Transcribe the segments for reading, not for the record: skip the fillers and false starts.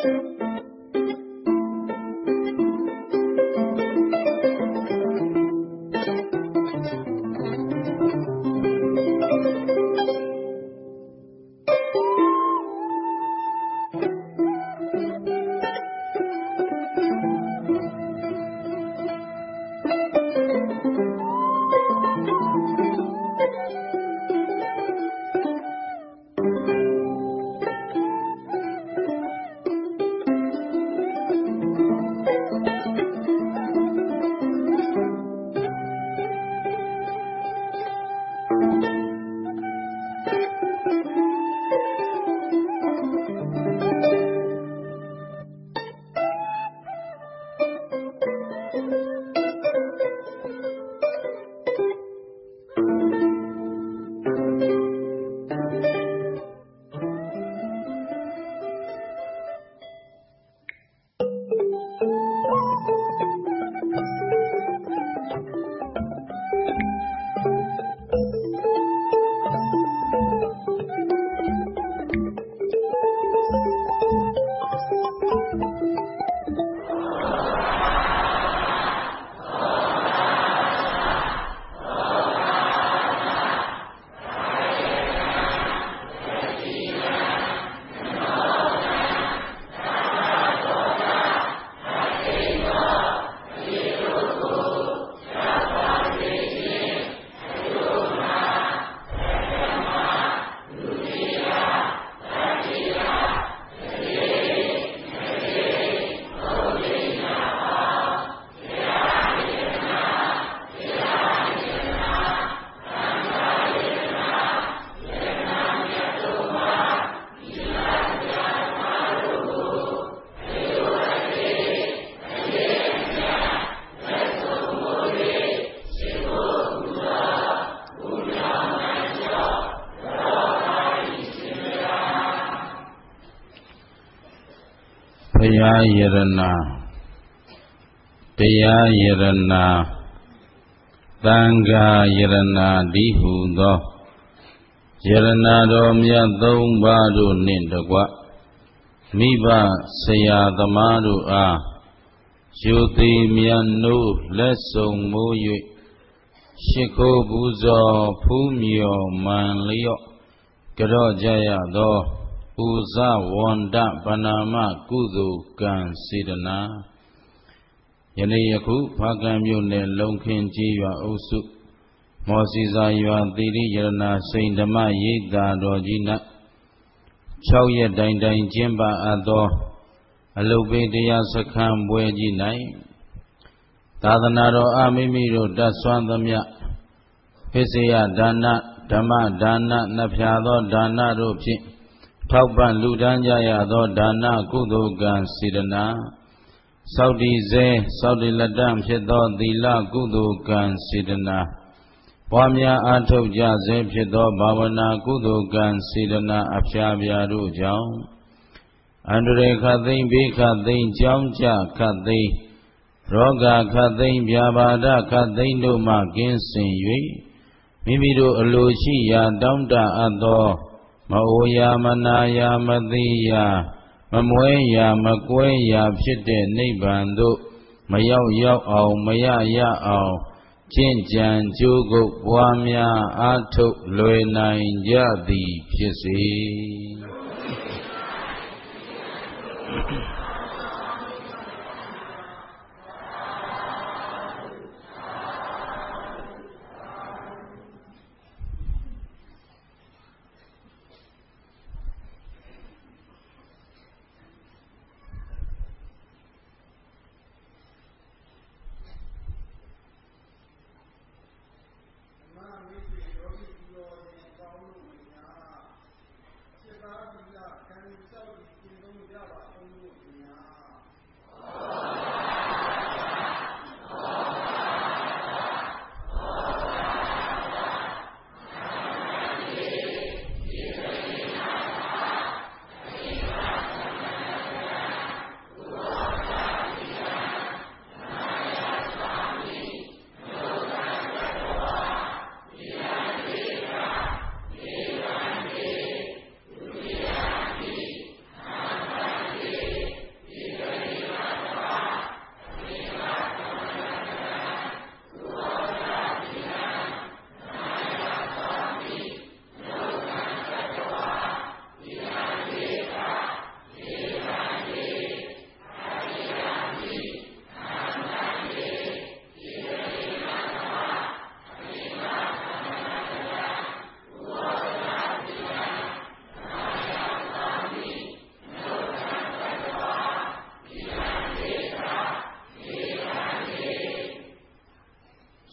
တရားယရဏတရားယရဏသံဃာယရဏဒီဟုသောယရဏတော်မြတ်သုံးပါးတို့နှင့်တကွမိဘဆရာသမားတို့အားယုတိမြတ်နိုးလက်ဆောင်မိုး၍ရှိခိုးပူဇော်ဖူးမြော်မှန်လျော့ကြော့ကြရသောပူဇဝန္တပဏာမကုသိုလ်ကံစေတနာယနေ့ယခုဖားကံမြို့နယ်လုံခင်းကြီးရွာအုပ်စုမော်စီစာရွာသီရိယရဏစိန်ဓမ္မရိပ်သာတော်ကြီး၌6ရက်တိုင်တိုင်ကျင်းပအပ်သောအလုတ်ပေးတရားစခန်းပွဲကြီး၌သာသနာတော်အမိမိတို့တတ်ဆွမ်းသမျှဖိစေယဒါနဓမ္မဒါနနှဖျာသောဒါနတို့ဖြင့်ထောက်ပံ့လူဒန်းကြရသောဒါနကုသိုလ်ကံစေတနာစောင့်တည်စေစောင့်တည်လက်တန့်ဖြစ်သောသီလကုသိုလ်ကံစေတနာပွားများအားထုတ်ကြစေဖြစ်သောဘာဝနာကုသိုလ်ကံစေတနာအဖျားပြားတို့ကြောင့်အန္တရာယ်ခတ်သိမ်းဘေးခတ်သိမ်းကြောင်းကြခတ်သိမ်းရောဂါခတ်သိမ်းဗျာပါဒခတ်သိမ်းတို့မှကင်းစင်၍မိမိတို့အလိုရှိရာတောင်းတအပ်သောမအိုရာမနာရာမသိရာမမွဲရာမကွဲရာဖြစ်တဲ့နိဗ္ဗာန်သို့မရောက်အောင်မရအောင်ကျင့်ကြံကြိုးကုပ်ပွားများအားထုတ်လွယ်နိုင်ကြသည်ဖြစ်စေ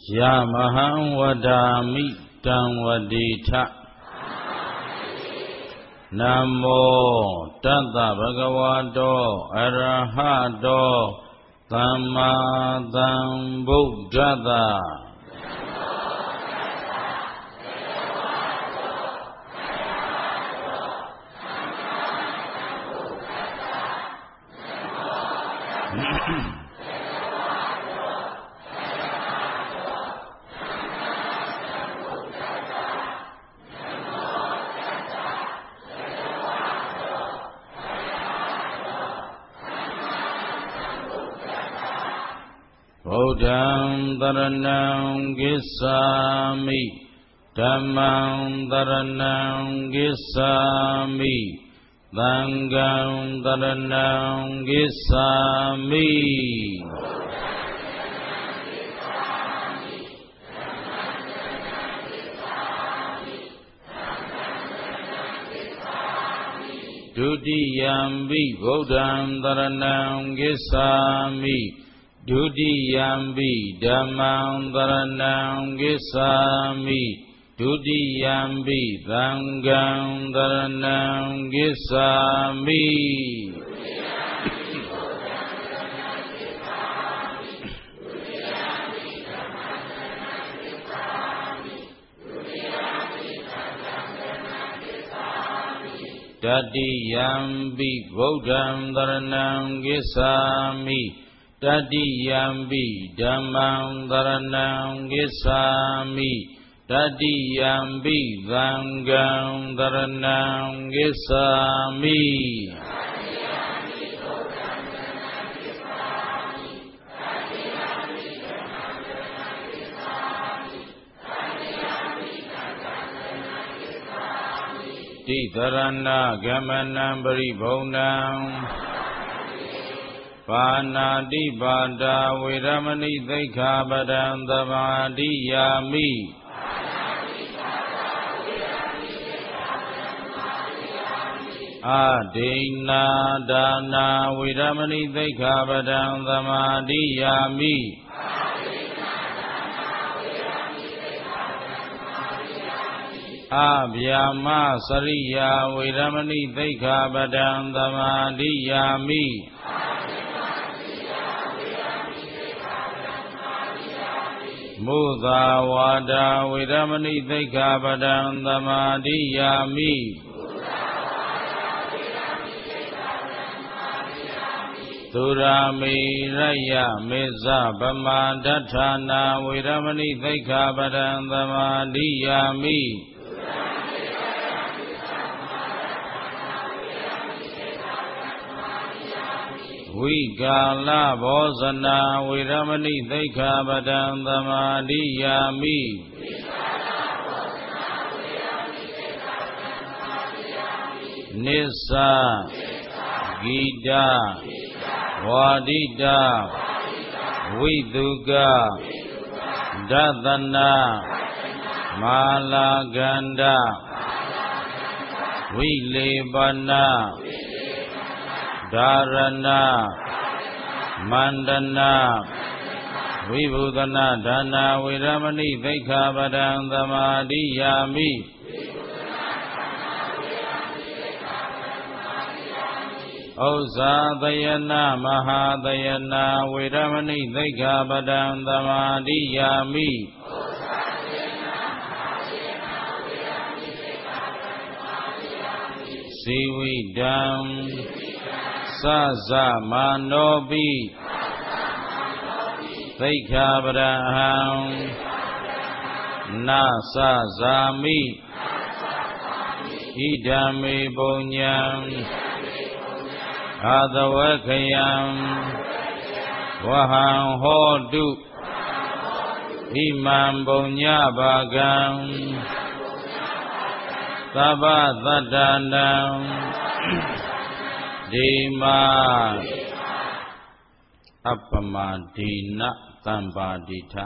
Yamaham vadami tang vadita Namo Tata Bhagavato Arahato Tamma Sambuddhassa Buddham Dharanam Gissami Dhammam Dharanam Gissami Sangam Dharanam Gissami Dutiyampi Buddham Dharanam Gissami Dutiyampi Dhammam Dharanam Gissami Dutiyampi Sangam Dharanam Gissami Tatiyampi Buddham Dharanam Gissami Tatiyampi Dhammam Dharanam Gissami Tatiyampi Sangam Dharanam Gissami Titarana Gamanam Paribhonam Panati Pada Viramani Daikhapadam Dhamadiyami Adina Dana Viramani Daikhapadam Dhamadiyami Abhyama Sariya Viramani Daikhapadam Dhamadiyami Mudha Vada Viramani Daikhapadam Dhamadiyami Turami Raya Meza Bhamadhathana Viramani Daikhapadam Dhamadiyami Vigala Bhosana Viramani Daikhapadam Dhamadiyami Nissa Gita Vadita Viduga Dathana Malaganda Vilebana Dharana Mandana Vibhudana Dana Viramani Daikhapadam Dhamadiyami Osadayana Mahadayana Viramani Daikhapadam Dhamadiyami Sividam Saza Manobi Daikhapadam Nasa Zami Idame Bonyam Adavakayam Vaham Hodu Imam Bonyabagam Tabadanam Dima Appamadina Tampadita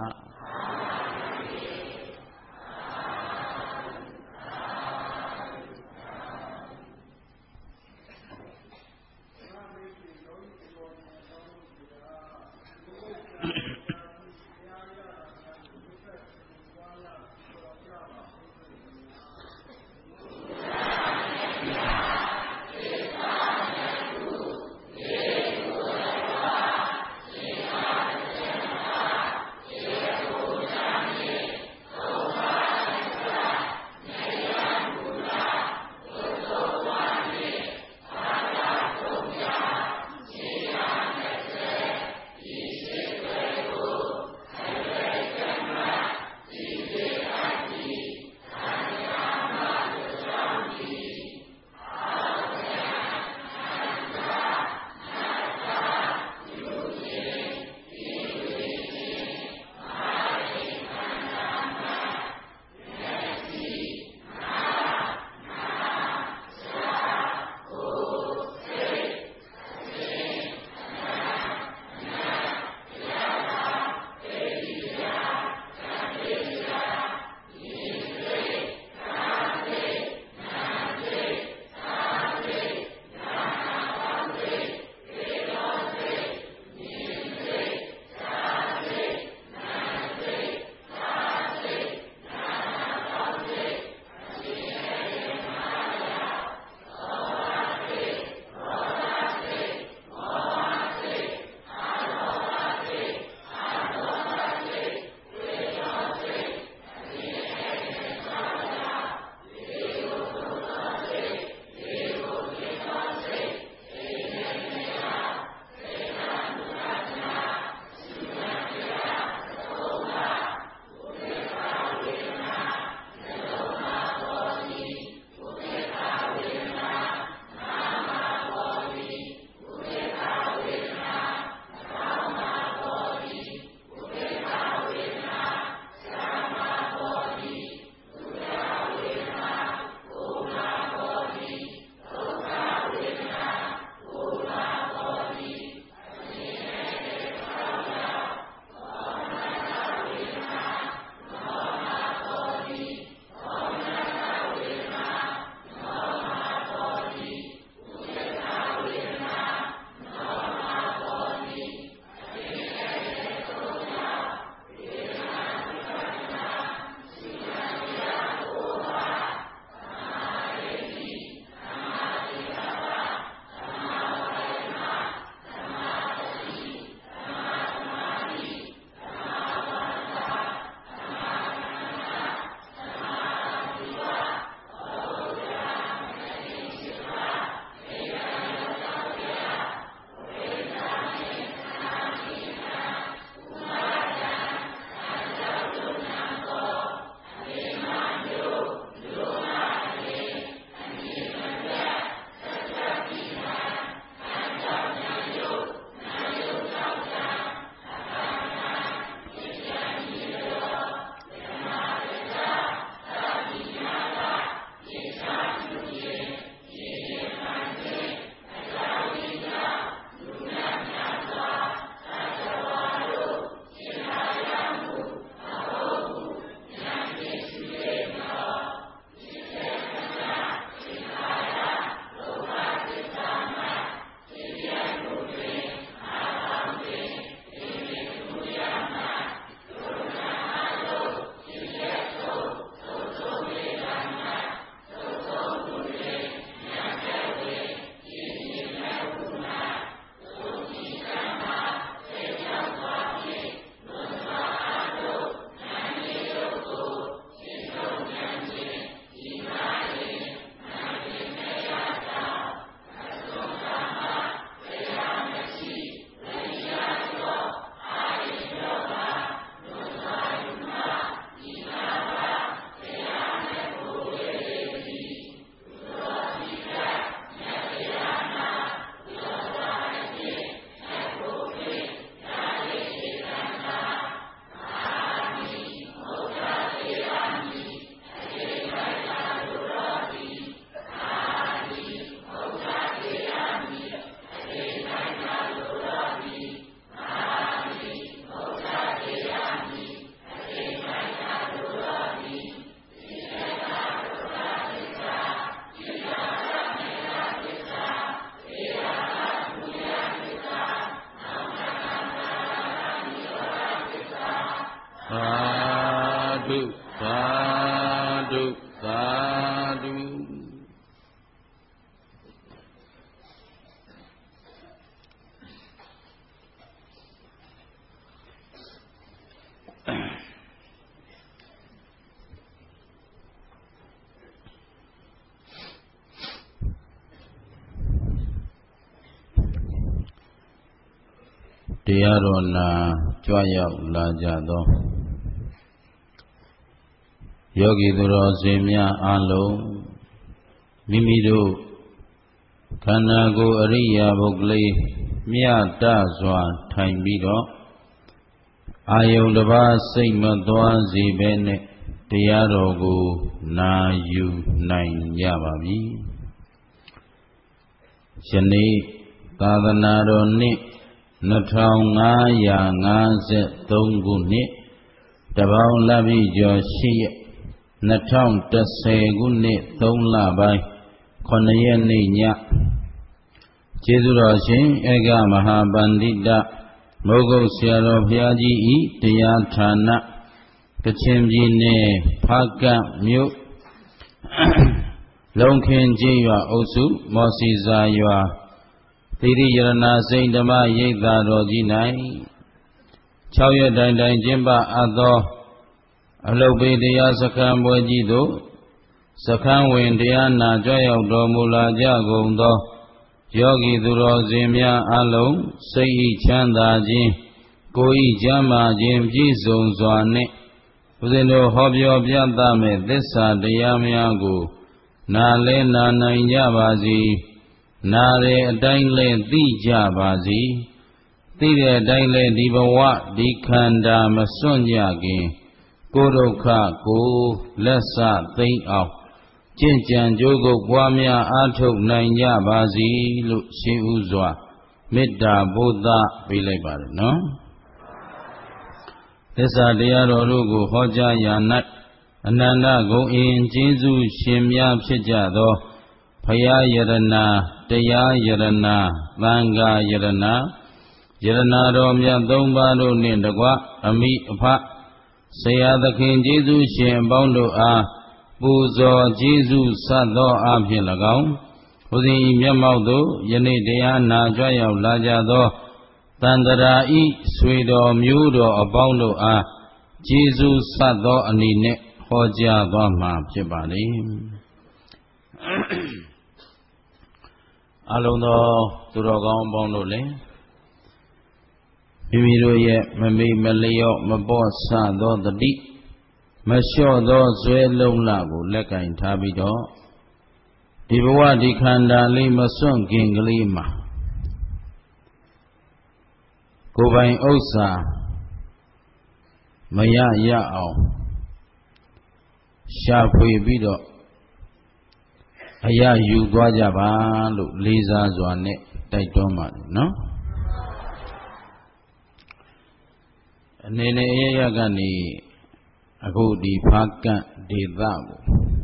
ธุสาธุสาธุတရားတော်နာကြွရောက်လာကြသောယောဂီသူတော်စင်များအားလုံးမိမိတို့ခန္ဓာကိုယ်အရိယာပုဂ္ဂလိမြတ်တစွာထိုင်ပြီးတော့အာယုန်တစ်ပါးစိတ်မသွားစေဘဲနဲ့တရားတော်ကိုနာယူနိုင်ကြပါပြီယနေ့သာသနာတော်နှစ်2553ခုနှစ်တပေါင်းလပြည့်ကျော်8ရက်2010ခုနှစ်3လပိုင်း9ရက်နေ့ညကျေးဇူးတော်ရှင်ဧကမဟာပန္တိတမုဂုတ်ဆရာတော်ဘုရားကြီးဤတရားဌာနကချင်ပြည်နယ်ဖားကန့်မြို့လုံခင်ကျေးရွာအုပ်စုမော်စီစာရွာသီရိယရဏစိန်ဓမ္မရိပ်သာတော်ကြီး၌6ရက်တိုင်တိုင်ကျင်းပအပ်သောအလုတ်ပေးတရားစခန်းပွဲကြီးသို့စခန်းဝင်တရားနာကြွရောက်တော်မူလာကြကုန်သောယောဂီသူတော်စင်များအလုံးစိတ်ဤချမ်းသာခြင်းကိုယ်ဤကျမ်းမာခြင်းပြည့်စုံစွာနှင့်ဦးဇင်းတို့ဟောပြောပြသမဲ့သစ္စာတရားများကိုနာလဲနာနိုင်ကြပါစေနာတဲ့အတိုင်းလဲသိကြပါစေသိတဲ့အတိုင်းလဲဒီဘဝဒီခန္ဓာမစွန့်ကြခင်ကိုယ်ဒုက္ခကိုလက်စသိမ့်အောင်ကျင့်ကြံကြိုးကုပ်ပွားများအားထုတ်နိုင်ကြပါစေလို့ရှင်းဥစွာမေတ္တာဘုဒ္ဓပေးလိုက်ပါတယ်နော်သစ္စာတရားတော်တို့ကိုဟောကြားရာ၌အနန္တဂုဏ်အင်ကျေးဇူးရှင်များဖြစ်ကြသောဘုရားယရဏတရားယရဏသံဃာယရဏယရဏတော်မြတ်သုံးပါးတို့နှင့်တကွအမိအဖဆရာသခင်ကျေးဇူးရှင်အပေါင်းတို့အားပူဇော်ကျေးဇူးဆပ်သောအဖြစ်၎င်းဘုရင်ဤမျက်မှောက်သို့ယနေ့တရားနာကြွရောက်လာကြသောတန်တရာဤဆွေတော်မျိုးတော်အပေါင်းတို့အားကျေးဇူးဆပ်သောအနေနဲ့ဟောကြားသွားမှာဖြစ်ပါလေအလုံးသောသူတော်ကောင်းအပေါင်းတို့လည်းမိမိတို့ရဲ့မမေ့မလျော့မပေါ့ဆသောတတိမလျှော့သောဇွဲလုံးလကိုလက်ကင်ထားပြီးတော့ဒီဘဝဒီခန္ဓာလေးမစွန့်ခင်ကလေးမှာကိုယ်ပိုင်ဥစ္စာမရအောင်ရှာဖွေပြီးတော့အရာယူသွားကြပါလို့လေးစားစွာနဲ့တိုက်တွန်းပါတယ်နော်အနေနဲ့အရကနေအခုဒီဖားကန့်ဒေသကို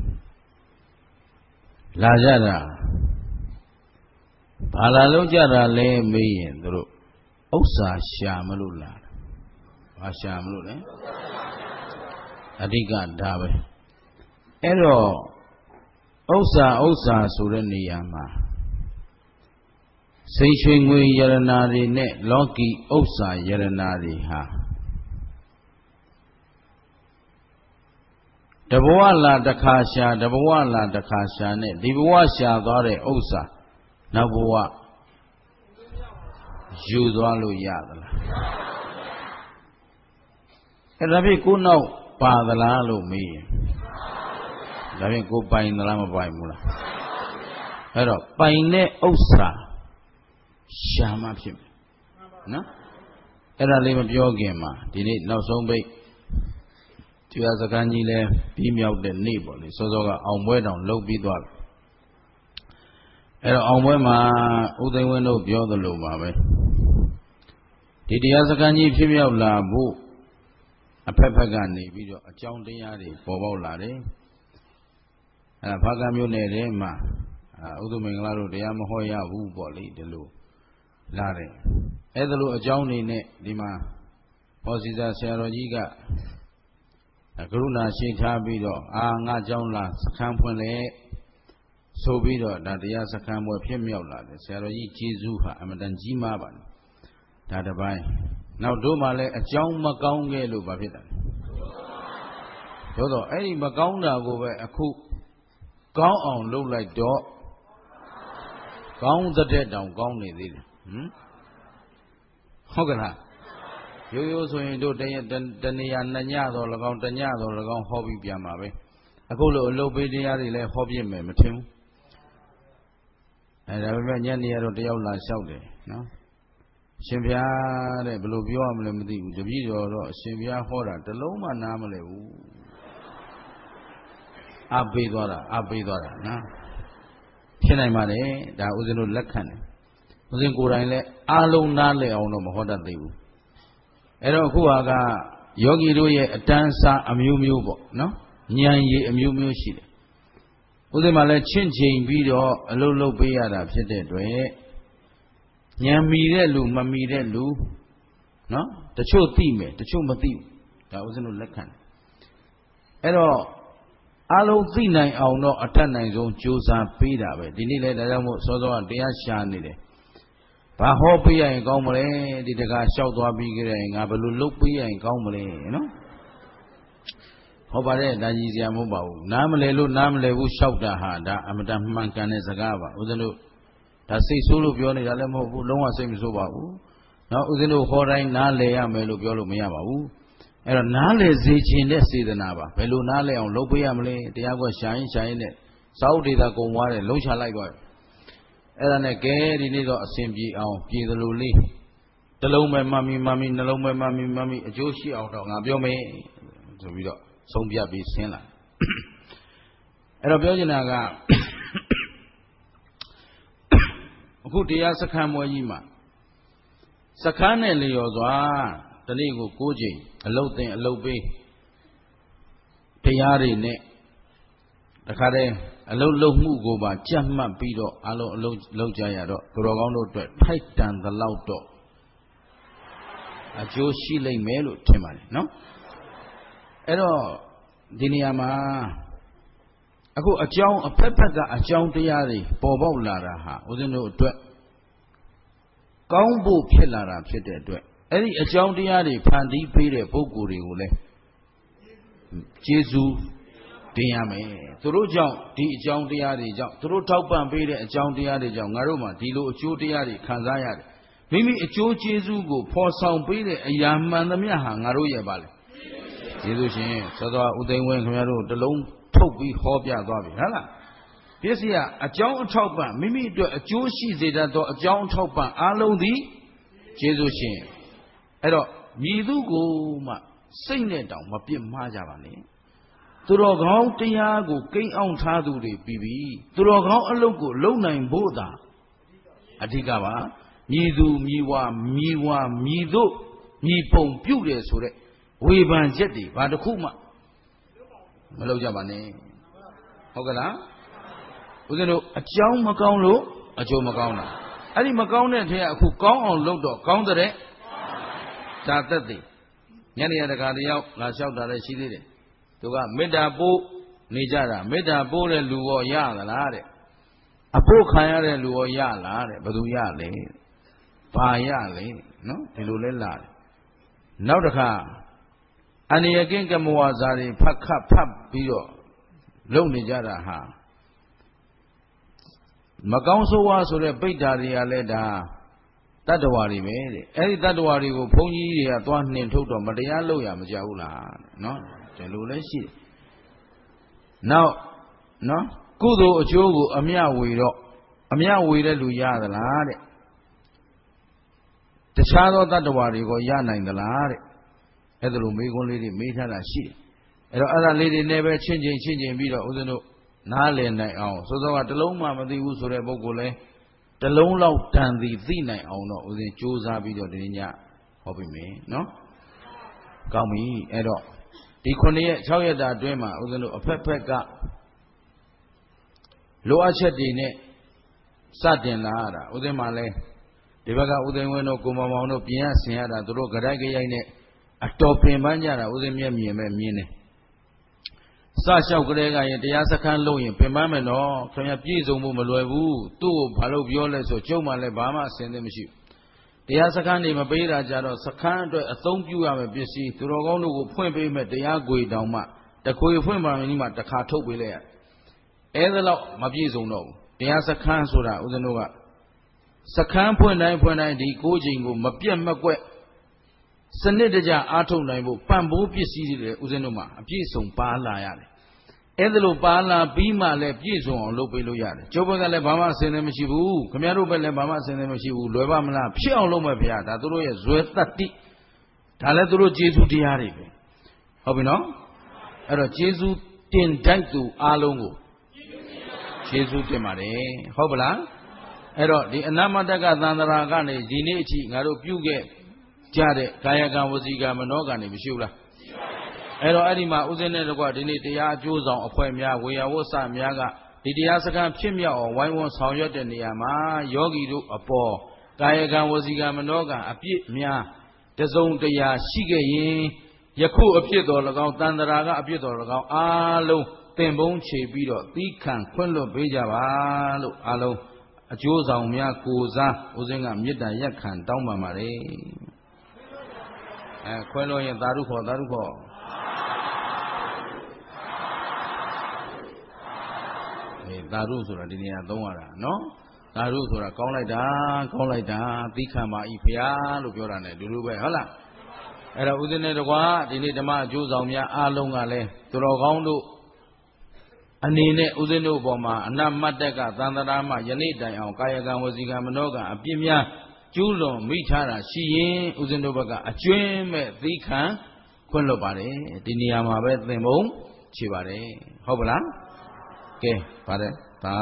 လာကြတာဘာလာလို့ကြတာလဲမေးရင်သူတို့ဥစ္စာရှာမလို့လာတာဘာရှာမလို့လဲအဓိကဒါပဲအဲ့တော့ဥစ္စာဆိုတဲ့နေရာမှာစိတ်ရွှေငွေယရနာတွေနဲ့လောကီဥစ္စာယရနာတွေဟာတဘဝလာတစ်ခါရှာတဘဝလာတစ်ခါရှာနဲ့ဒီဘဝရှာသွားတဲ့ဥစ္စာနောက်ဘဝယူသွားလို့ရသလားအဲ့ဒါဖြင့်ကိုနောက်ပါသလားလို့မေးရင်ဒါဖြင့်ကိုပိုင်သလားမပိုင်ဘူးလားအဲ့တော့ပိုင်တဲ့ဥစ္စာရှာမှဖြစ်မယ်နော်အဲ့ဒါလေးမပြောခင်မှာဒီနေ့နောက်ဆုံးပိတ်တရားစခန်းကြီးလဲပြီးမြောက်တဲ့နေ့ပေါ့လေစောစောကအောင်ပွဲတောင်လုပ်ပြီးသွားပြီအဲ့တော့အောင်ပွဲမှာဥသိမ်းဝင်းတို့ပြောသလိုပါပဲဒီတရားစခန်းကြီးဖြစ်မြောက်လာဖို့အဖက်ဖက်ကနေပြီးတော့အကြောင်းတရားတွေပေါ်ပေါက်လာတယ်အဲ့ဒါဖားကံမျိုးနယ်ထဲမှာဥဒုမင်္ဂလာတို့တရားမဟောရဘူးပေါ့လေဒီလိုလာတယ်အဲ့ဒါလိုအကြောင်းတွေနဲ့ဒီမှာဟောစီစာဆရာတော်ကြီးကကရုဏာရှိထားပြီးတော့ငါကြောင့်လားစခန်းဖွင့်လေဆိုပြီးတော့ဒါတရားစခန်းပွဲဖြစ်မြောက်လာတယ်ဆရာတော်ကြီးကျေးဇူးဟာအမတန်ကြီးမားပါတယ်ဒါတစ်ပိုင်းနောက်တို့မှလည်းအကြောင်းမကောင်းခဲ့လို့ဘာဖြစ်တာလဲတော့အဲ့ဒီမကောင်းတာကိုပဲအခုကောင်းအောင်လုပ်လိုက်တော့ကောင်းတဲ့တောင်ကောင်းနေသေးတယ်ဟုတ်ကလားရိုးရိုးဆိုရင်တို့တနေရာနှစ်ညတော့၎င်းတညတော့၎င်းဟောပြီးပြန်ပါပဲအခုလိုအလုပ်ပေးတရားတွေလည်းဟောပြမယ်မထင်ဘူးဒါပေမဲ့ညနေရတော့တယောက်လာလျှောက်တယ်နော်ရှင်ဘုရားတဲ့ဘယ်လိုပြောရမလဲမသိဘူးတပည့်တော်တော့အရှင်ဘုရားဟောတာတလုံးမှနားမလဲဘူးအပေးသွားတာနော်ဖြစ်နိုင်ပါတယ်ဒါဥစဉ်တို့လက်ခံတယ်ဥစဉ်ကိုယ်တိုင်လည်းအားလုံးနားလည်အောင်တော့မဟောတတ်သေးဘူးအဲ့တော့အခုဟာကယောဂီတို့ရဲ့အတန်းစားအမျိုးမျိုးပေါ့နော်ဉာဏ်ရည်အမျိုးမျိုးရှိတယ်ဥစဉ်မှာလည်းချင့်ချိန်ပြီးတော့အလုပ်လုပ်ပေးရတာဖြစ်တဲ့အတွက်ဉာဏ်မီတဲ့လူမမီတဲ့လူနော်တချို့သိမယ်တချို့မသိဘူးဒါဥစဉ်တို့လက်ခံတယ်အဲ့တော့အလုံးသိနိုင်အောင်တော့အထက်နိုင်ဆုံးကြိုးစားပေးတာပဲဒီနေ့လည်းဒါကြောင့်မို့စောစောကတရားရှာနေတယ်ဘာဟောပေးရရင်ကောင်းမလဲဒီတကားလျှောက်သွားပြီးကြရင်ငါဘယ်လိုလုပ်ပေးရရင်ကောင်းမလဲနော်ဟောပါတယ်ဒါကြီးစရာမဟုတ်ပါဘူးနားမလဲလို့နားမလဲဘူးလျှောက်တာဟာဒါအမတန်မှန်ကန်တဲ့စကားပါဦးဇင်းတို့ဒါစိတ်ဆိုးလို့ပြောနေတာလည်းမဟုတ်ဘူးလုံးဝစိတ်မဆိုးပါဘူးနော်ဦးဇင်းတို့ဟောတိုင်းနားလဲရမယ်လို့ပြောလို့မရပါဘူးအဲ့တော့နားလေစေခြင်းတဲ့စေတနာပါဘယ်လိုနားလဲအောင်လုပ်ပေးရမလဲတရားကွက်ရှာရင်နဲ့စာအုပ်ဒေတာကုံသွားတယ်လုံးချလိုက်သွားတယ်အဲ့ဒါနဲ့ကဲဒီနေ့တော့အစဉ်ပြေအောင်ပြေသလိုလေးတစ်လုံးပဲမှမီနှလုံးပဲမှမီအကျိုးရှိအောင်တော့ငါပြောမယ်ဆိုပြီးတော့ဆုံးဖြတ်ပြီးဆင်းလာအဲ့တော့ပြောချင်တာကအခုတရားစခန်းမွဲကြီးမှာစခန်းနဲ့လျော်စွာတနေ့ကို9ချိန်အလုတ်သင်အလုတ်ပေးတရားတွေနဲ့တခါတည်းအလုတ်လုံးမှုကိုပါကြက်မှတ်ပြီးတော့အလုံးအလုတ်လောက်ကြရတော့သူတော်ကောင်းတို့အတွက်ထိုက်တန်သလောက်တော့အကျိုးရှိလိမ့်မယ်လို့ထင်ပါတယ်နော်အဲ့တော့ဒီနေရာမှာအခုအကြောင်းအဖက်ဖက်ကအကြောင်းတရားတွေပေါ်ပေါက်လာတာဟာဦးဇင်းတို့အတွက်ကောင်းဖို့ဖြစ်လာတာဖြစ်တဲ့အတွက်အဲ့ဒီအကြောင်းတရားတွေဖန်တီးပေးတဲ့ပုဂ္ဂိုလ်တွေကိုလည်းကျေးဇူးတင်ရမယ်သူတို့ကြောင့်ဒီအကြောင်းတရားတွေကြောင့်သူတို့ထောက်ပံ့ပေးတဲ့အကြောင်းတရားတွေကြောင့်ငါတို့မှဒီလိုအကျိုးတရားတွေခံစားရတယ်မိမိအကျိုးကျေးဇူးကိုဖော်ဆောင်ပေးတဲ့အရာမှန်သမျှဟာငါတို့ရဲ့ပါလေကျေးဇူးရှင်သောသောဦးသိန်းဝင်းခင်ဗျားတို့တလုံးထုတ်ပြီးဟောပြသွားပြီဟုတ်လားပစ္စည်းကအကြောင်းအထောက်ပံ့မိမိအတွက်အကျိုးရှိစေတတ်သောအကြောင်းအထောက်ပံ့အားလုံးသည်ကျေးဇူးရှင်အဲ့တော့မြည်သူကိုမှစိတ်နဲ့တောင်မပြစ်မှားကြပါနဲ့သူတော်ကောင်းတရားကိုကိန်းအောင်ထားသူတွေပြီးပြီသူတော်ကောင်းအလုပ်ကိုလုပ်နိုင်ဖို့သာအဓိကပါမြည်သူမြည်ဝါမြည်တို့မြည်ပုံပြုတယ်ဆိုတဲ့ဝေဖန်ချက်တွေဘာတစ်ခုမှမလုပ်ကြပါနဲ့ဟုတ်ကလားဦးဇင်းတို့အကြောင်းမကောင်းလို့အကျိုးမကောင်းတာအဲ့ဒီမကောင်းတဲ့ထဲကအခုကောင်းအောင်လုပ်တော့ကောင်းတဲ့ဒါသက်သေညနေရတခါတယောက်လာလျှောက်တာလည်းရှိသေးတယ်သူကမေတ္တာပို့နေကြတာမေတ္တာပို့တဲ့လူရောရသလားတဲ့အဖို့ခံရတဲ့လူရောရလားတဲ့ဘယ်သူရလဲဘာရလဲနော်ဒီလိုလဲလာတယ်နောက်တစ်ခါအနိယကင်းကမဝါစာတွေဖတ်ပြီးတော့လုပ်နေကြတာဟာမကောင်းဆိုးဝါးဆိုတဲ့ပိဋ္ဌာတွေကလည်းဒါတတ္တဝါတွေပဲတဲ့အဲ့ဒီတတ္တဝါတွေကိုဘုန်းကြီးတွေကသွားနှင်ထုတ်တော့မတရားလုပ်ရမကြဘူးလားနော်ဒီလိုလည်းရှိတယ်နောက်နော်ကုသိုလ်အကျိုးကိုအမျှဝေတော့အမျှဝေတဲ့လူရသလားတဲ့တခြားသောတတ္တဝါတွေကိုရနိုင်သလားတဲ့အဲ့ဒါလိုမေးခွန်းလေးတွေမေးထားတာရှိတယ်အဲ့တော့အဲ့ဒါလေးတွေနဲ့ပဲချင်းချင်းပြီးတော့ဦးဇင်းတို့နားလည်နိုင်အောင်စောစောကတလုံးမှမသိဘူးဆိုတဲ့ပုဂ္ဂိုလ်လဲတလုံးလောက်တန်သည်သိနိုင်အောင်တော့ဦးဇင်းစူးစမ်းပြီးတော့ဒီညဟောပြမယ်နော်ကောင်းပြီအဲ့တော့ဒီ9ရက်6ရက်တာအတွင်းမှာဦးဇင်းတို့အဖက်ဖက်ကလိုအပ်ချက်တွေနဲ့စတင်လာရတာဦးဇင်းမှလည်းဒီဘက်ကဦးသိန်းဝင်းတို့ကိုမောင်မောင်တို့ပြင်ရဆင်ရတာသူတို့ကြိုက်နဲ့အတော်ပင်ပန်းကြတာဦးသိန်းမြင်ပဲမြင်တယ် sa shop ကလေးကရင်တရားစခန်းလုပ်ရင်ပင်ပန်းမယ်နော်ခင်ဗျပြည့်စုံမှုမလွယ်ဘူးသူ့ကိုဘာလို့ပြောလဲဆိုကျုပ်မှလည်းဘာမှအစင်သင့်မရှိဘူးတရားစခန်းနေမပေးတာကြတော့စခန်းအတွက်အသုံးပြုရမယ်ပစ္စည်းသူတော်ကောင်းတို့ကိုဖွင့်ပေးမယ်တရားကွေတောင်မှတခွေဖွင့်ပါမယ်ဒီမှာတစ်ခါထုတ်ပေးလိုက်ရအဲ့ဒါတော့မပြည့်စုံတော့ဘူးတရားစခန်းဆိုတာဦးဇင်းတို့ကစခန်းဖွင့်တိုင်းဒီကိုချိန်ကိုမပြတ်မကွက်စနစ်တကျအားထုတ်နိုင်ဖို့ပံ့ပိုးပစ္စည်းတွေဦးဇင်းတို့မှာအပြည့်စုံပါလာရတယ်အဲ့ဒါလို့ပါလာပြီးမှလည်းပြည့်စုံအောင်လုပ်ပေးလို့ရတယ်ကျုပ်ဘက်ကလည်းဘာမှအစင်သင့်မရှိဘူးခင်ဗျားတို့ဘက်လည်းဘာမှအစင်သင့်မရှိဘူးလွယ်ပါမလားဖြစ်အောင်လုပ်မယ်ဗျာဒါသူတို့ရဲ့ဇွဲတတ္တိဒါလည်းသူတို့ကျေးဇူးတရားတွေပဲဟုတ်ပြီနော်အဲ့တော့ကျေးဇူးတင်တိုက်သူအားလုံးကိုကျေးဇူးတင်ပါတယ်ဟုတ်ပလားအဲ့တော့ဒီအနမတကသန္တရာကနေဒီနေ့အထိငါတို့ပြုခဲ့ကြတဲ့ကာယကံဝစီကံမနောကံတွေမရှိဘူးလားအဲ့တော့အဲ့ဒီမှာဥစဉ်နဲ့တကွဒီနေ့တရားအကျိုးဆောင်အဖွဲ့များဝေယဝဆများကဒီတရားစခန်းဖြစ်မြောက်အောင်ဝိုင်းဝန်းဆောင်ရွက်တဲ့နေရာမှာယောဂီတို့အပေါ်ကာယကံဝစီကံမနောကံအပြစ်များတစုံတရာရှိခဲ့ရင်ယခုအဖြစ်တော်၎င်းတန်တရာကအဖြစ်တော်၎င်းအားလုံးသင်ပုံးခြေပြီးတော့သီးခံခွင့်လွတ်ပေးကြပါလို့အားလုံးအကျိုးဆောင်များကိုစားဥစဉ်ကမေတ္တာရက်ခံတောင်းပန်ပါတယ်ခွဲလို့ရင်သာဓုခေါ်သာဓုခေါ်သာဓုဆိုတာဒီနေရာသုံးရတာနော်သာဓုဆိုတာကောင်းလိုက်တာသီးခံပါဤဖျားလို့ပြောတာ ਨੇ လူလူပဲဟုတ်လားအဲ့တော့ဥစဉ်နဲ့တကွာဒီနေ့ဓမ္မအကျိုးဆောင်များအားလုံးကလည်းသူတော်ကောင်းတို့အနေနဲ့ဥစဉ်တို့ပေါ်မှာအနမတ္တကသန္တရာမှယနေ့တိုင်အောင်ကာယကံဝစီကံမနောကံအပြစ်များကျူးလွန်မိထားတာရှိရင်ဥစဉ်တို့ဘက်ကအကျွင်းမဲ့သီးခံခွင့်လွတ်ပါတယ်ဒီနေရာမှာပဲသင်ပုံးခြေပါတယ်ဟုတ်ပလားကဲပါတယ်ဒါ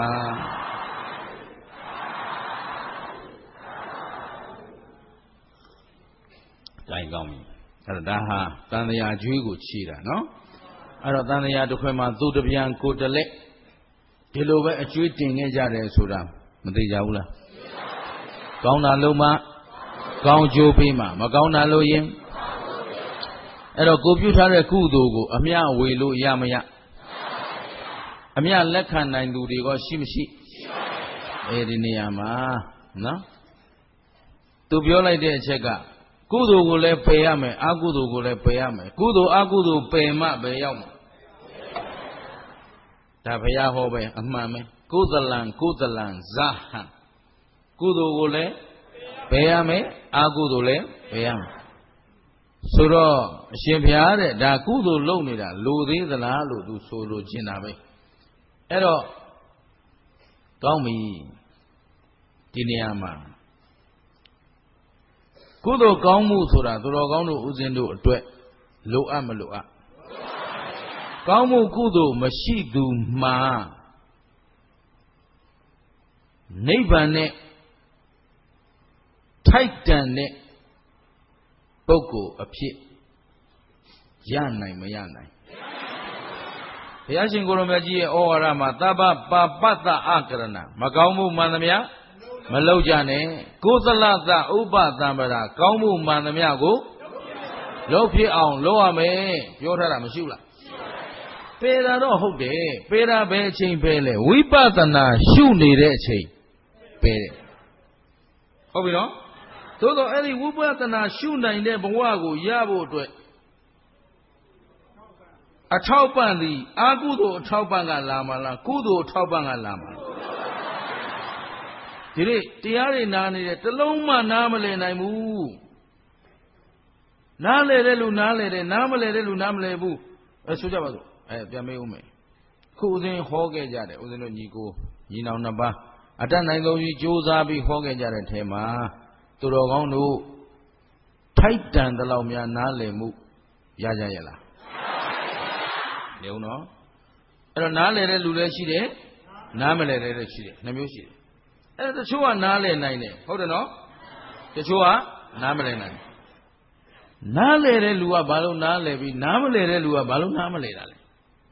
တိုင်းကောင်းပြီအဲ့ဒါဟာတန်တရားကျွေးကိုခြေတာနော်အဲ့တော့တန်တရားတစ်ခွဲမှာသူတပြန်ကိုတလက်ဒီလိုပဲအကျွေးတင်ခဲ့ကြတယ်ဆိုတာမသိကြဘူးလားကောင်းတာလုံးမှကောင်းကျိုးပေးမှမကောင်းတာလို့ရင်အဲ့တော့ကိုပြုထားတဲ့ကုသိုလ်ကိုအမျှဝေလို့ရမရအမျှလက်ခံနိုင်သူတွေကရှိမရှိအဲဒီနေရာမှာနော်သူပြောလိုက်တဲ့အချက်ကကုသိုလ်ကိုလည်းပယ်ရမယ်အကုသိုလ်ကိုလည်းပယ်ရမယ်ကုသိုလ်အကုသိုလ်ပယ်မှပဲရောက်မှာဒါဘုရားဟောပဲအမှန်ပဲကုသလံဇဟံကုသိုလ်ကိုလည်းပယ်ရမယ်အကုသိုလ်လည်းပယ်ရမယ်ဆိုတော့အရှင်ဘုရားတဲ့ဒါကုသိုလ်လုပ်နေတာလိုသေးသလားလို့သူဆိုလိုချင်တာပဲအဲ့တော့ကောင်းပြီဒီနေရာမှာကုသိုလ်ကောင်းမှုဆိုတာသူတော်ကောင်းတို့ဥစဉ်တို့အတွက်လိုအပ်မလိုအပ်ကောင်းမှုကုသိုလ်မရှိသူမှာနိဗ္ဗာန်နဲ့ထိုက်တန်တဲ့ပုဂ္ဂိုလ်အဖြစ်ရနိုင်မရနိုင်ဘုရားရှင်ကိုရမကြီးရဲ့ဩဝါဒမှာသဗ္ဗပါပတ္တအကရဏမကောင်းမှုမှန်သမျှမလုပ်ကြနဲ့ကုသလသဥပသံပရာကောင်းမှုမှန်သမျှကိုလုပ်ဖြစ်အောင်လုပ်ရမယ်ပြောထားတာမရှိဘူးလားပေတာတော့ဟုတ်တယ်ပေတာဘယ်အချိန်ပဲလဲဝိပဿနာရှုနေတဲ့အချိန်ပဲတဲ့ဟုတ်ပြီနော်သို့တော့အဲ့ဒီဝိပဿနာရှုနိုင်တဲ့ဘဝကိုရဖို့အတွက်အထောက်ပံ့သည်အာကုသိုလ်အထောက်ပံ့ကလာမလားကုသိုလ်အထောက်ပံ့ကလာမလားဒီနေ့တရားတွေနားနေတယ်တလုံးမှနားမလည်နိုင်ဘူးနားလည်တဲ့လူနားလည်တယ်နားမလည်တဲ့လူနားမလည်ဘူးဆိုကြပါစို့ပြန်မေးဦးမယ်ခုဦးဇင်းဟောခဲ့ကြတယ်ဦးဇင်းတို့ညီကိုညီနောင်နှစ်ပါးအတတ်နိုင်ဆုံးကြီးကြိုးစားပြီးဟောခဲ့ကြတဲ့ထဲမှာသူတော်ကောင်းတို့ထိုက်တန်တဲ့လောက်များနားလည်မှုရကြရဲ့လားနေဦးနော်အဲ့တော့နားလည်တဲ့လူလည်းရှိတယ်နားမလည်တဲ့လည်းရှိတယ်နှစ်မျိုးရှိတယ်အဲ့တချို့ကနားလည်နိုင်တယ်ဟုတ်တယ်နော်တချို့ကနားမလည်နိုင်နားလည်တဲ့လူကဘာလို့နားလည်ပြီးနားမလည်တဲ့လူကဘာလို့နားမလည်တာလဲ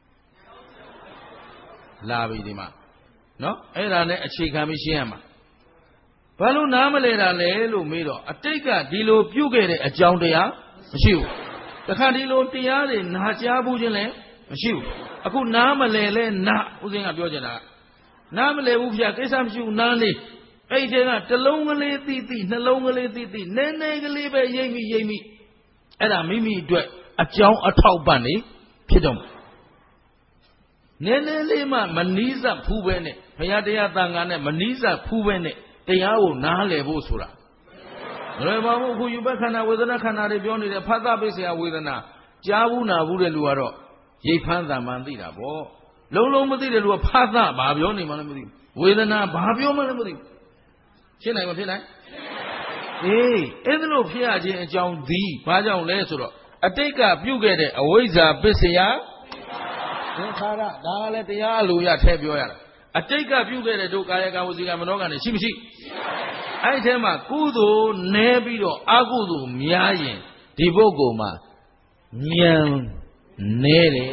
လာပြီဒီမှာနော်အဲ့ဒါနဲ့အခြေခံပြီးရှင်းရမှာဘာလို့နားမလည်တာလဲလို့မေးတော့အတိတ်ကဒီလိုပြုခဲ့တဲ့အကြောင်းတရားမရှိဘူးတခါဒီလိုတရားတွေနာကြားဘူးချင်းလဲမရှိဘူးအခုနားမလဲလဲနာဦးစင်းကပြောချင်တာနားမလဲဘူးဗျာကိစ္စမရှိဘူးနားလေးအဲ့ဒီကတလုံးကလေးသိသိနှလုံးကလေးသိသိနည်းနည်းကလေးပဲရိပ်မိအဲ့ဒါမိမိအတွက်အကြောင်းအထောက်ပံ့နေဖြစ်တော့နည်းနည်းလေးမှမနီးစပ်ဖူးပဲနဲ့ဘုရားတရားသံဃာနဲ့မနီးစပ်ဖူးပဲနဲ့တရားကိုနားလည်ဖို့ဆိုတာမလွယ်ပါဘူးအခုယူဘက်ခန္ဓာဝေဒနာခန္ဓာတွေပြောနေတဲ့ဖတ်သပိစယဝေဒနာကြားဘူးနာဘူးတဲ့လူကတော့ရိပ်ဖမ်းတံမှန်သိတာပေါ့လုံးမသိတဲ့လူကဖတ်သဘာပြောနေမှလည်းမသိဘူးဝေဒနာဘာပြောမှလည်းမသိဘူးဖြစ်နိုင်မဖြစ်နိုင်အေးအဲ့ဒါလို့ဖြစ်ရခြင်းအကြောင်းဒီဘာကြောင့်လဲဆိုတော့အတိတ်ကပြုခဲ့တဲ့အဝိဇ္ဇာပစ္စယသင်္ခါရဒါကလည်းတရားအလိုရထည့်ပြောရတာအတိတ်ကပြုခဲ့တဲ့တို့ကာယကံဝစီကံမနောကံတွေရှိမရှိအဲ့ဒီထဲမှာကုသိုလ်နည်းပြီးတော့အကုသိုလ်များရင်ဒီပုဂ္ဂိုလ်မှာဉာဏ်နည်းတယ်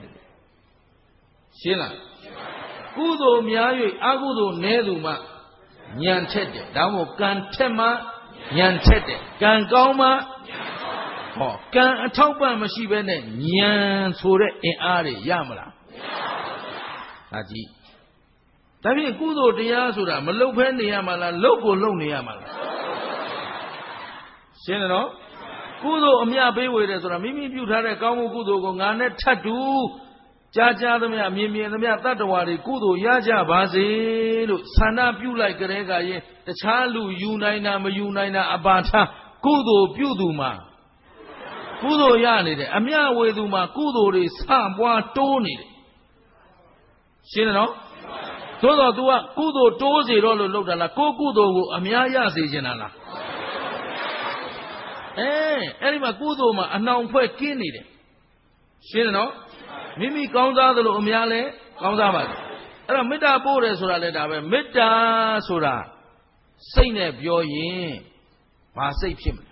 ရှင်းလားကုသိုလ်များ၍အကုသိုလ်နည်းသူမှဉာဏ်ထက်တယ်ဒါမှမဟုတ်ကံထက်မှဉာဏ်ထက်တယ်ကံကောင်းမှဟောကံအထောက်ပံ့မရှိဘဲနဲ့ဉာဏ်ဆိုတဲ့အင်အားတွေရမလားဒါကြည့်ဒါဖြင့်ကုသိုလ်တရားဆိုတာမလုပ်ဖဲနေရမှာလားလုပ်ကိုလုပ်နေရမှာလားရှင်းတယ်နော်ကုသိုလ်အမြပေးဝေတယ်ဆိုတာမိမိပြုထားတဲ့ကောင်းမှုကုသိုလ်ကိုငါနဲ့ထပ်တူကြားသမျှမြင်သမျှတတ္တဝါတွေကုသိုလ်ရကြပါစေလို့ဆန္ဒပြုလိုက်ကြတဲ့ကရင်တခြားလူယူနိုင်တာမယူနိုင်တာအပါထားကုသိုလ်ပြုသူမှာကုသိုလ်ရနေတယ်အမြဝေသူမှာကုသိုလ်တွေဆပွားတိုးနေတယ်ရှင်းတယ်နော်သို့တော့ तू ကကုသိုလ်တိုးစေတော့လို့လုပ်တာလားကိုကုသိုလ်ကိုအများရစေချင်တာလားအဲ့ဒီမှာကုသိုလ်မှာအနှောင်ဖွဲ့ကင်းနေတယ်ရှင်းတယ်နော်မိမိကောင်းစားသလိုအများလဲကောင်းစားပါစေအဲ့တော့မေတ္တာပို့တယ်ဆိုတာလည်းဒါပဲမေတ္တာဆိုတာစိတ်နဲ့ပြောရင်ဘာစိတ်ဖြစ်မလဲ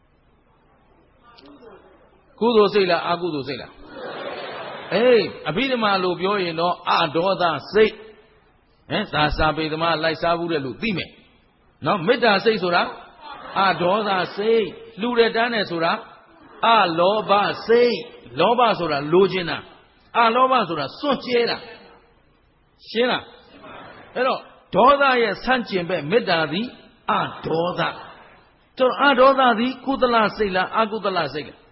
ကုသိုလ်စိတ်လားအကုသိုလ်စိတ်လားအဘိဓမ္မာလို့ပြောရင်တော့အဒေါသစိတ်သာစာပေသမားလိုက်စားဘူးတဲ့လူသိမယ်နော်မေတ္တာစိတ်ဆိုတာအဒေါသစိတ်လှူတဲ့တန်းနဲ့ဆိုတာအလောဘစိတ်လောဘဆိုတာလိုချင်တာအလောဘဆိုတာစွန့်ကြဲတာရှင်းလားအဲ့တော့ဒေါသရဲ့ဆန့်ကျင်ဘက်မေတ္တာသည်အဒေါသတို့အဒေါသသည်ကုသလစိတ်လားအကုသလစိတ်လား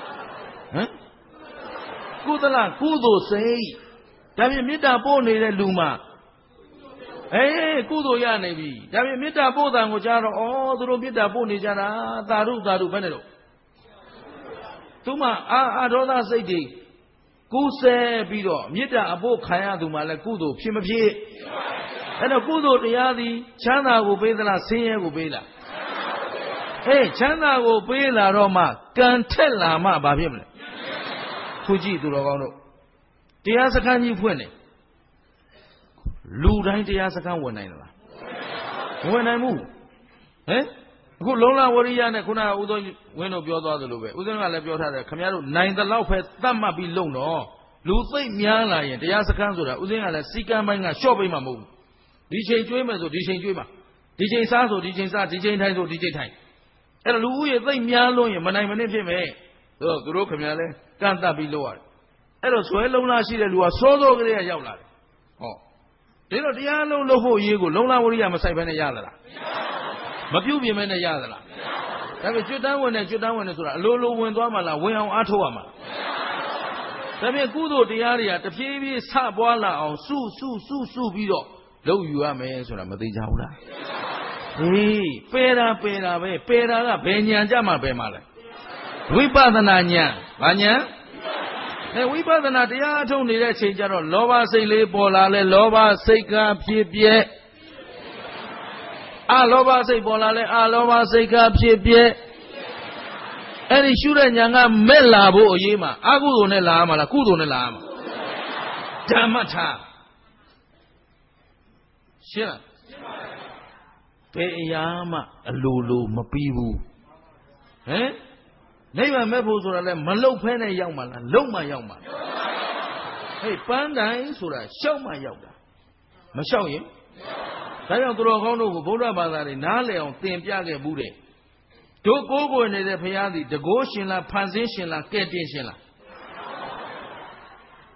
ကုသလကုသိုလ်စိတ်ဒါပြင်မေတ္တာပို့နေတဲ့လူမှာကုသိုလ်ရနေပြီဒါပြင်မေတ္တာပို့တာကိုကြားတော့သူတို့မေတ္တာပို့နေကြတာသာဓုဘယ်နဲ့တော့သူမှအာဒေါသစိတ်တွေကူးဆဲပြီးတော့မေတ္တာအဖို့ခံရသူမှလည်းကုသိုလ်ဖြစ်မဖြစ်အဲ့တော့ကုသိုလ်တရားသည်ချမ်းသာကိုပေးသလားဆင်းရဲကိုပေးလားချမ်းသာကိုပေးလာတော့မှကံထက်လာမှဘာဖြစ်မလဲခုကြည့်သူတော်ကောင်းတို့တရားစခန်းကြီးဖွင့်တယ်လူတိုင်းတရားစခန်းဝင်နိုင်လားမဝင်နိုင်ဘူးအခုလုံလဝရိယနဲ့ခုနကဦးသွင်းဝင်းတို့ပြောသွားသလိုပဲဦးသွင်းကလည်းပြောထားတယ်ခင်ဗျားတို့နိုင်တဲ့လောက်ပဲသတ်မှတ်ပြီးလုံတော့လူသိမ့်များလာရင်တရားစခန်းဆိုတာဦးသွင်းကလည်းစီကံပိုင်းကရှော့ပေးမှာမဟုတ်ဘူးဒီချိန်ကျွေးမယ်ဆိုဒီချိန်ကျွေးမှာဒီချိန်စားဆိုဒီချိန်စားဒီချိန်ထိုင်ဆိုဒီချိန်ထိုင်အဲ့တော့လူဦးရေသိမ့်များလို့ရင်မနိုင်မနစ်ဖြစ်မယ်သူတို့ခင်ဗျားလဲကန့်တတ်ပြီးလုပ်ရတယ်အဲ့တော့ဇွဲလုံလာရှိတဲ့လူကစောစောကလေးကရောက်လာတယ်ဒီတော့တရားလုံးလုပ်ဖို့ရေးကိုလုံလဝရိယမဆိုင်ဘဲနဲ့ရသလားမပြုတ်ပြင်မဲနဲ့ရသလားဒါပေမဲ့ကျွတ်တန်းဝင်တယ်ဆိုတာအလိုလိုဝင်သွားမှလားဝင်အောင်အားထုတ်ရမှာဒါပေမဲ့ကုသိုလ်တရားတွေကတဖြည်းဖြည်းဆပွားလာအောင်စုပြီးတော့လုပ်ယူရမယ်ဆိုတာမသိကြဘူးလားပယ်တာပဲပယ်တာကဘယ်ဉာဏ်ကြမှာပဲမှာလဲဝိပဿနာဉာဏ်ဘာဉာဏ်ဝိပဿနာတရားအထုတ်နေတဲ့အချိန်ကျတော့လောဘစိတ်လေးပေါ်လာလဲလောဘစိတ်ကဖြစ်ပြဲအလောဘစိတ်ပေါ်လာလဲအလောဘစိတ်ကဖြစ်ပြဲအဲ့ဒီရှုတဲ့ဉာဏ်ကမဲ့လာဖို့အရေးမှာအကုသိုလ်နဲ့လာရမှာလားကုသိုလ်နဲ့လာရမှာဓမ္မထာရှင်းလားဘယ်အရာမှအလိုလိုမပြီးဘူးနိဗ္ဗာန်မဲ့ဖို့ဆိုတာလဲမလုတ်ဖဲနဲ့ရောက်မှာလားလုံမှရောက်မှာပန်းတိုင်ဆိုတာရှောက်မှရောက်တာမရှောက်ရင်ဒါကြောင့်သူတော်ကောင်းတို့ကိုဗုဒ္ဓဘာသာတွေနားလည်အောင်သင်ပြခဲ့ဘူးတဲ့တို့ကိုးကွယ်နေတဲ့ဘုရားသည်တကိုးရှင်လားဖန်ဆင်းရှင်လားကဲ့တင်ရှင်လား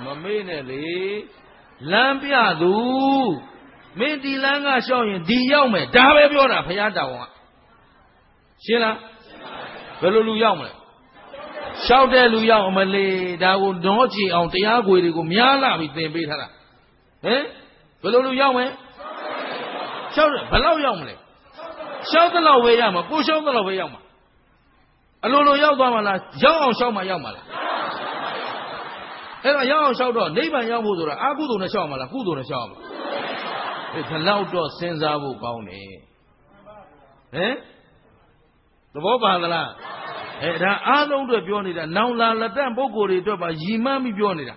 Mamene le Lampia do Medi Langa showing the Yome, Dabe Biora, Payada. Shilla Belulu Yome. Shout there, Luyamale, that would not on Tiago, Miala with the Beta. Eh? Belulu Yome? Shout it, below Yomle. Shout the low way Yama, push out the low way Yama. Alolo Yamala, Yam Shama Yamala. And a young shout out, neighbor Yamudura, Agudu Nashamala, Kudu Nasham. It's a loud door, Senzabu Bounty. Eh? The Bobala. And I don't do a pionida, now La Latam Bogori, but Yimami pionida.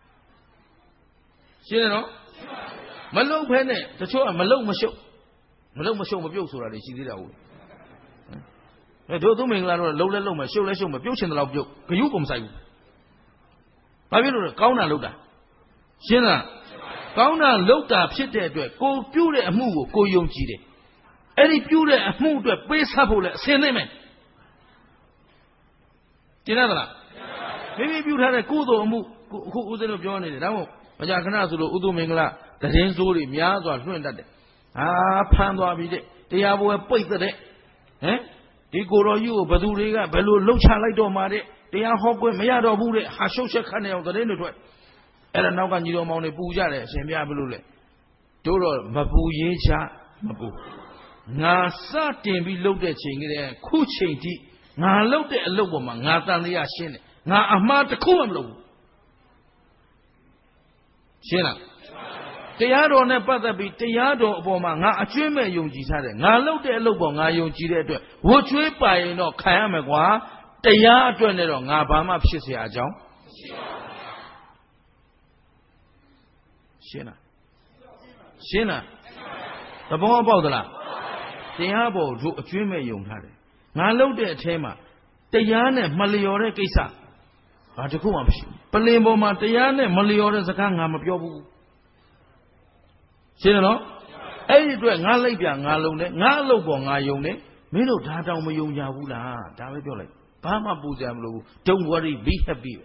See, you know? Malo Penne, the show, Malo Masho. Malo Masho of Yosura, she did out. I don't mean Lola Loma, show less of a potion of you. Can you come say? I will Kauna Luda. Shina Kauna Luda, sit there to go pure a move, go young chide. Any pure a move to a base happle, cinnamon. Maybe you had a kudo move who wouldn't have joined it. Majakana Udu Mingla, the Hensuri, Miaz or Swindade. Ah, Pando Abide, they have a point today. Eh? They go to you, Baduriga, Belu, Lucha Lido Mare, they are Hogwe, Mayado Bude, Hashosha Kane of the Renate. And now can you don't want a Pujare, Semia Belule. Doro, Mabu Yecha, Mabu. Na Satin be looked at Ching, Kuchinti, Na looked at a low woman, Nathan the Ashin, Na Amata Kuamlo. Shina. Teado ne patabi, Teado Boma, Na Chime Yungi, Na looked at a low one, I Yungi, what you buy no Kayamagua, Teado Nero, Nabama Shisia John. Shina. Shina. The Bomba Bodala. Teabo drew a Chime Yung had it. Na looked at Tema. Teyane, Maliore Kisa. Atakum, Palimbo Matayane, Maliore Zakanga of Yobu. Sino? Any drink, Nalabia, Nalone, Nalobo, Nayone, Mino Tata Mayunya Hula, David Yole, Pama Buzamlu, don't worry, be happy.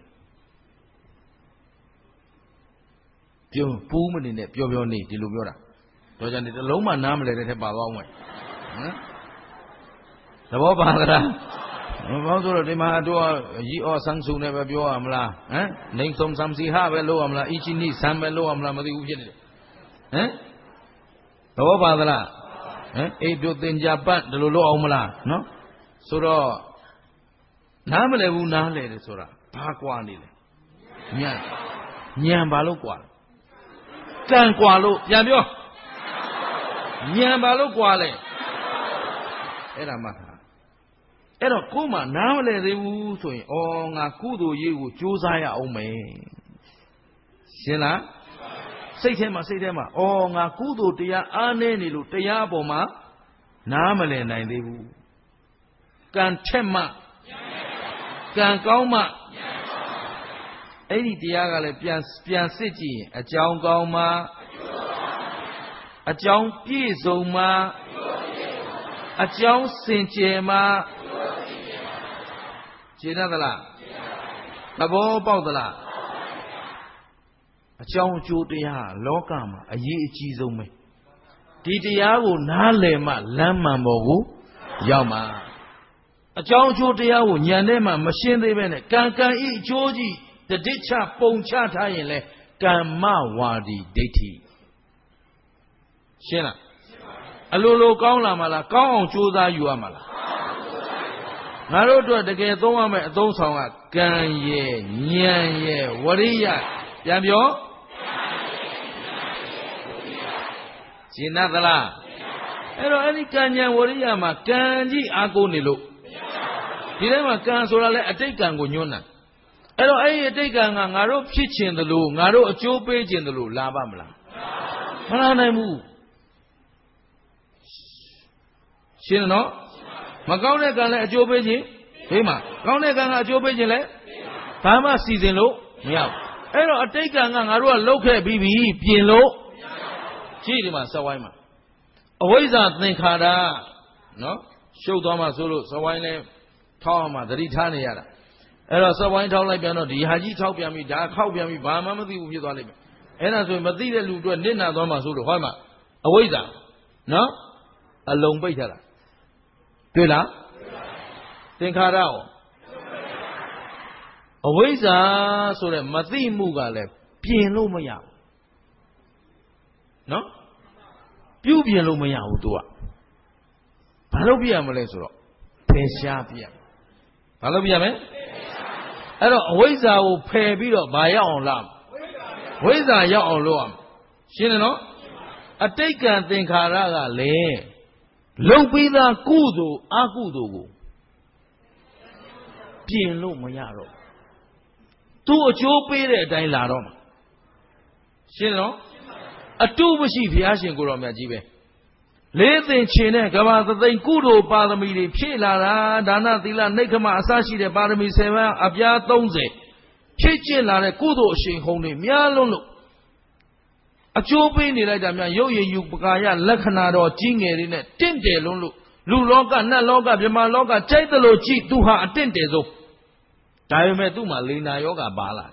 Pure Puman in it, pure need, Dilubura. Doesn't it alone my name let it about one way? The Boba. They might do a ye or some soon never be amla, eh? Name some see have a low amla, each in these some low amla, eh? The Obadala, eh? A built in Japan, the low amla, no? Sura Namalevu Nale, Sura, Paquani, Nyan Balukwa, Tan Qualo, Yamio, Nyan Baluquale, Eramaka. Ero Kuma, now let the woo to on a kudo you, Josiah Ome. Sina? Say them, on a kudo tia anenilu, tia boma, Namale and the woo. Can Chema, Can Gauma, Eddie Diagale Pian City, a John Gauma, a John Pizoma, a John Saint Gemma. Chinadala, Nabo Baudala, a John Judia, Locama, a ye cheesome. Didiago Nalema, Lama Mogu, Yama. A John Judiago, Yanema, Machine de Bene, Kanka eat Georgie, the ditcha ponchata in le, Gamma Wadi Deti. Shena. A Lolo Gaulamala, Gong Juda Yuamala. I don't do the gate, those on a Ganye, Nyan, Waria, Yamio Sinadala. Any Kanya Wariama, Kanji Agonilo. Dilema Kansola, a take Angunyona. Hello, I take an Aro pitch in the loo, Naro a Joe page in the loo, Labamla. Mana move. Shino? Magone can let Joe Beji, Hema, Gone can let Joe Beji, Pama season low, meow. Ero a take an Arua local BB, Pielo, Chilima, Sawaima. Always I think harder, no? Show Thomas Solo, Sawaine, Toma, the Ritaniara. အဲ့တော့စက်ဝိုင်းထောက်လိုက်ပြန်တော့ဒီဟာကြီးထောက်ပြန်ပြီဒါခောက်ပြန်ပြီဘာမှမသိဘူးဖြစ်သွားလိမ့်မယ်အဲ့ဒါဆိုရင်မသိတဲ့လူတွေနစ်နာသွားမှာဆိုလို့ဟောမှာအဝိဇ္ဇာနော်အလုံးပိတ်ထားတာတွေ့လားသင်္ခါရရောအဝိဇ္ဇာဆိုတဲ့မသိမှုကလည်းပြင်လို့မရဘူးနော်ပြုပြင်လို့မရဘူးသူကဘာလို့ပြရမလဲဆိုတော့ဖယ်ရှားပြရဘာလို့ပြရမလဲအဲ့တော့အဝိဇ္ဇာကိုဖယ်ပြီးတော့ဘာရောက်အောင်လုပ်ဝိဇ္ဇာရောက်အောင်လုပ်ရမယ်ရှင်းတယ်နော်အတိတ်ကံသင်္ခါရကလည်းလုံပြီးသားကုသိုလ်အကုသိုလ်ကိုပြင်လို့မရတော့သူအကျိုးပေးတဲ့အတိုင်းလာတော့မှာရှင်းတယ်နော်အတုမရှိဘုရားရှင်ကိုယ်တော်မြတ်ကြီးပဲလေးသင်္ချေနဲ့ကဘာသသိမ့်ကုသိုလ်ပါရမီတွေဖြည့်လာတာဒါနသီလနိက္ခမအစရှိတဲ့ပါရမီ7ပါးအပြား30ဖြည့်ကျင့်လာတဲ့ကုသိုလ်အရှိန်ဟုန်တွေများလွန်းလို့အကျိုးပေးနေလိုက်တာများရုပ်ရည်ယူပကာယလက္ခဏာတော်ကြီးငယ်တွေနဲ့တင့်တယ်လွန်းလို့လူလောကနတ်လောကမြမလောကကြိုက်သလိုကြည့်သူဟာအတင့်တယ်ဆုံးဒါပေမဲ့သူ့မှာလိန်နာယောဂပါလာ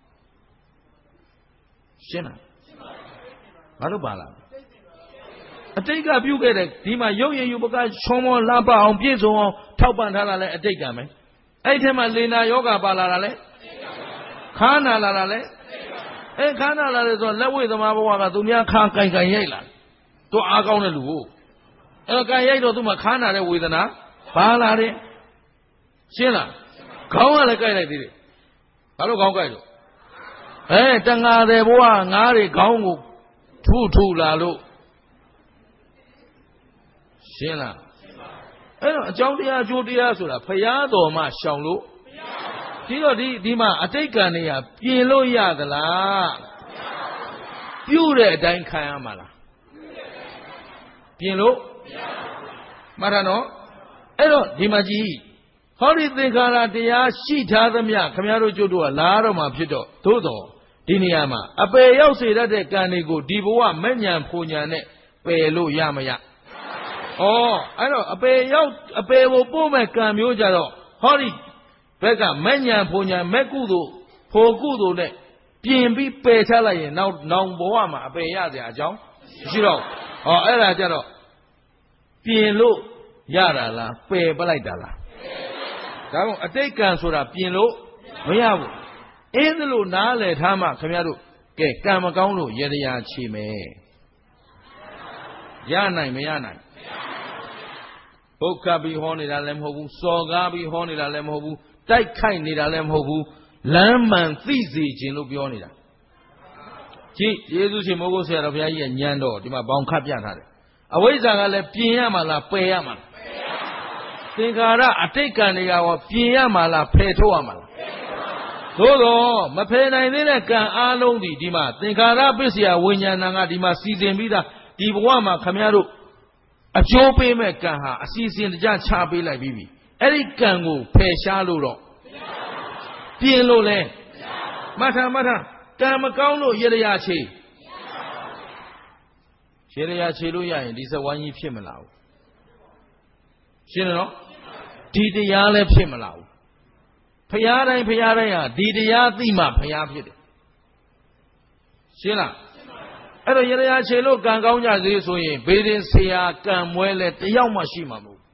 ရှင်းလားဘာလို့ပါလာအတိတ်ကပြုခဲ့တဲ့ဒီမှာရုပ်ရည်ယူပကချွန်မောလှပအောင်ပြည့်စုံအောင်ထောက်ပံ့ထားတာလဲအတိတ်ကမယ်အဲ့ထဲမှာလေနာယောဂပါလာတာလဲခါနာလာတာလဲခါနာလာတယ်ဆိုတော့လက်ဝိသမားဘဝကသူများခါကန်ကန်ရိုက်လာသူအားကောင်းတဲ့လူကိုကန်ရိုက်တော့သူမှခါနာတဲ့ဝေဒနာပါလာတယ်ရှင်းလားခေါင်းကလည်းကြိုက်လိုက်သေးတယ်ဘာလို့ခေါင်းကြိုက်တော့တငါတဲ့ဘဝငါးတွေခေါင်းကိုထူလာလို့ရှင်းလားအဲ့တော့အကြောင်းတရားအကျိုးတရားဆိုတာဖရာတော်မှရှောင်လို့ဒီတော့ဒီမှာအတိတ်ကံတွေကပြင်လို့ရသလားပြုတဲ့အတိုင်းခံရမှာလားပြင်လို့မှတ်တာနော်အဲ့တော့ဒီမှာကြည့်ဟောဒီသင်္ခါရတရားရှိထားသမျှခမည်းတော်ကျုပ်တို့ကလာတော့မှဖြစ်တော့သို့တော်ဒီနေရာမှာအပယ်ရောက်စေတတ်တဲ့ကံတွေကိုဒီဘဝမဲ့ညာဖူညာနဲ့ပယ်လို့ရမရအဲ့တော့အပယ်ကိုပို့မဲ့ကံမျိုးကြတော့ဟောဒီဘက်ကမဲ့ညာဖူညာမဲ့ကုသိုလ်ဖိုကုသိုလ်နဲ့ပြင်ပြီးပယ်ချလိုက်ရင်နောက်ဘဝမှာအပယ်ရစရာအကြောင်းမရှိတော့အဲ့ဒါကြတော့ပြင်လို့ရတာလားပယ်ပလိုက်တာလားဒါကြောင့်အတိတ်ကံဆိုတာပြင်လို့မရဘူးအင်းလို့နားလည်ထားမှခင်ဗျားတို့ကဲကံမကောင်းလို့ရတရားချေမယ်ရနိုင်မရနိုင်ပုတ်ခတ်ပြီးဟောနေတာလည်းမဟုတ်ဘူးစော်ကားပြီးဟောနေတာလည်းမဟုတ်ဘူးတိုက်ခိုက်နေတာလည်းမဟုတ်ဘူးလမ်းမှန်သိစေခြင်းလို့ပြောနေတာကြည့်ယေရှုရှင်မိုးကုတ်ဆရာတော်ဘုရားကြီးရဲ့ဉာဏ်တော်ဒီမှာဘောင်ခတ်ပြထားတယ်အဝိဇ္ဇာကလည်းပြင်ရမှာလားပယ်ရမှာလားသင်္ခါရအတိတ်ကံတွေကရောပြင်ရမှာလားဖယ်ထုတ်ရမှာလားသို့တော့မဖယ်နိုင်သေးတဲ့ကံအားလုံးဒီမှာသင်္ခါရပစ္စယဝိညာဏကဒီမှာစီစဉ်ပြီးသားဒီဘဝမှာခမည်းတော်အကျိုးပေးမဲ့ကံဟာအစီအစဉ်တကြချပေးလိုက်ပြီးပြီအဲ့ဒီကံကိုဖယ်ရှားလို့တော့ပြင်လို့လဲမှတ်ထားကံမကောင်းလို့ရတရားချေလို့ရရင်ဒီစဝိုင်းကြီးဖြစ်မလာဘူးရှင်းတယ်နော်ဒီတရားလည်းဖြစ်မလာဘူးဖရာတိုင်းဟာဒီတရားသိမှဖရာဖြစ်တယ်ရှင်းလားအဲ့တော့ရတရားချေလို့ကံကောင်းကြစေဆိုရင်ဘေးရင်ဆရာကံမွဲလဲတယောက်မှရှိမှာမဟုတ်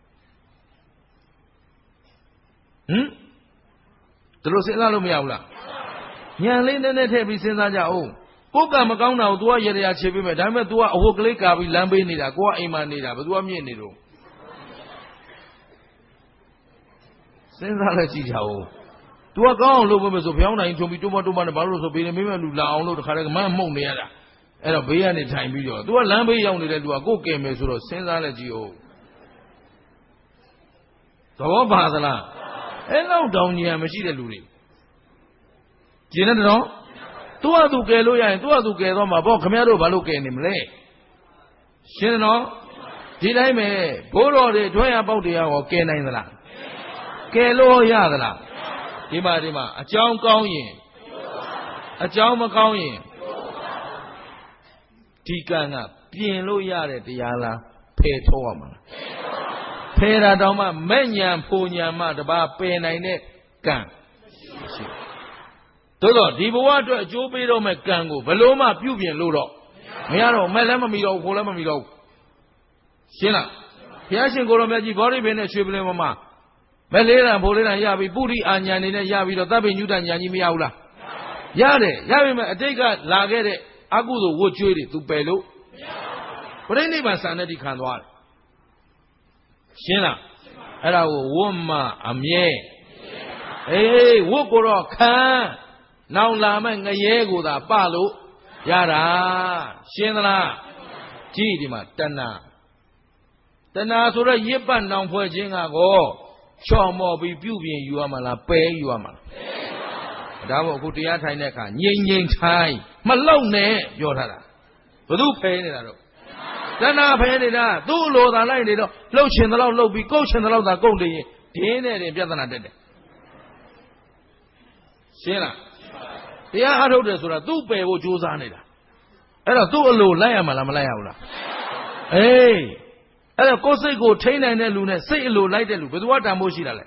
ဒီလိုစဉ်းစားလို့မရဘူးလားဉာဏ်လေးနည်းနည်းထည့်ပြီးစဉ်းစားကြအောင်ကိုယ်ကံမကောင်းတာကို तू ကရတရားချေပေးမယ်ဒါပေမဲ့ तू ကအဝတ်ကလေးကာပြီးလမ်းပေးနေတာကိုကအိမ်မှာနေတာဘယ်သူကမြင့်နေတော့စဉ်းစားလိုက်ကြည့်ကြအောင် तू ကကောင်းအောင်လုပ်ပေးမယ်ဆိုဖျောင်းနိုင်ထုံပြီးတိုးမနဲ့ဘာလို့ဆိုဘေးနေမိမဲ့လူလာအောင်လို့တခါတည်းကမှမှုန့်နေရတာအဲ့တော့ဘေးကနေထိုင်ပြီးတော့ तू ကလမ်းဘေးရောက်နေတဲ့ तू ကကိုယ်ကယ်မယ်ဆိုတော့စဉ်းစားလိုက်ကြည့်အောင်သဘောပါသလားအဲ့လောက်တောင်ဉာဏ်မရှိတဲ့လူတွေကျင်တယ်နော်သူ့ဟာသူကယ်လို့ရရင်သူ့ဟာသူကယ်တော့မှာပေါ့ခင်ဗျားတို့ဘာလို့ကယ်နေမလဲရှင်းတယ်နော်ဒီတိုင်းပဲဘိုးတော်တွေတွဲရပေါက်တရားရောကယ်နိုင်သလားကယ်လို့ရသလားဒီမှာအကြောင်းကောင်းရင်အကြောင်းမကောင်းရင်ဒီကံကပြင်လို့ရတဲ့တရားလားဖယ်ထုတ်ရမှာလားဖယ်တာတောင်မှမဲ့ညာဖူညာမှတပါပယ်နိုင်တဲ့ကံသို့တော့ဒီဘဝအတွက်အကျိုးပေးတော့မဲ့ကံကိုဘလို့မှပြုပြင်လို့တော့မရတော့မဲ့လည်းမမီတော့ဘူးခိုးလည်းမမီတော့ဘူးရှင်းလားဘုရားရှင်ကိုရောမြတ်ကြီးဗောဓိပင်နဲ့ရွှေပလင်ပေါ်မှာမဲ့လေးတန်ဖိုလေးတန်ရပြီးပုရိအာညာနေနဲ့ရပြီးတော့တပ်ပိညုတညာကြီးမရဘူးလားရတယ်ရပြီမဲ့အတိတ်ကလာခဲ့တဲ့အကုသိုလ်ဝတ်ကြွေးတွေသူပယ်လို့မရဘူးပြိဋိဘံစံနဲ့ဒီခံသွားတယ်ရှင်းလားအဲ့ဒါကိုဝတ်မအမြဲအေးဝတ်ကိုတော့ခံနောင်လာမဲ့ငရဲကိုသာပလို့ရတာရှင်းသလားကြည့်ဒီမှာတဏှာဆိုတော့ရစ်ပတ်နောင်ဖွဲ့ခြင်းကကိုချော်မော်ပြီးပြုပြင်ယူရမှာလားပယ်ယူရမှာလားဒါမို့အခုတရားထိုင်တဲ့အခါငြိမ်ငြိမ်ထိုင်မလောက်နဲ့ပြောထားတာဘသူဖယ်နေတာတော့တဏှာဖယ်နေတာသူ့လိုသာလိုက်နေတော့လှုပ်ချင်သလောက်လှုပ်ပြီးကုတ်ချင်သလောက်သာကုတ်နေရင်ဒင်းနဲ့တင်ပြဿနာတက်တယ်ရှင်းလားတရားအားထုတ်တယ်ဆိုတာသူ့ပယ်ဖို့ကြိုးစားနေတာအဲ့တော့သူ့အလိုလိုက်ရမှာလားမလိုက်ရဘူးလားအေးအဲ့တော့ကိုယ်စိတ်ကိုထိန်းနိုင်တဲ့လူနဲ့စိတ်အလိုလိုက်တဲ့လူဘယ်သူကတန်ဖို့ရှိတာလဲ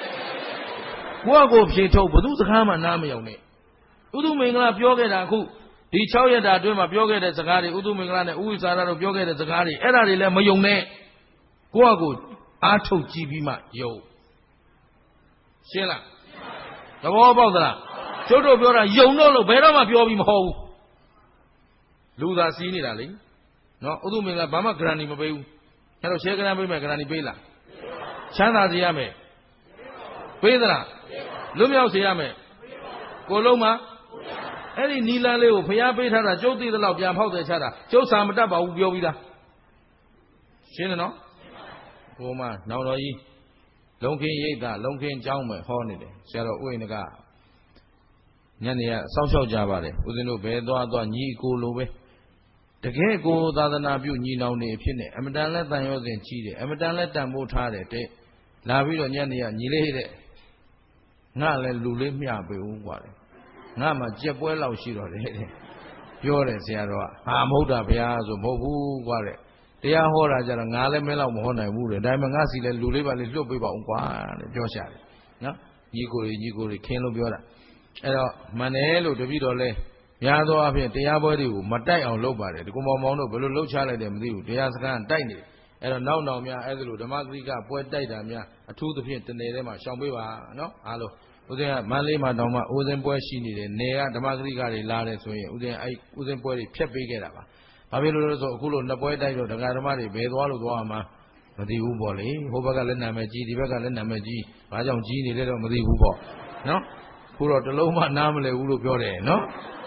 ကိုယ့်ကိုဖြေထုတ်ဘယ်သူစကားမှနားမရောက်နဲ့ဥဒုမင်္ဂလာပြောခဲ့တာအခုဒီ6ရက်တာအတွင်းမှာပြောခဲ့တဲ့စကားတွေဥဒုမင်္ဂလာနဲ့ဥဝိစာရတို့ပြောခဲ့တဲ့စကားတွေအဲ့ဒါတွေလည်းမယုံနဲ့ကိုယ့်ကိုအားထုတ်ကြည့်ပြီးမှယုံရှင်းလားသဘောပေါက်သလားကျုပ်တို့ပြောတာယုံတော့လို့ဘယ်တော့မှပြောပြီးမဟုတ်ဘူးလူသာစီးနေတာလေနော်ဥဒုမင်္ဂလာဘာမှဂရန်တီမပေးဘူးအဲ့တော့ရှေးကရန်ပေးမယ်ဂရန်တီပေးလားချမ်းသာစေရမယ်ပေးသလားလွတ်မြောက်စေရမယ်ကိုလုံးမှာအဲ့ဒီနီလန်းလေးကိုဖျားပေးထားတာကျုပ်သိသလောက်ပြန်ဖောက်တယ်ချတာကျုပ်စာမတတ်ပါဘူးပြောပြီးသားရှင်းတယ်နော်ဟိုမှာနောင်တော်ကြီးလုံခင်းရိပ်သာလုံခင်းเจ้าမယ်ဟောနေတယ်ဆရာတော်ဥိနကညနေကစောင့်ရှောက်ကြပါတယ်ဦးဇင်းတို့ဘယ်သွားညီကိုလိုပဲတကယ်ကိုသာသနာပြုညီနောင်နေဖြစ်နေအမတန်လဲတန်ရောစဉ်ကြီးတယ်အမတန်လဲတန်ဖိုးထားတယ်တဲ့လာပြီးတော့ညနေကညီလေးတဲ့ငါလည်းလူလေးမျှပေးဦးกว่าတယ်ငါမှကြက်ပွဲလောက်ရှိတော့တယ်တဲ့ပြောတယ်ဆရာတော်ကဟာမဟုတ်တာဗျာဆိုမဟုတ်ဘူးกว่าတဲ့တရားဟောတာကြတော့ငါလည်းမဲလောက်မဟောနိုင်ဘူးတဲ့ဒါပေမဲ့ငါစီလည်းလူလေးပါလေးလွတ်ပေးပါဦးกว่าတဲ့ပြောရှာတယ်နော်ညီကိုတွေခင်းလို့ပြောတာအဲ့တော့မှန်တယ်လို့တပည့်တော်လဲများသောအားဖြင့်တရားပွဲတွေကိုမတိုက်အောင်လုပ်ပါတယ်ဒီကုမောင်မောင်တို့ဘယ်လိုလှုပ်ချလိုက်တယ်မသိဘူးတရားစခန်းတိုက်နေတယ်အဲ့တော့နောက်များအဲ့ဒါလိုဓမ္မဂရိကပွဲတိုက်တာများအထူးသဖြင့်တနေ့ထဲမှာရှောင်ပေးပါနော်အားလုံးဦးဇင်းကမန္တလေးမှာတောင်မှဦးဇင်းပွဲရှိနေတယ်နေကဓမ္မဂရိကတွေလာတယ်ဆိုရင်ဦးဇင်းအဲ့ဦးဇင်းပွဲတွေဖျက်ပေးခဲ့တာပါဘာဖြစ်လို့လဲဆိုအခုလိုနှစ်ပွဲတိုက်တော့ဒကာဓမ္မတွေဘယ်သွားလို့သွားမှာမသိဘူးပေါ့လေဟိုဘက်ကလည်းနာမည်ကြီးဒီဘက်ကလည်းနာမည်ကြီးဘာကြောင့်ကြီးနေလဲတော့မသိဘူးပေါ့နော်ခုတော့တလုံးမှနားမလည်ဘူးလို့ပြောတယ်နော်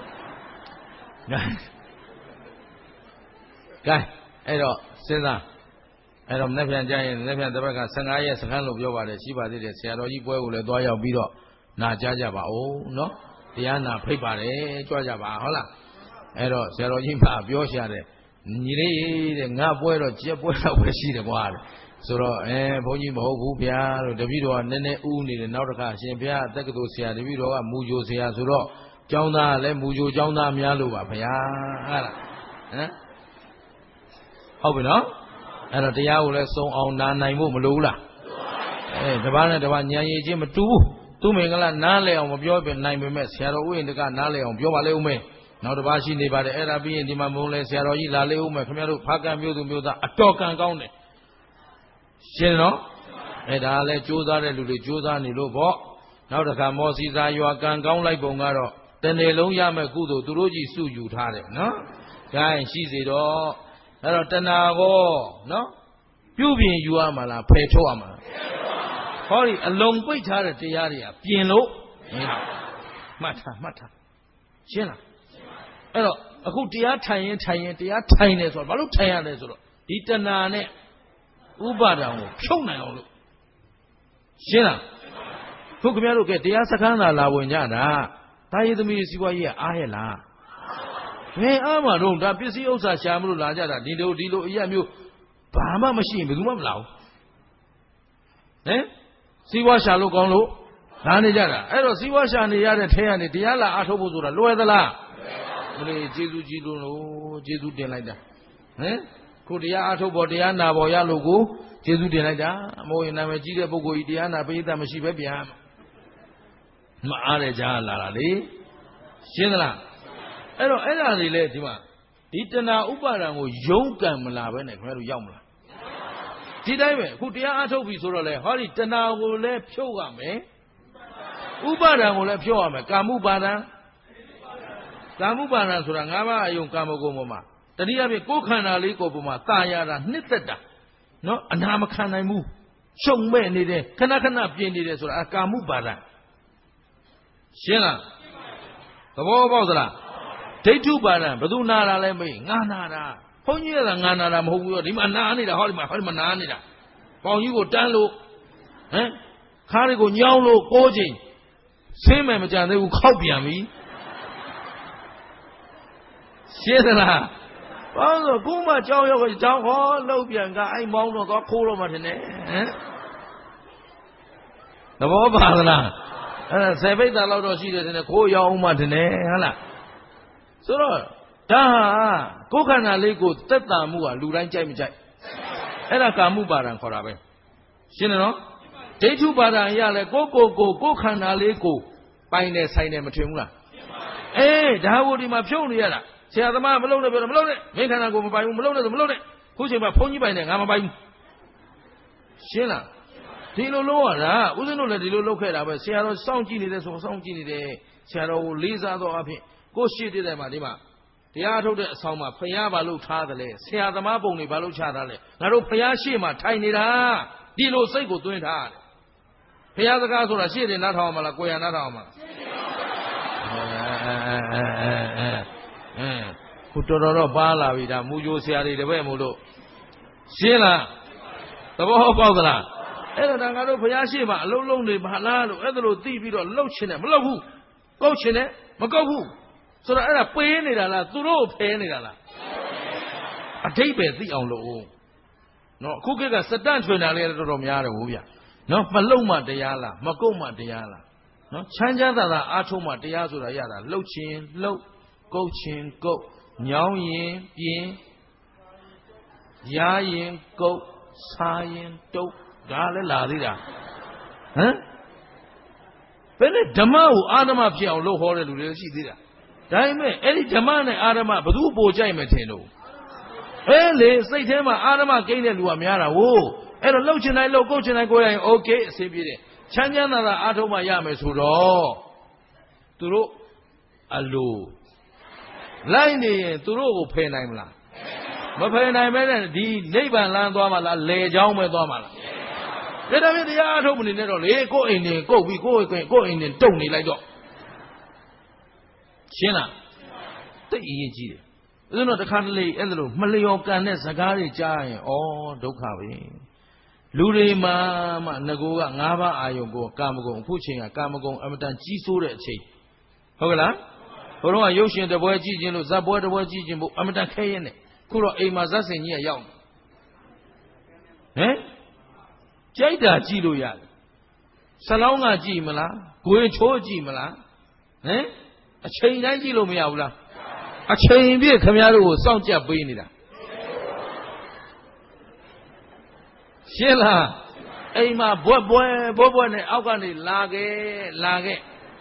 ကဲအဲ့တော့စဉ်းစားအဲ့တော့မနေ့ပြန်ကြရင်မနေ့ပြန်တစ်ဘက်က15ရက်စခန်းလို့ပြောပါတယ်ရှိပါသေးတယ်ဆရာတော်ကြီးပွဲကိုလည်းသွားရောက်ပြီးတော့နာကြားကြပါဦးနော်တရားနာဖိတ်ပါတယ်ကြွကြပါဟုတ်လားအဲ့တော့ဆရာတော်ကြီးမှပြောရှာတယ်ညီလေးတဲ့ငါပွဲတော့ကြက်ပွဲတော့ပဲရှိတယ်ကွာဆိုတော့ဘုန်းကြီးမဟုတ်ဘူးဗျာလို့တပည့်တော်ကနည်းနည်းဥနေတယ်နောက်တစ်ခါအရှင်ဘုရားတက္ကသိုလ်ဆရာတပည့်တော်ကမူဂျိုဆရာဆိုတော့ကျောင်းသားလည်းမူဂျိုကျောင်းသားများလို့ပါဗျာဟုတ်လားဟုတ်ပြီနော်အဲ့တော့တရားကိုလည်းစုံအောင်နာနိုင်ဖို့မလိုဘူးလားတပားနဲ့တပားဉာဏ်ရည်ချင်းမတူဘူးသူမင်္ဂလာနားလည်အောင်မပြောပြနိုင်ပေမဲ့ဆရာတော်ဥယျာဉ်တကနားလည်အောင်ပြောပါလေဦးမယ်နောက်တစ်ပါးရှိနေပါတယ်အဲ့ဒါပြီးရင်ဒီမှာမုံလဲဆရာတော်ကြီးလာလေဦးမယ်ခင်ဗျားတို့ဖားကံမျိုးသူမျိုးသားအတော်ကံကောင်းတယ်ရှင်းနော်အဲ့ဒါလည်းကြိုးစားတဲ့လူတွေကြိုးစားနေလို့ပေါ့နောက်တစ်ခါမော်စီစာရွာကံကောင်းလိုက်ပုံကတော့တနေ့လုံးရမဲ့ကုသိုလ်သူတို့ကြီးစုယူထားတယ်နော်ဒါရင်ရှိစေတော့အဲ့တော့တဏှာကိုနော်ပြုပြင်ယူရမှာလားဖယ်ထုတ်ရမှာလားဟောဒီအလုံးပိတ်ထားတဲ့တရားတွေကပြင်လို့မှတ်ထားရှင်းလားအဲ့တော့အခုတရားထိုင်ရင်တရားထိုင်တယ်ဆိုတော့ဘာလို့ထိုင်ရလဲဆိုတော့ဒီတဏှာနဲ့ဥပါဒံကိုဖြုတ်နိုင်အောင်လို့ရှင်းလားခုခင်ဗျားတို့ကတရားစခန်းသာလာဝင်ကြတာတာရည်သမီးစီပွားရေးကအားရဲ့လားဘယ်အားမှတော့ဒါပစ္စည်းဥစ္စာရှာမလို့လာကြတာဒီလိုအရာမျိုးဘာမှမရှိရင်ဘယ်သူမှမလာဘူးစီပွားရှာလို့ကောင်းလို့လာနေကြတာအဲ့တော့စီပွားရှာနေရတဲ့ထဲကနေတရားလာအားထုတ်ဖို့ဆိုတာလွယ်သလားမလို့ကျေးဇူးကြီးလို့ကျေးဇူးတင်လိုက်တာခုတရားအားထုတ်ဖို့တရားနာဖို့ရလို့ကိုကျေးဇူးတင်လိုက်တာအမိုးရင်နာမည်ကြီးတဲ့ပုဂ္ဂိုလ်ကြီးတရားနာပိဋကမရှိပဲဗျာမအားတဲ့ကြားလာတာလေရှင်းသလားအဲ့တော့အဲ့ဒါတွေလေဒီမှာဒီတဏှာဥပါဒံကိုယုံကံမလာပဲနဲ့ခင်ဗျားတို့ရောက်မလားဒီတိုင်းပဲအခုတရားအားထုတ်ပြီဆိုတော့လေဟောဒီတဏှာကိုလည်းဖြုတ်ရမယ်ဥပါဒံကိုလည်းဖြုတ်ရမယ်ကာမှုပါဒံကာမှုပါဒံဆိုတာ၅ပါးအယုံကာမဂုဏ်ပေါ်မှာတတိယပြကိုယ်ခန္ဓာလေးကိုပေါ်မှာတာယာတာနှစ်သက်တာနော်အနာမခံနိုင်ဘူးရှုံမဲ့နေတယ်ခဏခဏပြင်နေတယ်ဆိုတာကာမှုပါဒံရှင်းလားသဘောပေါက်သလားဒိဋ္ဌုပါဒံဘယ်သူနာတာလဲမေးငါနာတာဘုန်းကြီးကငါနာတာမဟုတ်ဘူးရောဒီမှာနာနေတာဟောဒီမှာနာနေတာပေါင်ကြီးကိုတန်းလို့ဟမ်ခါးတွေကိုညောင်းလို့ကိုးချိန်ဆင်းမယ်မကြံသေးဘူးခောက်ပြန်ပြီရှင်းသလားဘာလို့ခုမှကြောင်းရောက်ကြောင်းဟောလှုပ်ပြန်ကအဲ့မောင်းတော့သွားခိုးတော့မှထင်တယ်ဟမ်သဘောပါသလားအဲ့ဒါ10ပိဿာလောက်တော့ရှိတယ်ထင်တယ်ခိုးရောက်အောင်မှထင်တယ်ဟုတ်လားဆိုတော့ဒါဟာကိုယ်ခန္ဓာလေးကိုသက်သာမှုကလူတိုင်းကြိုက်မကြိုက်အဲ့ဒါကာမှုပါဒံခေါ်တာပဲရှင်းတယ်နော်ဒိဋ္ဌုပါဒံရလဲကိုယ်ခန္ဓာလေးကိုပိုင်တယ်ဆိုင်တယ်မထင်ဘူးလားအေးဒါကိုဒီမှာဖြုတ်နေရတာဆရာသမားမလုပ်နဲ့ပြောတော့မလုပ်နဲ့မင်းခန္ဓာကိုမပိုင်ဘူးမလုပ်နဲ့ဆိုမလုပ်နဲ့ခုချိန်မှာဘုန်းကြီးပိုင်တယ်ငါမပိုင်ဘူးရှင်းလားဒီလိုလုပ်ရတာဦးဇင်းတို့လည်းဒီလိုလုပ်ခဲ့တာပဲဆရာတော်စောင့်ကြည့်နေတယ်ဆိုစောင့်ကြည့်နေတယ်ဆရာတော်ကိုလေးစားတော့အဖြစ်ကိုရှိတဲ့တိုင်မှာဒီမှာတရားထုတ်တဲ့အဆောင်မှာဖျားဘာလို့ထားတယ်လဲဆရာသမားပုံတွေဘာလို့ချထားလဲငါတို့ဖျားရှိမှထိုင်နေတာဒီလိုစိတ်ကိုသွင်းထားတယ်ဖျားစကားဆိုတာရှေ့တင်နားထောင်အောင်မလားကိုယ်ရနားထောင်အောင်မလားခုတော်တော်ပါလာပြီဒါမူကြိုဆရာတွေတပည့်မို့လို့ရှင်းလားသဘောပေါက်သလားအဲ့ဒါငါတို့ဖျားရှိမှအလုံးလုံးတွေဘာလားလို့အဲ့ဒါလို့သိပြီးတော့လှုပ်ချင်တယ်မလှုပ်ဘူးကုတ်ချင်တယ်မကုတ်ဘူးဆိုတော့အဲ့ဒါပေးနေတာလားသူတို့ဖဲနေတာလားအတိတ်ပဲသိအောင်လို့နော်အခုခေတ်ကစတန့်ချွင်တာလေးတော်တော်များတယ်ဟုတ်ဗျနော်မလှုပ်မှတရားလားမကုတ်မှတရားလားနော်ချမ်းချမ်းသာသာအားထုတ်မှတရားဆိုတာရတာလှုပ်ခြင်းလှုပ်ကုတ်ခြင်းကုတ်ညောင်းရင်ပြင်းရားရင်ကုတ်စားရင်တုတ်ဒါလည်းလာသေးတာဟမ်ဘယ်နဲ့ဓမ္မကိုအာဓမ္မဖြစ်အောင်လုပ်ဟောတဲ့လူတွေရှိသေးတာဒါပေမဲ့အဲ့ဒီဓမ္မနဲ့အာဓမ္မဘယ်သူပိုကြိုက်မယ်ထင်တော့အဲ့လေစိတ်ထဲမှာအာဓမ္မကိန်းတဲ့လူကများတာဟုတ်အဲ့တော့လှုပ်ချင်တိုင်းလှုပ်ကုတ်ချင်တိုင်းကိုယ်ရင်โอเคအဆင်ပြေတယ်ချမ်းချမ်းသာသာအားထုတ်မှရမယ်ဆိုတော့သူတို့အလိုလိုက်နေရင်သူတို့ကိုဖယ်နိုင်မလားမဖယ်နိုင်မဲနဲ့ဒီနိဗ္ဗာန်လမ်းသွားမှလားလေချောင်းပဲသွားမှလားဒါဖြင့်တရားအားထုတ်မနေနဲ့တော့လေကိုယ်အိမ်နေကုတ်ပြီးကိုယ်အိမ်နေတုံနေလိုက်တော့ရှင်းလားတိတ်အရေးကြီးတယ်ဦးဇင်းတို့တစ်ခါတလေအဲ့လိုမလျော်ကန်တဲ့စကားတွေကြားရင်ဩဒုက္ခပဲလူတွေမှာမှငကိုက၅ပါးအာယုံကိုကာမဂုဏ်အခုချိန်ကကာမဂုဏ်အမတန်ကြီးစိုးတဲ့အချိန်ဟုတ်ကလားဘုရားကရုပ်ရှင်တပွဲကြည့်ခြင်းလို့ဇက်ပွဲတပွဲကြည့်ခြင်းဖို့အမတန်ခဲရင်းနဲ့ခုတော့အိမ်မှာဇက်စင်ကြီးကရောက်ဟမ်ကြိုက်တာကြည့်လို့ရတယ်ဆလောင်းကကြည့်မလားဂွေချိုးကြည့်မလားဟမ်အချိန်တိုင်းကြည့်လို့မရဘူးလားအချိန်ပြည့်ခင်ဗျားတို့ကိုစောင့်ကြပ်ပေးနေတာရှင်းလားအိမ်မှာဘွက်ပွဲနဲ့အောက်ကနေလာခဲ့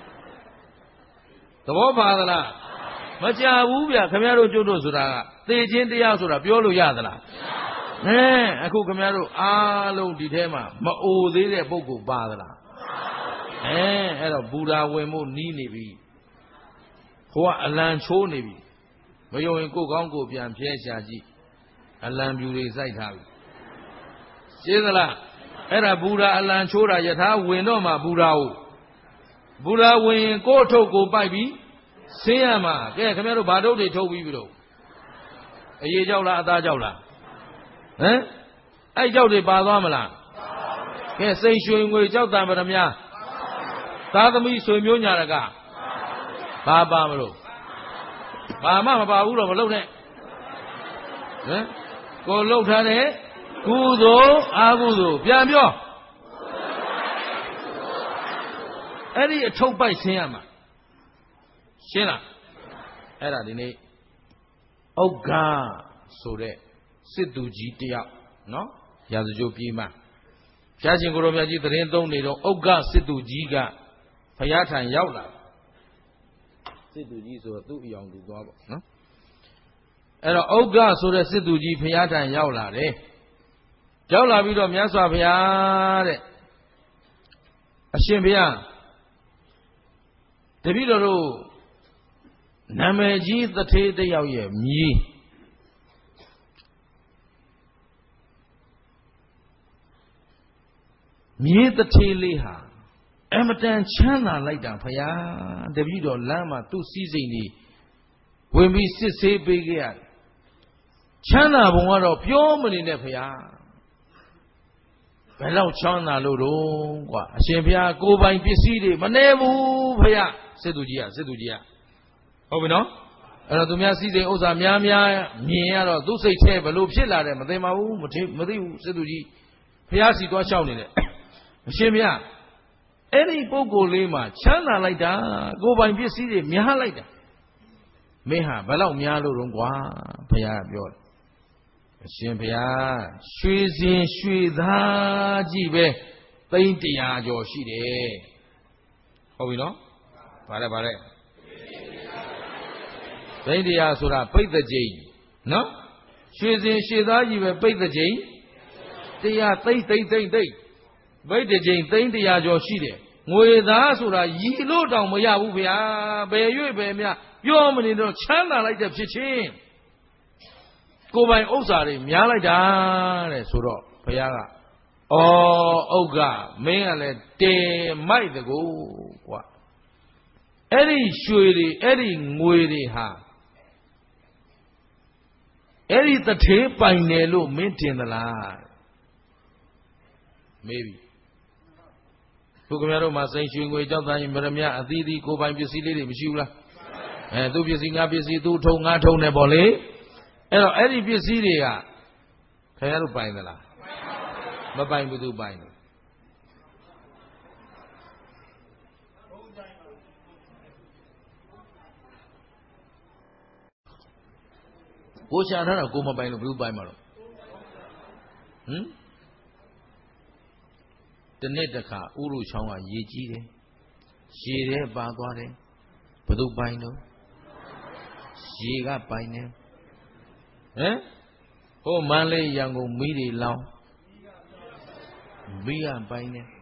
သဘောပါသလားမကြဘူးဗျခင်ဗျားတို့ကျုပ်တို့ဆိုတာကသေခြင်းတရားဆိုတာပြောလို့ရသလားအခုခင်ဗျားတို့အားလုံးဒီထဲမှာမအိုသေးတဲ့ပုဂ္ဂိုလ်ပါသလားအဲ့တော့ဘူရာဝင်ဖို့နီးနေပြီဟိုကအလံချိုးနေပြီမယုံရင်ကိုယ်ကောင်းကိုပြန်ဖြဲရှာကြည့်အလံပြူတွေစိုက်ထားပြီရှင်းသလားအဲ့ဒါဘူရာအလံချိုးတာယထာဝင်တော့မှဘူရာဝင်ရင်ကိုယ်ထုတ်ကိုပိုက်ပြီးဆင်းရမှာကဲခင်ဗျားတို့ဘာထုတ်တွေထုတ်ပြီးပြီတော့အရေးကြောက်လားအသားကြောက်လားဟမ်အဲ့ကြောက်တွေပါသွားမလားကဲစိန်ရွှေငွေကြောက်တံပရမများသာသမီဆွေမျိုးညာရကဘာပါမလို့ဘာမှမပါဘူးတော့မလုပ်နဲ့ဟမ်ကိုလှုပ်ထားတဲ့ကုသိုလ်အာကုသိုလ်ပြန်ပြောအဲ့ဒီအထုပ်ပိုက်ဆင်းရမှာရှင်းလားအဲ့ဒါဒီနေ့ဥက္ကဆိုတဲ့စစ်သူကြီးတယောက်နော်ရာဇကြိုပြေးမှာဘုရားရှင်ကိုရောမြတ်ကြီးသတင်းသုံးနေတော့ဥက္ကစစ်သူကြီးကဘုရားထံရောက်လာစစ်သူကြီးဆိုတော့သူ့အယောင်သူသွားပေါ့နော်အဲ့တော့ဥက္ကဆိုတဲ့စစ်သူကြီးဘုရားထံရောက်လာတယ်ရောက်လာပြီးတော့မြတ်စွာဘုရားတဲ့အရှင်ဘုရားတပည့်တော်တို့နာမည်ကြီးသထေးတစ်ယောက်ရဲ့မြေးသထေးလေးဟာအမတန်ချမ်းသာလိုက်တာဘုရားတပည့်တော်လမ်းမှာသူ့စည်းစိမ်ကြီးဝင်ပြီးစစ်ဆေးပေးခဲ့ရတယ်ချမ်းသာဘုံကတော့ပြောမနေနဲ့ဘုရားဘယ်လောက်ချမ်းသာလို့တော့ကွာအရှင်ဘုရားကိုယ်ပိုင်ပစ္စည်းတွေမနေဘူးဘုရားစစ်သူကြီးကဟုတ်ပြီနော်အဲ့တော့သူများစည်းစိမ်ဥစ္စာများမြင်ရတော့သူ့စိတ်ထဲဘလို့ဖြစ်လာတယ်မသိပါဘူးမသိဘူးစစ်သူကြီးဘုရားစီသွားလျှောက်နေတယ်အရှင်ဘုရားအဲ့ဒီပုဂ္ဂိုလ်လေးမှာချမ်းသာလိုက်တာကိုယ်ပိုင်ပစ္စည်းတွေများလိုက်တာမင်းဟာဘယ်လောက်များလို့တော့ကွာဘုရားပြောတယ်အရှင်ဘုရားရွှေစင်ရွှေသားကြီးပဲသိန်း100ကျော်ရှိတယ်ဟုတ်ပြီနော်ဗါလဲသိန်း100ဆိုတာပိဋကကျိန်နော်ရွှေစင်ရွှေသားကြီးပဲပိဋကကျိန်100သိန်းပိဋကကျိန်သိန်း100ကျော်ရှိတယ်ငွေသားဆိုတာရီလို့တောင်မရဘူးဗျာဘယ်ရွေ့ဘယ်မြပြောမနေတော့ချမ်းသာလိုက်တဲ့ဖြစ်ချင်းကိုယ်ပိုင်ဥစ္စာတွေများလိုက်တာတဲ့ဆိုတော့ဘုရားကဥက္ကမင်းကလည်းတေမိုက်တကူကွာအဲ့ဒီရွှေတွေအဲ့ဒီငွေတွေဟာအဲ့ဒီတထေးပိုင်တယ်လို့မင်းထင်သလားမေးပြီသူခင်ဗျားတို့မှာစိန်ရွှေငွေကြောက်သားရင်မရမြအသီးသီးကိုယ်ပိုင်ပစ္စည်းလေးတွေမရှိဘူးလားသူပစ္စည်းငါပစ္စည်းသူထုံငါထုံတယ်ပေါ့လေအဲ့တော့အဲ့ဒီပစ္စည်းတွေကခင်ဗျားတို့ပိုင်သလားမပိုင်ဘူးသူပိုင်တယ်ကိုရှာထားတာကိုမပိုင်လို့ဘယ်သူပိုင်မှာတော့တနေ့တခါဥရုချောင်းကရေကြီးတယ်ရေထဲပါသွားတယ်ဘယ်သူပိုင်တော့ရေကပိုင်တယ်ဟိုမန္တလေးရန်ကုန်မီးတွေလောင်းမီးကပိုင်တယ်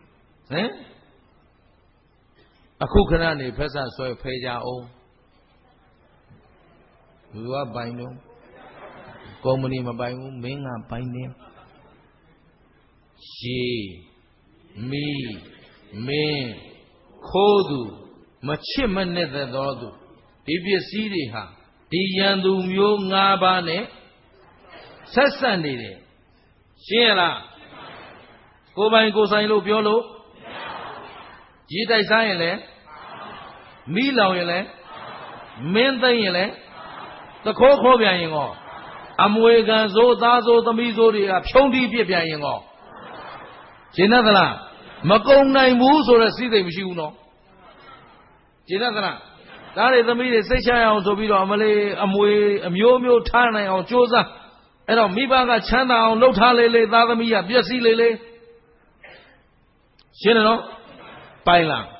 အခုခဏနေဖက်ဆက်ဆွဲဖဲကြအောင်လူကပိုင်တော့ကုမ္ပဏီမပိုင်ဘူးမင်းကပိုင်တယ်ရေမီးမင်းခိုးသူမချစ်မနဲ့သောသူဒီပစ္စည်းတွေဟာဒီရန်သူမျိုး5ပါးနဲ့ဆက်ဆက်နေတယ်ရှင်းရလားကိုယ်ပိုင်ကိုယ်ဆိုင်လို့ပြောလို့ရေတိုက်စားရင်လည်းမီးလောင်ရင်လည်းမင်းသိမ့်ရင်လည်းသခိုးခိုးပြန်ရင်ကောအမွေခံစိုးသားစိုးသမီးစိုးတွေကဖြုံးတီးပြစ်ပြန်ရင်ကောရှင်းသလားမကုံနိုင်ဘူးဆိုတော့စည်းစိမ်မရှိဘူးနော်ရှင်းသလားသားတွေသမီးတွေစိတ်ချရအောင်ဆိုပြီးတော့အမလေးအမွေအမျိုးမျိုးထားနိုင်အောင်ကြိုးစားအဲ့တော့မိဘကချမ်းသာအောင်လှုပ်ထားလေသားသမီးကပျက်စီးလေရှင်းတယ်နော်ပိုင်လား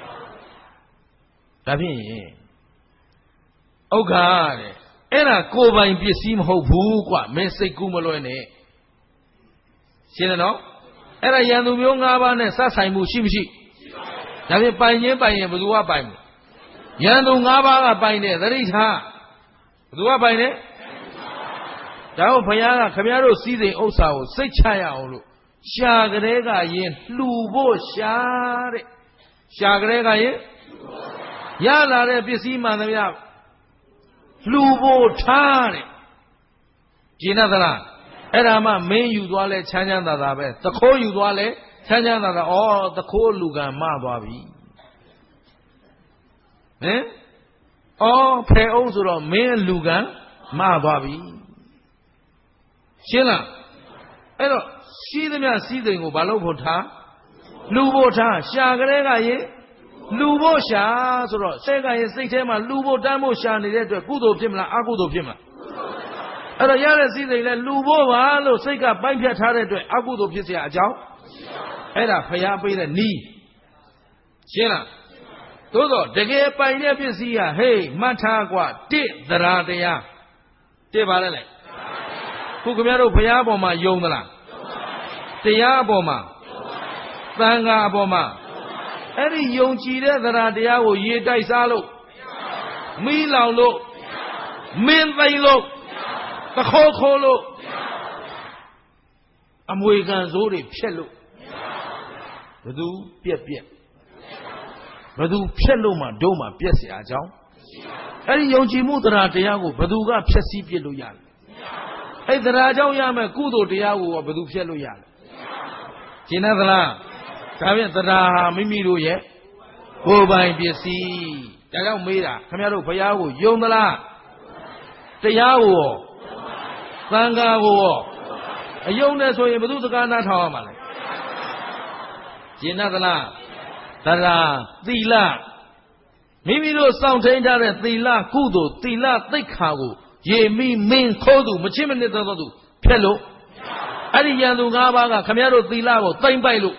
ဒါဖြင့်ဥက္ခတဲ့အဲ့ဒါကိုယ်ပိုင်ပစ္စည်းမဟုတ်ဘူးကွမင်းစိတ်ကူးမလွဲနဲ့ရှင်းတယ်နော်အဲ့ဒါရန်သူမျိုး5ပါးနဲ့စပ်ဆိုင်မှုရှိမရှိဒါဖြင့်ပိုင်ရင်ဘယ်သူကပိုင်မလဲရန်သူ5ပါးကပိုင်တယ်သတိထားဘယ်သူကပိုင်တယ်ဒါဟုတ်ဘုရားကခမည်းတော်စည်းစိမ်ဥစ္စာကိုစိတ်ချရအောင်လို့ရှာကလေးကရင်လှူဖို့ရှာတဲ့ရှာကလေးကရင်ရလာတဲ့ပစ္စည်းမှန်သမျှလှူဖို့ထားတဲ့ကျင်သလားအဲ့ဒါမှမင်းယူသွားလဲချမ်းချမ်းသာသာပဲသခိုးယူသွားလဲချမ်းချမ်းသာသာသခိုးလူကံမသွားပြီဖယ်အောင်ဆိုတော့မင်းလူကံမသွားပြီရှင်းလားအဲ့တော့ရှိသမျှစည်းစိမ်ကိုဘာလို့ဖို့ထားလူဖို့ထားရှာကလေးကရေလူဖို့ရှာဆိုတော့စိတ်ကရေစိတ်ထဲမှာလူဖို့တန်းဖို့ရှာနေတဲ့အတွက်ကုသိုလ်ဖြစ်မလားအကုသိုလ်ဖြစ်မလားအဲ့တော့ရတဲ့စည်းစိမ်လဲလူဖို့ပါလို့စိတ်ကပိုင်းဖြတ်ထားတဲ့အတွက်အကုသိုလ်ဖြစ်เสียအကြောင်းအဲ့ဒါဖျားပေးတဲ့နီးရှင်းလားသို့တော့တကယ်ပိုင်တဲ့ပစ္စည်းကဟေးမှတ်ထားကွာတစ်သရတရားတစ်ပါလဲလေခုခင်ဗျားတို့ဘုရားပေါ်မှာယုံသလားတရားအပေါ်မှာသံဃာအပေါ်မှာအဲ့ဒီယုံကြည်တဲ့သရတရားကိုရေတိုက်စားလို့မီးလောင်လို့မင်းသိမ့်လို့တခိုးခိုးလို့အမွေခံစိုးတွေဖြက်လို့ဘယ်သူပြက်ပြက်ဘယ်သူဖြက်လို့မှဒုံးမှပြက်เสียအကြောင်းအဲ့ဒီယုံကြည်မှုသရတရားကိုဘယ်သူကဖြက်စီးပြစ်လို့ရလဲအဲ့သရကြောင့်ရမယ်ကုသိုလ်တရားကိုဘယ်သူဖြက်လို့ရလဲရှင်းသလားဒါဖြင့်သရဟာမိမိတို့ရဲ့ကိုယ်ပိုင်ပစ္စည်းဒါကြောင့်မေးတာခင်ဗျားတို့ဘုရားကိုယုံသလားတရားကိုရောသံဃာကိုရောအယုံနဲ့ဆိုရင်ဘယ်သူစကားနားထောင်ရမှာလဲရှင်းသလားသရသီလမိမိတို့စောင့်ထိန်ထားတဲ့သီလကုသိုလ်သီလသိက္ခာကိုရေမိမင်းခိုးသူမချစ်မနစ်သောသူဖျက်လို့အဲ့ဒီရန်သူ၅ပါးကခမရတို့သီလကိုသိမ့်ပိုက်လို့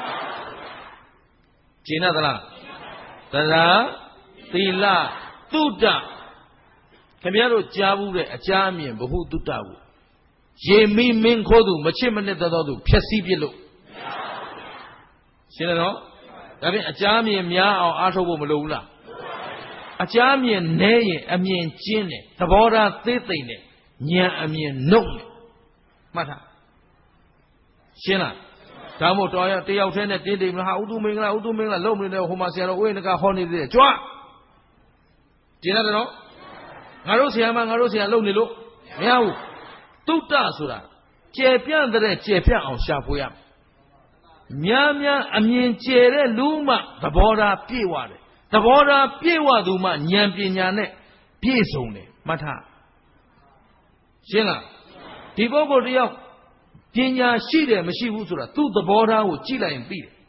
ရှင်းသလားသရသီလသုတ္တခမရတို့ကြားဘူးတဲ့အကြအမြင်ဘ ഹു သုတ္တကိုရေမိမင်းခိုးသူမချစ်မနစ်သောသူဖျက်ဆီးပြစ်လို့ရှင်းတယ်နော်ဒါဖြင့်အကြအမြင်များအောင်အားထုတ်ဖို့မလိုဘူးလားအကြအမြင်နဲရင်အမြင်ကျင်းတယ်သဘောထားသေးသိမ့်တယ်ဉာဏ်အမြင်နှုတ်တယ်မှတ်ထားရှင်းလားဒါမို့တော်ရတယောက်တည်းနဲ့တင်းတိမ်မလားဥတုမင်္ဂလာလုံမနေတဲ့ဟိုမှာဆရာတော်ဥယျာဉ်ကဟောနေသေးတယ်ကြွကျင်းတယ်နော်ငါတို့ဆရာမငါတို့ဆရာလုံနေလို့မရဘူးတုတ္တဆိုတာကျယ်ပြန့်တဲ့ကျယ်ပြန့်အောင်ရှာဖွေရများများအမြင်ကျယ်တဲ့လူမှသဘောထားပြည့်ဝတယ်သဘောထားပြည့်ဝသူမှဉာဏ်ပညာနဲ့ပြည့်စုံတယ်မှတ်ထားရှင်းလားဒီပုဂ္ဂိုလ်တယောက်ပညာရှိတယ်မရှိဘူးဆိုတာသူ့သဘောထားကိုကြည့်လိုက်ရင်သိတယ်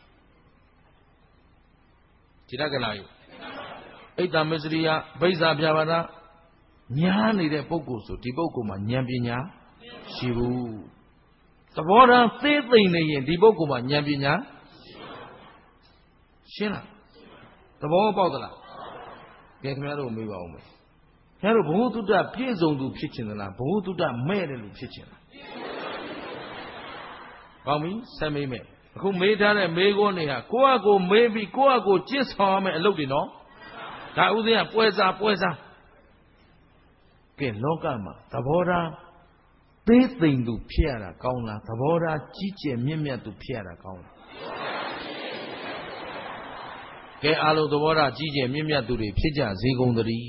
ကြည့်တတ်ကြလားအိတ်တမစ္စရိယဗိဇ္ဇာပြပါဒညားနေတဲ့ပုဂ္ဂိုလ်ဆိုဒီပုဂ္ဂိုလ်မှာဉာဏ်ပညာရှိဘူးသဘောထားသေးသိမ့်နေရင်ဒီပုဂ္ဂိုလ်မှာဉာဏ်ပညာရှင်းလားသဘောပေါက်သလားကဲခင်ဗျားတို့မေးပါဦးမယ်ခင်ဗျားတို့ဘ ഹു တုတ္တပြည့်စုံသူဖြစ်ချင်သလားဘ ഹു တုတ္တမဲ့တယ်လို့ဖြစ်ချင်လားကောင်းပြီဆက်မေးမယ်အခုမေးထားတဲ့မေးခွန်းတွေဟာကိုယ့်အကိုမေးပြီးကိုယ့်အကိုကျင့်ဆောင်ရမယ့်အလုပ်တွေနော်ဒါဥစဉ်ကပွဲစားကဲလောကမှာသဘောထားသေးသိမ့်သူဖြစ်ရတာကောင်းလားသဘောထားကြီးကျယ်မြင့်မြတ်သူဖြစ်ရတာကောင်းလားကဲအားလုံးသဘောထားကြီးကျယ်မြင့်မြတ်သူတွေဖြစ်ကြစေကုန်သတည်း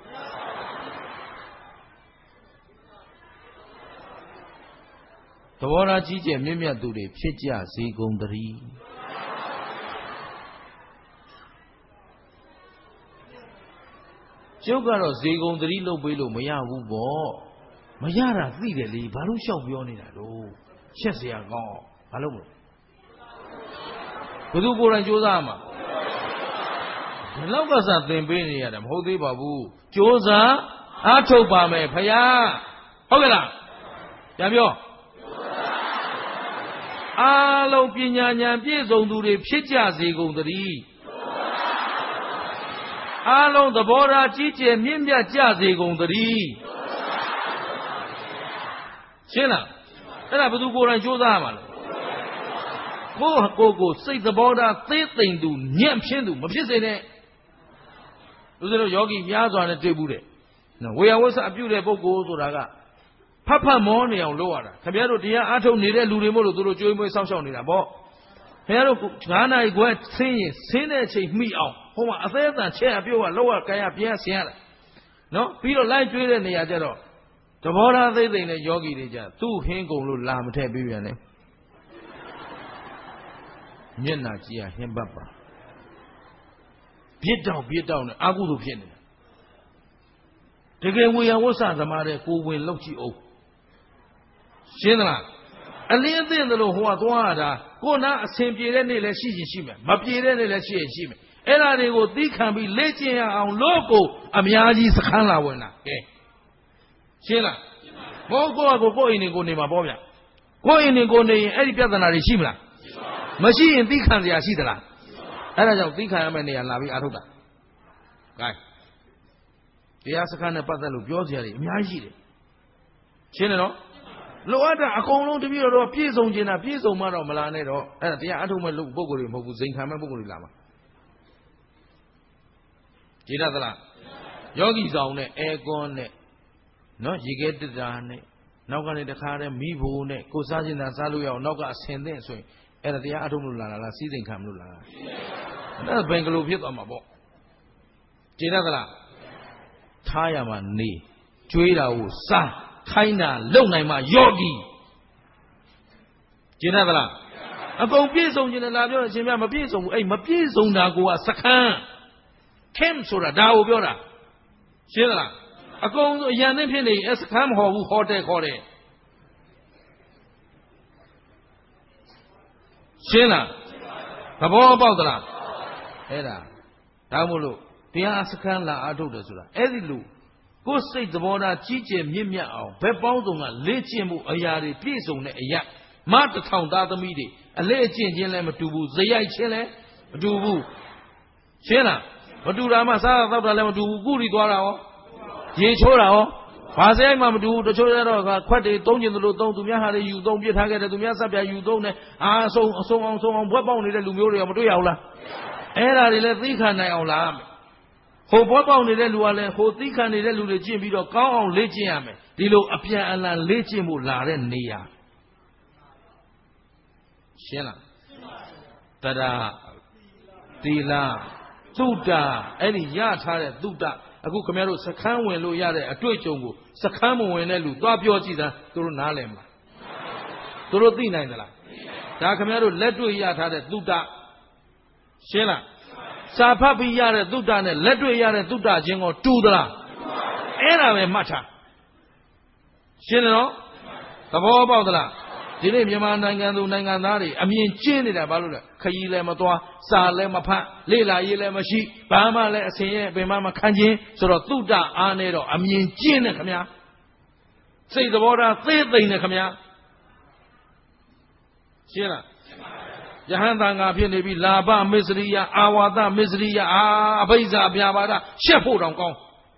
သဘောထားကြီးကျယ်မြင့်မြတ်သူတွေဖြစ်ကြစေကုန်သတည်းကျုပ်ကတော့ဇေကုံသတိလုပ်ပေးလို့မရဘူးပေါ့မရတာသိတယ်လေဘာလို့လျှောက်ပြောနေတာတော့ချက်เสียကောင်းဘာလို့မလို့ဘယ်သူကိုယ်တိုင်ကြိုးစားမှာဒီလောက်ကစားသင်ပေးနေရတယ်မဟုတ်သေးပါဘူးကြိုးစားအားထုတ်ပါမယ်ဖယားဟုတ်ကဲ့လားပြန်ပြောအားလုံးပညာဉာဏ်ပြည့်စုံသူတွေဖြစ်ကြစေကုန်သတည်းအားလုံးသဘောထားကြီးကျယ်မြင့်မြတ်ကြစေကုန်သတည်းရှင်းလားအဲ့ဒါဘယ်သူကိုယ်တိုင်ကြိုးစားရမှာလဲကိုစိတ်သဘောထားသေးသိမ့်သူညံ့ဖြင်းသူမဖြစ်စေနဲ့သူတို့ယောဂီများစွာနဲ့တွေ့ဘူးတဲ့ဝေယဝဆအပြုတဲ့ပုဂ္ဂိုလ်ဆိုတာကဖတ်မောနေအောင်လုပ်ရတာခင်ဗျားတို့တရားအားထုတ်နေတဲ့လူတွေမို့လို့သူတို့ကြွေးမွေးစောင့်ရှောက်နေတာပေါ့ခင်ဗျားတို့9 နာရီခွဲဆင်းရင်ဆင်းတဲ့အချိန်မှီအောင်ဟိုမှာအသေးအတန်ချက်အပြုတ်ကလောက်ကကြပြင်းဆင်းရတယ်နော်ပြီးတော့လိုက်ကျွေးတဲ့နေရာကျတော့သဘောထားသိသိမ့်တဲ့ယောဂီတွေကြသူ့ဟင်းကုန်လို့လာမထည့်ပြီးပြန်လေမျက်နာကြည့်ရဟင်းပတ်ပါပြစ်တောက်နဲ့အာကုသို့ဖြစ်နေတာတကယ်ဝေယဝဆသမားတဲ့ကိုဝင်လောက်ကြည့်အောင်ရှင်းသလားအလင်းအသင့်တယ်လို့ဟိုကသွားရတာကိုနာအစဉ်ပြေတဲ့နေ့လည်းရှိမယ်မပြေတဲ့နေ့လည်းရှိမယ်အဲ့ဒါတွေကိုသီးခံပြီးလေ့ကျင့်ရအောင်လို့ကိုအများကြီးစခန်းလာဝင်တာကဲရှင်းလားမဟုတ်ကိုအိမ်နေကိုနေမှာပေါ့ဗျကိုအိမ်နေကိုနေရင်အဲ့ဒီပြဿနာတွေရှိမလားမရှိရင်သီးခံစရာရှိသလားအဲ့ဒါကြောင့်သီးခံရမယ့်နေရာလာပြီးအားထုတ်တာ။ gain တရားစခန်းနဲ့ပတ်သက်လို့ပြောစရာတွေအများကြီးရှိတယ်။ရှင်းတယ်နော်။လိုအပ်တာအကုန်လုံးတပည့်တော်ပြည့်စုံခြင်းတာပြည့်စုံမှတော့မလာနဲ့တော့အဲ့ဒါတရားအထုတ်မဲ့ပုဂ္ဂိုလ်တွေမဟုတ်ဘူးဇိမ်ခံမဲ့ပုဂ္ဂိုလ်တွေလာမှာ။ကြည်ရသလား။ယောဂီဆောင်နဲ့အဲကွန်နဲ့နော်ရေခဲတတာနဲ့နောက်ကနေတခါတည်းမိဖို့နဲ့ကိုစားခြင်းသာစားလို့ရအောင်နောက်ကအဆင်သင့်ဆိုရင်အဲ့ဒါတရားအထုတ်မလို့လာလားစီးစိမ်ခံမလို့လာလားအဲ့ဒါဘယ်ကလေးဖြစ်သွားမှာပေါ့ကြည်ရသလားထားရမှာနေကျွေးတာကိုစားခိုင်းတာလုံနိုင်မှယောဂီကျင်ရသလားအကုန်ပြည့်စုံခြင်းနဲ့လာပြောအရှင်မြတ်မပြည့်စုံဘူးအဲ့မပြည့်စုံတာကိုကစခန်းခင်ဆိုတာဒါကိုပြောတာရှင်းသလားအကုန်အရန်နဲ့ဖြစ်နေအဲ့စခန်းမဟုတ်ဘူးဟိုတယ်ခေါ်တယ်ရှင်းလားသဘောပေါက်သလားအဲ့ဒါမို့လို့တရားစခန်းလာအားထုတ်တယ်ဆိုတာအဲ့ဒီလိုကိုယ်စိတ်သဘောထားကြီးကျယ်မြင့်မြတ်အောင်ဘက်ပေါင်းစုံကလေ့ကျင့်မှုအရာတွေပြည့်စုံတဲ့အရာမတထောင်သားသမီးတွေအလေ့အကျင့်ချင်းလည်းမတူဘူးဇယိုက်ချင်းလည်းမတူဘူးရှင်းလားမတူတာမှစားတော့တာလည်းမတူဘူးကုရီသွားတာရောရေချိုးတာရောဘာစရိုက်မှမတူဘူးတချို့ကျတော့ခွက်တွေသုံးကျင်သလိုသုံးသူများဟာတွေယူသုံးပြစ်ထားခဲ့တယ်သူများစပ်ပြယူသုံးတယ်အဆုံးအောင်ဘွက်ပေါက်နေတဲ့လူမျိုးတွေကမတွေ့ရဘူးလားအဲ့ဒါတွေလည်းသိခံနိုင်အောင်လားဟိုဘွက်ပေါက်နေတဲ့လူကလည်းဟိုသိခံနေတဲ့လူတွေကျင့်ပြီးတော့ကောင်းအောင်လေ့ကျင့်ရမယ်ဒီလိုအပြန်အလှန်လေ့ကျင့်ဖို့လာတဲ့နေရာရှင်းလားတရားသီလသုတ္တအဲ့ဒီရထားတဲ့သုတ္တအခုခင်ဗျားတို့စခန်းဝင်လို့ရတဲ့အတွေ့အကြုံကိုစခန်းမဝင်တဲ့လူသွားပြောကြည့်တာသူတို့နားလည်မလားသူတို့သိနိုင်သလားဒါခင်ဗျားတို့လက်တွေ့ရထားတဲ့သုတ္တရှင်းလားစာဖတ်ပြီးရတဲ့သုတ္တနဲ့လက်တွေ့ရတဲ့သုတ္တချင်းကိုတူသလားအဲ့ဒါပဲမှတ်ထားရှင်းတယ်နော်သဘောပေါက်သလားဒီနေ့မြန်မာနိုင်ငံသူနိုင်ငံသားတွေအမြင်ကျင်းနေတာဘာလို့လဲခရီးလည်းမသွားစာလည်းမဖတ်လေ့လာရေးလည်းမရှိဘာမှလည်းအစင်ရဲ့ပင်မခံခြင်းဆိုတော့သုတ္တအားနဲ့တော့အမြင်ကျင်းတယ်ခင်ဗျာစိတ်သဘောထားသေးသိမ့်တယ်ခင်ဗျာရှင်းလားယဟန်တန်ဃာဖြစ်နေပြီလာဘမစ္စရိယအာဝါဒမစ္စရိယအဘိဇာပြာပါဒရှက်ဖို့တောင်ကောင်း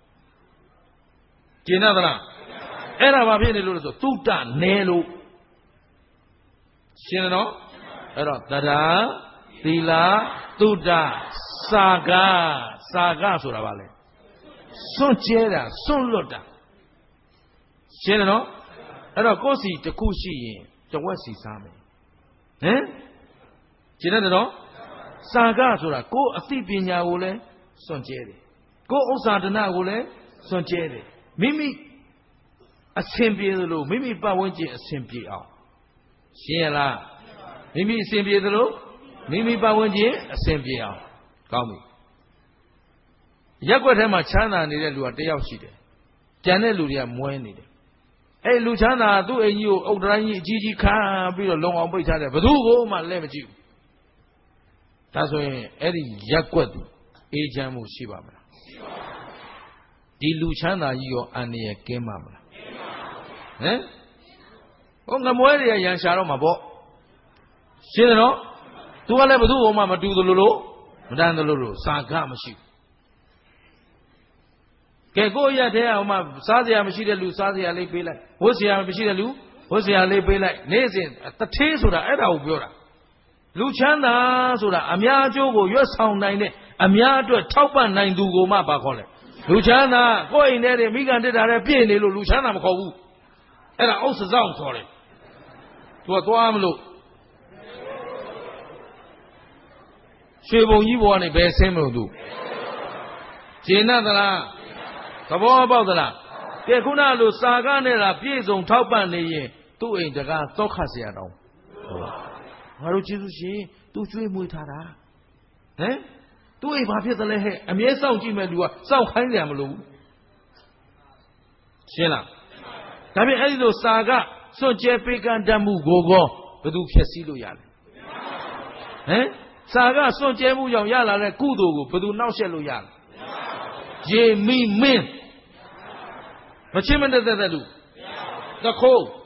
ကျင်ရသလားအဲ့ဒါဘာဖြစ်နေလို့လဲဆိုသုတ္တနဲလို့ရှင်းနော်အဲ့တော့တရားသီလသုတ္တစာကဆိုတာဘာလဲစွန့်ကျဲတာစွန့်လွတ်တာရှင်းနော်အဲ့တော့ကိုယ်စီတစ်ခုရှိရင်တဝက်စီစားမယ်ဟမ်ရှင်းတယ်နော်စာကဆိုတာကိုယ်အသိပညာကိုလည်းစွန့်ကျဲတယ်ကိုယ်ဥစ္စာဒနာကိုလည်းစွန့်ကျဲတယ်မိမိအဆင်ပြေသလိုမိမိပတ်ဝန်းကျင်အဆင်ပြေအောင်ရှင်းရလားမိမိအဆင်ပြေသလိုမိမိပတ်ဝန်းကျင်အဆင်ပြေအောင်ကောင်းပြီရက်ွက်ထဲမှာချမ်းသာနေတဲ့လူကတယောက်ရှိတယ်ကြံတဲ့လူတွေကမွဲနေတယ်အဲ့လူချမ်းသာသူ့အိမ်ကြီးကိုအုတ်တိုင်းကြီးအကြီးကြီးခါပြီးတော့လုံအောင်ပိတ်ထားတယ်ဘယ်သူကိုမှလက်မကြည့်ဘူးဒါဆိုရင်အဲ့ဒီရက်ွက်သူအေးချမ်းမှုရှိပါမလားရှိပါဘူးဒီလူချမ်းသာကြီးရောအန္တရာယ်ကင်းပါမလားဟမ်ဟောငမွဲတွေကရန်ရှာတော့မှာပေါ့ရှင်းတယ်နော်သူကလည်းဘသူ့ဘုံမှမတူသလိုလို့မတန်သလိုလို့စာကမရှိဘူးကဲကိုယ့်ရက်ထဲဟိုမှစားစရာမရှိတဲ့လူစားစရာလေးပေးလိုက်ဝတ်စရာမရှိတဲ့လူဝတ်စရာလေးပေးလိုက်နေ့စဉ်တထေးဆိုတာအဲ့ဒါကိုပြောတာလူချမ်းသာဆိုတာအများအကျိုးကိုရွတ်ဆောင်နိုင်တဲ့အများအတွက်ထောက်ပံ့နိုင်သူကိုမှပါခေါ်လဲလူချမ်းသာကိုယ့်အိမ်ထဲတွေမိကန်တက်တာတွေပြည့်နေလို့လူချမ်းသာမခေါ်ဘူးအဲ့ဒါအုပ်စစောင့်ခေါ်တယ်သူကသွားမလို့ရွှေဘုံကြီးဘောကနေဘယ်ဆင်းမလို့သူရှင်းသလားသဘောပေါက်သလားကဲခုနလိုစာကနဲ့တာပြည့်စုံထောက်ပံ့နေရင်သူ့အိမ်တကားသောက်ခတ်เสียတောင်းငါတို့ကျေးဇူးရှင်သူကျွေးမွေးထားတာဟမ်သူ့အိမ်ဘာဖြစ်သလဲဟဲ့အမြဲစောင့်ကြည့်မဲ့လူကစောင့်ခိုင်းတယ်မလို့ရှင်းလားဒါပြင်အဲ့ဒီလိုစာကစွန့်ကြဲပေးကမ်းတတ်မှုကိုကောဘယ်သူဖြည့်ဆည်းလို့ရလဲဟမ်စာကစွန့်ကြဲမှုကြောင့်ရလာတဲ့ကုသိုလ်ကိုဘယ်သူနှောက်ယှက်လို့ရလဲရေမိမင်းမချင်းမတသက်တဲ့လူတခိုး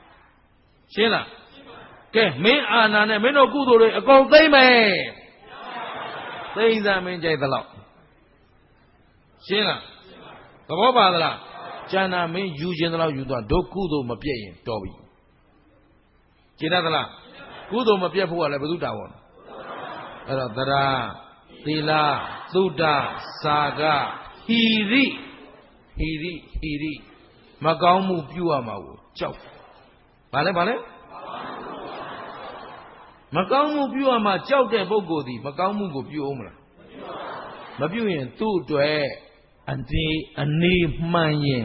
ရှင်းလားကဲမင်းအာနာနဲ့မင်းတို့ကုသိုလ်တွေအကုန်သိမ့်မယ်သိဉ္ဇာမင်းကြိုက်သလောက်ရှင်းလားသဘောပါသလားကျန်တာမင်းယူခြင်းသလောက်ယူသွားဒုကုသိုလ်မပြည့်ရင်တော်ပြီကျင့်တတ်သလားကုသိုလ်မပြတ်ဖို့ကလည်းဘု து တာဝန်အဲ့တော့သရသီလသုဒ္ဓစာကဟီရိမကောင်းမှုပြုရမှာကိုကြောက်ဘာလဲမကောင်းမှုပြုရမှာကြောက်တဲ့ပုဂ္ဂိုလ်ဒီမကောင်းမှုကိုပြုအောင်မလားမပြုရင်သူ့အတွက်အနေမှန်ရင်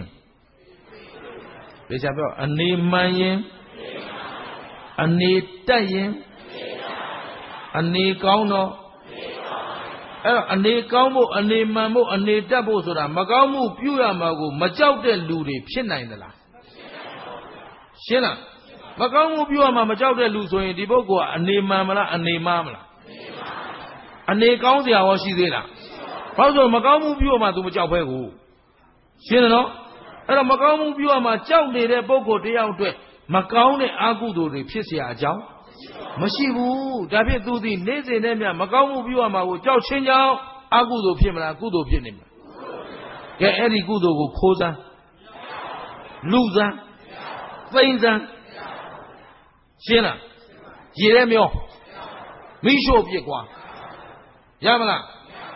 ဒါပြောအနေမှန်ရင်အနေတက်ရင်အနေကောင်းတော့အဲ့တော့အနေကောင်းဖို့အနေမှန်ဖို့အနေတက်ဖို့ဆိုတာမကောင်းမှုပြုရမှာကိုမကြောက်တဲ့လူတွေဖြစ်နိုင်သလားရှင်းလားမကောင်းမှုပြုရမှာမကြောက်တဲ့လူဆိုရင်ဒီပုဂ္ဂိုလ်ကအနေမှန်မလားအနေမှားမလားအနေကောင်းစရာရောရှိသေးလားဘာလို့ဆိုမကောင်းမှုပြုရမှာ तू မကြောက်ဘဲကိုရှင်းတယ်နော်အဲ့တော့မကောင်းမှုပြုရမှာကြောက်နေတဲ့ပုဂ္ဂိုလ်တယောက်အတွက်မကောင်းတဲ့အကုသိုလ်တွေဖြစ်เสียအကြောင်းမရှိဘူးဒါဖြင့်သူသည်နေ့စဉ်နဲ့မြမကောင်းမှုပြုရမှာကိုကြောက်ချင်းကြောင့်အကုသိုလ်ဖြစ်မလားကုသိုလ်ဖြစ်နေမလားကဲအဲ့ဒီကုသိုလ်ကိုခိုးစမ်းလူစမ်းသိမ့်စမ်းရှင်းလားရေထဲမျောမိရှို့ပြစ်ကွာရမလား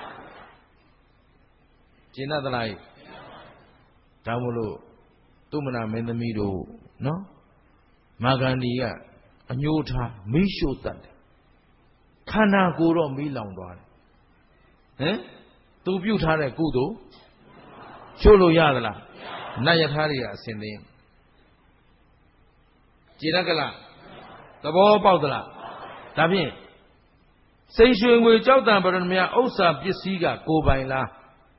ကျင့်တတ်လားဒါမို့လို့သုမနာမင်းသမီးတို့နော်မာဂန္ဒီကအညှိုးထားမိရှို့တတ်တယ်ခန္ဓာကိုယ်တော့မိလောင်သွားတယ်ဟမ်သူပြုတ်ထားတဲ့ကုသိုလ်ရှို့လို့ရသလားနတ်ယထာတွေကအစင်သိကြည်ရကလားသဘောပေါက်သလားဒါဖြင့်စိန်ရွှေငွေကြောက်တံပရမယဥစ္စာပစ္စည်းကကိုယ်ပိုင်လား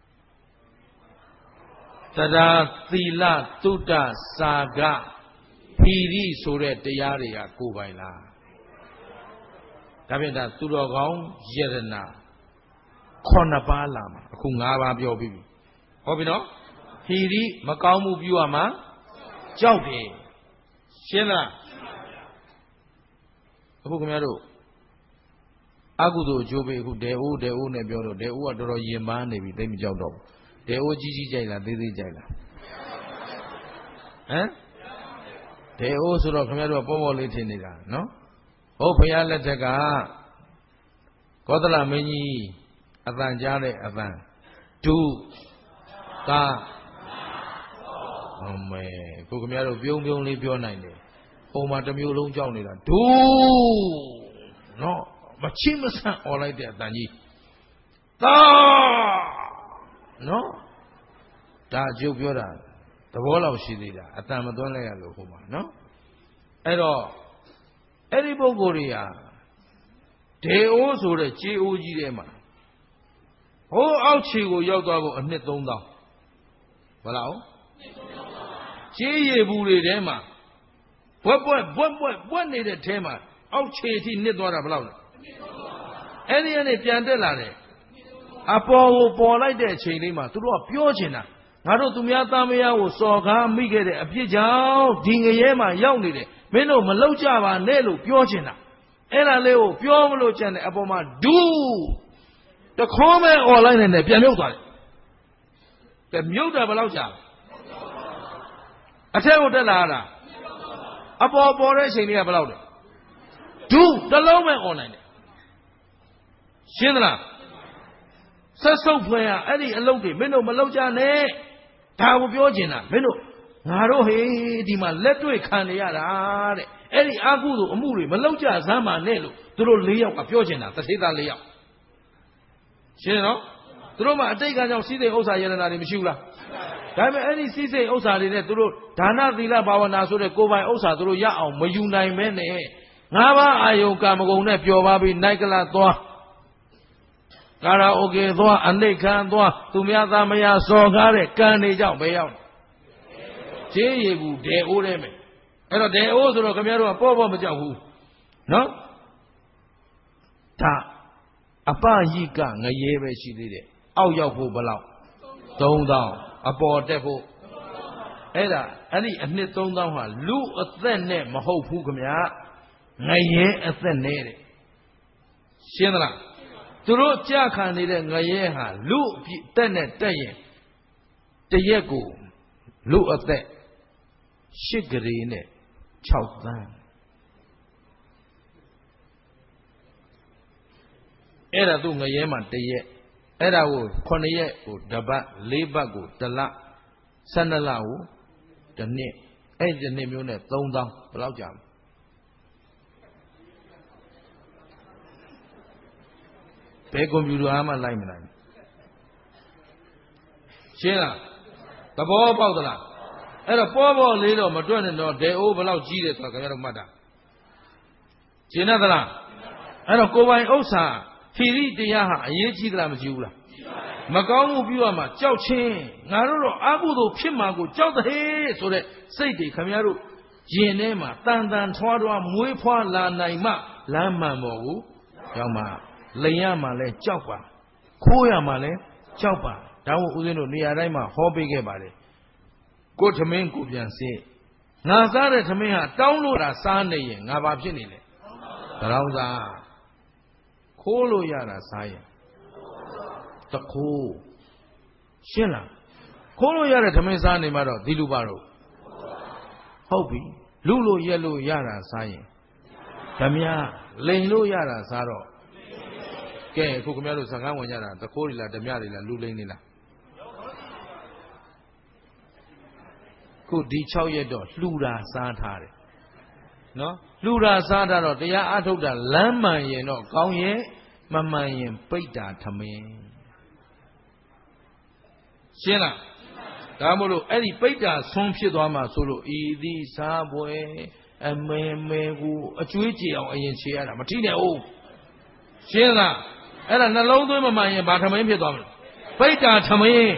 တရားသီလသုဒ္ဓစာကဟီရိဆိုတဲ့တရားတွေကကိုယ်ပိုင်လားဒါဖြင့်ဒါသူတော်ကောင်းယရနာ9ပါးလာမှာအခု5ပါးပြောပြီးပြီဟုတ်ပြီနော်ဟီရိမကောင်းမှုပြုရမှာကြောက်တယ်ရှင်းလားအခုခင်ဗျားတို့အကုသိုလ်အကျိုးပေးအခုဒေအိုးနဲ့ပြောတော့ဒေအိုးကတော်တော်ရင်ပန်းနေပြီသိမကြောက်တော့ဘူးဒေအိုးကြီးကြိုက်လားသေးကြိုက်လားဟမ်ဒေအိုးဆိုတော့ခင်ဗျားတို့ကပေါ်လေးထင်နေတာနော်ဟုတ်ဘုရားလက်ထက်ကကောသလမင်းကြီးအတန်ကြားတဲ့အတန်ဒုတာအမေခုခင်ဗျားတို့ပြုံးလေးပြောနိုင်တယ်ပုံမှာတစ်မျိုးလုံးကြောက်နေတာဒုနော်မချိမဆန့်អော်လိုက်တဲ့အတန်ကြီးသာနော်ဒါအကျုပ်ပြောတာသဘောလောက်ရှိသေးတာအတန်မသွန်းလိုက်ရလို့ဟိုမှာနော်အဲ့တော့အဲ့ဒီပုဂ္ဂိုလ်တွေဟာဒေအိုးဆိုတဲ့ကြေးအိုးကြီးထဲမှာဟိုးအောက်ခြေကိုရောက်သွားဖို့အနှစ်3000ဘာလို့ကြေးရည်ဘူးတွေထဲမှာဘွက်နေတဲ့ထဲမှာအောက်ခြေအထိနှစ်သွားတာဘယ်လောက်လဲအဲ့ဒီကနေပြန်တက်လာတယ်အပေါ်ကိုပေါ်လိုက်တဲ့အချိန်လေးမှာသူတို့ကပြောချင်တာငါတို့သူများသားမယားကိုစော်ကားမိခဲ့တဲ့အပြစ်ကြောင့်ဒီငရဲမှာရောက်နေတယ်မင်းတို့မလောက်ကြပါနဲ့လို့ပြောချင်တာအဲ့ဒါလေးကိုပြောမလို့ကြံတယ်အပေါ်မှာဒူးတခေါမဲអော်လိုက်နေပြန်မြုပ်သွားတယ်ကဲမြုပ်တာဘယ်လောက်ကြာအထက်ကိုတက်လာတာအပေါ်တဲ့အချိန်လေးကဘယ်လောက်လဲဒူးတစ်လုံးပဲអော်နိုင်တယ်ရှင်းသလားဆက်ဆုပ်ဖွယ်ရအဲ့ဒီအလုပ်တွေမင်းတို့မလုပ်ကြနဲ့ဒါကိုပြောချင်တာမင်းတို့ငါတို့ဟေးဒီမှာလက်တွေ့ခံနေရတာတဲ့အဲ့ဒီအာကုသို့အမှုတွေမလုပ်ကြစမ်းပါနဲ့လို့သူတို့၄ယောက်ကပြောချင်တာတထေးသား၄ယောက်ရှင်းနော်သူတို့မှအတိတ်ကကြောင့်စီးစိမ်ဥစ္စာယရနာတွေမရှိဘူးလားဒါပေမဲ့အဲ့ဒီစီးစိမ်ဥစ္စာတွေနဲ့သူတို့ဒါနသီလဘာဝနာဆိုတဲ့ကိုယ်ပိုင်ဥစ္စာသူတို့ရအောင်မယူနိုင်မဲနဲ့၅ပါးအာယုံကာမဂုဏ်နဲ့ပျော်ပါပြီးနိုင်ကလာသွားကာရာအိုကေသွားအနိတ်ခံသွားသူများသားမယားစော်ကားတဲ့ကံတွေကြောင့်ဘယ်ရောက်ကျေးရည်ဘူးဒေအိုးတဲ့မယ်အဲ့တော့ဒေအိုးဆိုတော့ခင်ဗျားတို့ကပေါ့မကြောက်ဘူးနော်ဒါအပယိကငရဲပဲရှိသေးတယ်အောက်ရောက်ဖို့ဘယ်လောက်3000အပေါ်တက်ဖို့အဲ့ဒါအဲ့ဒီအနှစ်3000ဟာလူအသက်နဲ့မဟုတ်ဘူးခင်ဗျာငရဲအသက်နဲ့တဲ့ရှင်းသလားသူတို့ကြာခံနေတဲ့ငရဲဟာလူအပြစ်တက်နဲ့တက်ရင်တရက်ကိုလူအသက်8 ကလေးနဲ့6 သန်းအဲ့ဒါသူငရဲမှာတရက်အဲ့ဒါကို9 ရက်ကိုတစ်ပတ်4 ပတ်ကို1 လ12 လကို1 နှစ်အဲ့ဒီ1 နှစ်မျိုးနဲ့3 သောင်းဘယ်လောက်ကြာမလဲဘယ်ကွန်ပျူတာမှလိုက်မနိုင်ရှင်းလားသဘောပေါက်သလားအဲ့တော့ပေါ်လေးတော့မတွက်နဲ့တော့ဒေအိုးဘယ်လောက်ကြီးတယ်ဆိုတာခင်ဗျားတို့မှတ်တာရှင်းသလားအဲ့တော့ကိုယ်ပိုင်ဥစ္စာဟိရိတရားဟာအရေးကြီးသလားမကြီးဘူးလားမကောင်းမှုပြုရမှာကြောက်ချင်းငါတို့တော့အကုသိုလ်ဖြစ်မှာကိုကြောက်တဲ့ဟေးဆိုတဲ့စိတ်တွေခင်ဗျားတို့ရင်ထဲမှာတန်တန်ထွားထွားမွေးဖွားလာနိုင်မှလမ်းမှန်ပေါ်ကိုရောက်မှာလိန်ရမှာလဲကြောက်ပါခိုးရမှာလဲကြောက်ပါဒါမို့ဦးဇင်းတို့နေရာတိုင်းမှာဟောပေးခဲ့ပါတယ်ကိုထမင်းကိုပြန်စေငါစားတဲ့ထမင်းဟာတောင်းလို့တာစားနေရင်ငါဘာဖြစ်နေလဲတောင်းစားခိုးလို့ရတာစားရင်တခိုးရှင်းလားခိုးလို့ရတဲ့ထမင်းစားနေမှတော့ဒီလူပါတော့ဟုတ်ပြီလူလို့ရက်လို့ရတာစားရင်ဓမြလိန်လို့ရတာစားတော့ကဲအခုခင်ဗျားတို့စကားဝင်ကြတာတခိုးတွေလားဓမြတွေလားလူလိန်တွေလားခုဒီ6 ရက်တော့လှူတာစားထားတယ်နော်လှူတာစားထားတော့တရားအထုတ်တာလမ်းမှန်ရင်တော့ကောင်းရဲ့မမှန်ရင်ပိတ်တာထမင်းရှင်းလားဒါမို့လို့အဲ့ဒီပိတ်တာဆုံးဖြစ်သွားမှဆိုလို့ဤသည့်စားပွဲအမေကိုအကျွေးကြေအောင်အရင်ခြေရတာမထိနဲ့ဦးရှင်းလားအဲ့ဒါနှလုံးသွင်းမမှန်ရင်ဘာထမင်းဖြစ်သွားမလဲပိတ်တာထမင်း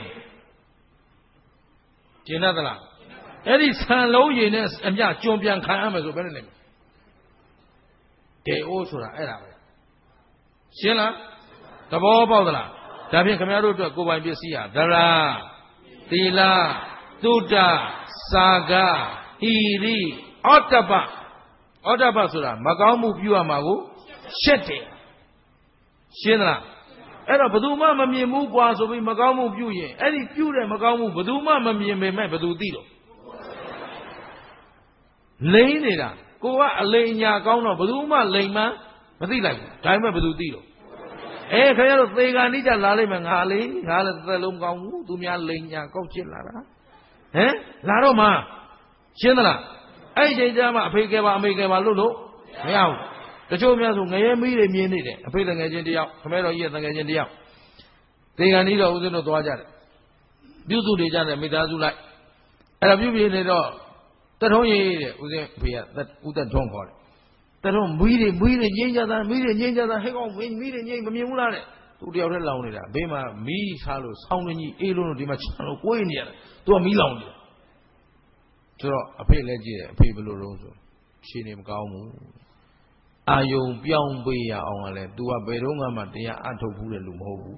ရှင်းသလားအဲ့ဒီဆန်လုံးရည်နဲ့အမြကျွံပြန်ခံရမယ်ဆိုဘယ်နဲ့လဲတေအိုးဆိုတာအဲ့ဒါပဲရှင်းလားသဘောပေါက်သလားဒါဖြင့်ခင်ဗျားတို့အတွက်ကိုယ်ပိုင်ပစ္စည်းဟာသရာသီလသုတ္တစာကဟိရိဩတ္တပဆိုတာမကောင်းမှုပြုရမှာကိုရှက်တယ်ရှင်းသလားအဲ့တော့ဘယ်သူမှမမြင်ဘူးကွာဆိုပြီးမကောင်းမှုပြုရင်အဲ့ဒီပြုတဲ့မကောင်းမှုဘယ်သူမှမမြင်ပေမဲ့ဘယ်သူသိတော့လိမ့်နေတာကိုကအလိမ်ညာကောင်းတော့ဘယ်သူမှလိမ်မှမသိလိုက်ဘူးဒါပေမဲ့ဘယ်သူသိတော့ခင်ဗျားတို့သေကန်နိကြလာလိုက်မယ်ငါလည်းသက်လုံးကောင်းဘူးသူများလိမ်ညာကောက်ချစ်လာတာလာတော့မှရှင်းသလားအဲ့ဒီချိန်ကျမှအဖေကဲပါအမေကဲပါလို့မရဘူးတချို့များဆိုငရဲမီးတွေမြင်နေတယ်အဖေတငယ်ချင်းတယောက်ခမဲတော်ကြီးရဲ့တငယ်ချင်းတယောက်သေကန်နိတော့ဦးဇင်းတို့သွားကြတယ်ပြုစုနေကြတယ်မိသားစုလိုက်အဲ့ဒါပြုပြနေတော့တထုံးရေးတဲ့ဦးဇင်းဖေကဦးသက်ထုံးခေါ်တယ်တထုံးမီးတွေငိမ့်ကြတာဟဲ့ကောင်မီးတွေငိမ့်မမြင်ဘူးလားတဲ့သူတယောက်တည်းလောင်နေတာဘေးမှာမီးထားလို့ဆောင်းနေကြီးအေးလုံးလို့ဒီမှာချမ်းလို့ကိုယ်နေရတယ်သူကမီးလောင်နေတယ်ဆိုတော့အဖေလည်းကြည့်တယ်အဖေဘယ်လိုလုပ်ဆိုခြေနေမကောင်းဘူးအာယုံပြောင်းပေးရအောင်လဲ तू ကဘယ်တော့မှတရားအထုတ်ဘူးတဲ့လူမဟုတ်ဘူး